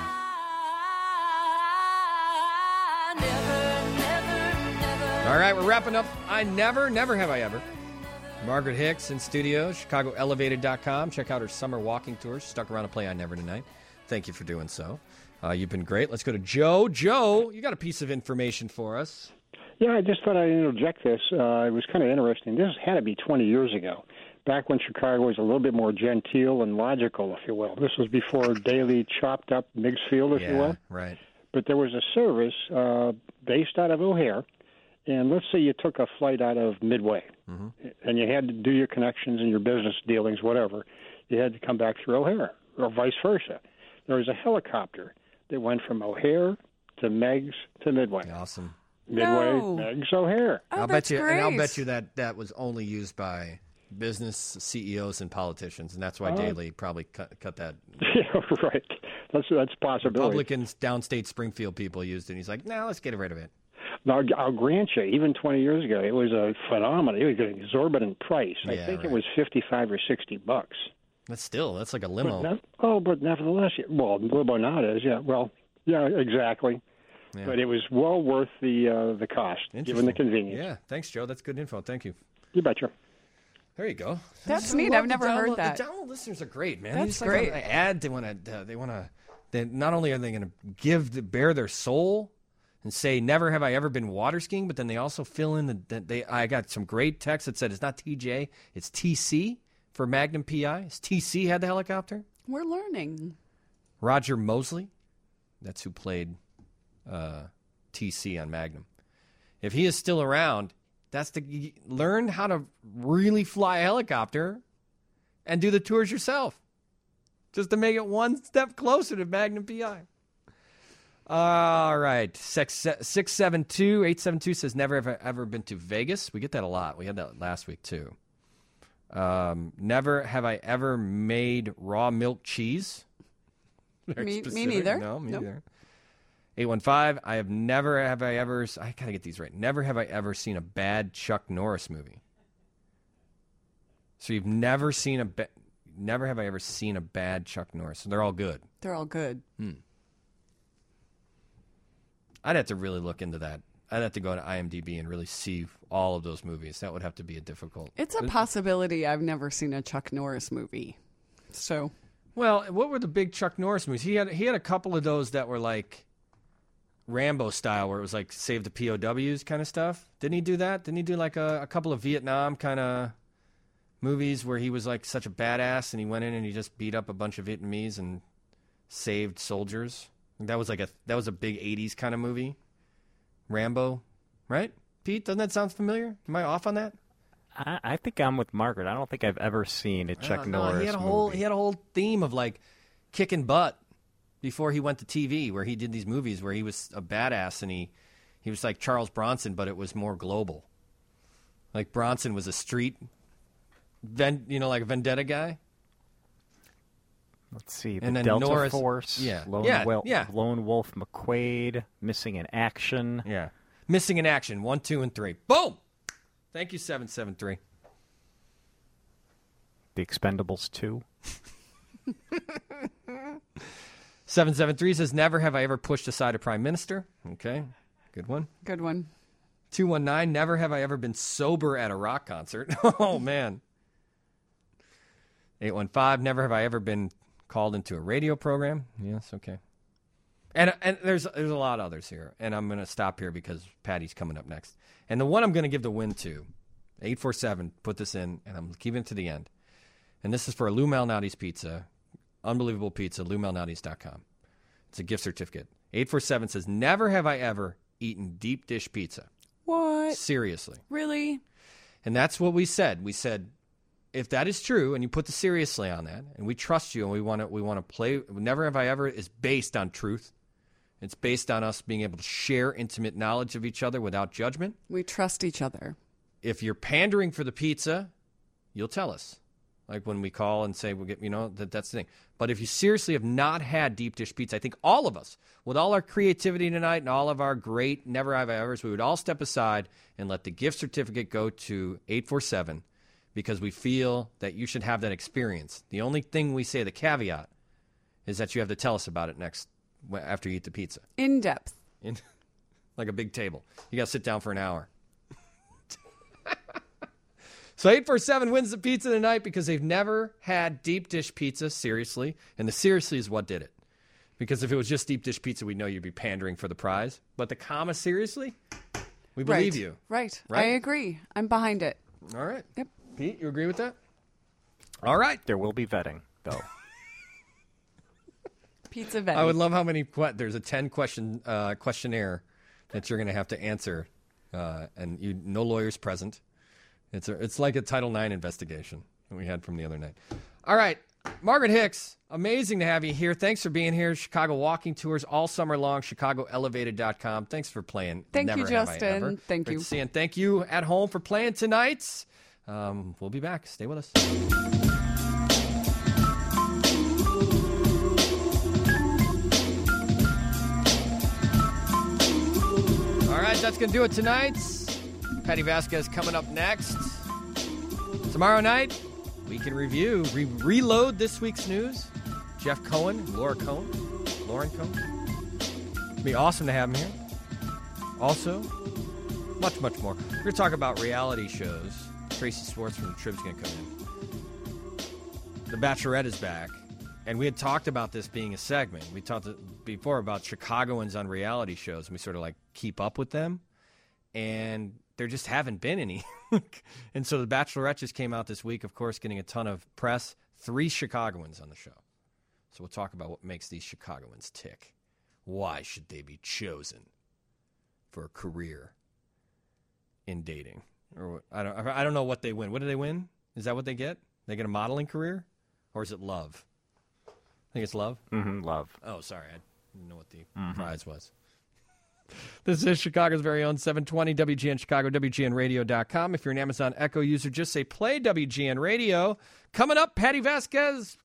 All right, we're wrapping up. I never, never have I ever. Margaret Hicks in studio, Chicago Elevated dot com. Check out her summer walking tours. She stuck around to play I Never tonight. Thank you for doing so. Uh, you've been great. Let's go to Joe. Joe, you got a piece of information for us. Yeah, I just thought I'd interject this. Uh, it was kind of interesting. This had to be twenty years ago, back when Chicago was a little bit more genteel and logical, if you will. This was before Daily chopped up Meigs Field, if yeah, you will. right. But there was a service uh, based out of O'Hare, and let's say you took a flight out of Midway, mm-hmm. and you had to do your connections and your business dealings, whatever. You had to come back through O'Hare, or vice versa. There was a helicopter that went from O'Hare to Meigs to Midway. Awesome. Midway, No. Meigs, O'Hare. Oh, I'll that's bet you, great. and I'll bet you that that was only used by business C E Os and politicians, and that's why Uh, Daley probably cut, cut that. Yeah, right. That's that's a possibility. Republicans, downstate Springfield people used it. And he's like, "No, let's get rid of it." Now, I'll grant you, even twenty years ago, it was a phenomenon. It was an exorbitant price. I Yeah, think right. it was fifty-five or sixty bucks. That's still that's like a But limo. ne- oh, but nevertheless, yeah, well, limo now is, yeah. Well, yeah, exactly. Yeah. But it was well worth the uh, the cost, given the Interesting. convenience. Yeah, thanks, Joe. That's good info. Thank you. You betcha. There you go. That's I neat. love I've the never heard download- that. The download listeners are great, man. That's They just like great. wanna add. They want to. Uh, they want to. They not only are they going to give the, bare their soul and say never have I ever been water skiing, but then they also fill in the. the they I got some great text that said it's not T J, it's T C for Magnum P I. It's T C had the helicopter. We're learning. Roger Mosley, that's who played uh, T C on Magnum. If he is still around, that's the learn how to really fly a helicopter and do the tours yourself, just to make it one step closer to Magnum P I. All right, six seven two eight seven two says never have I ever been to Vegas. We get that a lot. We had that last week too. Um, never have I ever made raw milk cheese. Very Me- me specific. neither. No, me Nope. neither. eight one five, I have never have I ever, I gotta get these right. Never have I ever seen a bad Chuck Norris movie. So you've never seen a, ba- never have I ever seen a bad Chuck Norris. So they're all good. They're all good. Hmm. I'd have to really look into that I'd have to go to IMDb and really see all of those movies. That would have to be a difficult. It's a possibility. I've never seen a Chuck Norris movie, so. Well, what were the big Chuck Norris movies? He had he had a couple of those that were like Rambo style, where it was like save the P O Ws kind of stuff. Didn't he do that? Didn't he do like a, a couple of Vietnam kind of movies where he was like such a badass and he went in and he just beat up a bunch of Vietnamese and saved soldiers? That was like a that was a big eighties kind of movie. Rambo, right? Pete, doesn't that sound familiar? Am I off on that? I, I think I'm with Margaret. I don't think I've ever seen a Chuck no, Norris he had a movie. whole he had a whole theme of like kicking butt before he went to T V, where he did these movies where he was a badass and he he was like Charles Bronson, but it was more global. Like Bronson was a street, ven, you know, like a vendetta guy. Let's see, the and then Delta Norris, Force, yeah, Lone, yeah, Wel- yeah. Lone Wolf McQuade, Missing in Action. Yeah. Missing in Action, one, two, and three. Boom! Thank you, seven seven three. The Expendables two. seven seven three says, never have I ever pushed aside a prime minister. Okay, good one. Good one. two one nine, never have I ever been sober at a rock concert. Oh, man. eight one five, never have I ever been called into a radio program. Yes, okay. And and there's there's a lot of others here, and I'm going to stop here because Patty's coming up next. And the one I'm going to give the win to, eight four seven, put this in, and I'm keeping it to the end. And this is for Lou Malnati's Pizza. Unbelievable pizza, lou malnati's dot com. It's a gift certificate. eight four seven says, never have I ever eaten deep dish pizza. What? Seriously. Really? And that's what we said. We said, if that is true, and you put the seriously on that, and we trust you, and we want to, we want to play. Never have I ever is based on truth. It's based on us being able to share intimate knowledge of each other without judgment. We trust each other. If you're pandering for the pizza, you'll tell us. Like when we call and say, we'll get, you know, that that's the thing. But if you seriously have not had deep dish pizza, I think all of us, with all our creativity tonight and all of our great never have I ever's, we would all step aside and let the gift certificate go to eight four seven because we feel that you should have that experience. The only thing we say, the caveat, is that you have to tell us about it next after you eat the pizza. In depth. In, like a big table. You got to sit down for an hour. So eight four seven wins the pizza tonight because they've never had deep dish pizza, seriously. And the seriously is what did it. Because if it was just deep dish pizza, we know you'd be pandering for the prize. But the comma, seriously, we believe right. you. Right. Right. I agree. I'm behind it. All right. Yep. Pete, you agree with that? All right. There will be vetting, though. Pizza vetting. I would love how many, que- there's a ten question uh, questionnaire that you're going to have to answer. Uh, and you no lawyers present. It's a, it's like a Title nine investigation that we had from the other night. All right. Margaret Hicks, amazing to have you here. Thanks for being here. Chicago walking tours all summer long, chicago elevated dot com. Thanks for playing. Thank Never you, Have I Justin. Ever. Thank Great you. to see you. And thank you at home for playing tonight. Um, we'll be back. Stay with us. All right, that's going to do it tonight. Patty Vasquez coming up next. Tomorrow night, we can review, re- reload this week's news. Jeff Cohen, Laura Cohen, Lauren Cohen. It'd be awesome to have him here. Also, much, much more. We're going to talk about reality shows. Tracy Swartz from the Trib's going to come in. The Bachelorette is back. And we had talked about this being a segment. We talked before about Chicagoans on reality shows, and we sort of like keep up with them. And there just haven't been any. And so The Bachelorette just came out this week, of course, getting a ton of press. Three Chicagoans on the show. So we'll talk about what makes these Chicagoans tick. Why should they be chosen for a career in dating? Or I don't I don't know what they win. What do they win? Is that what they get? They get a modeling career? Or is it love? I think it's love. Mm-hmm, love. Oh, sorry. I didn't know what the mm-hmm. prize was. This is Chicago's very own seven twenty W G N Chicago, W G N radio dot com. If you're an Amazon Echo user, just say play W G N Radio. Coming up, Patty Vasquez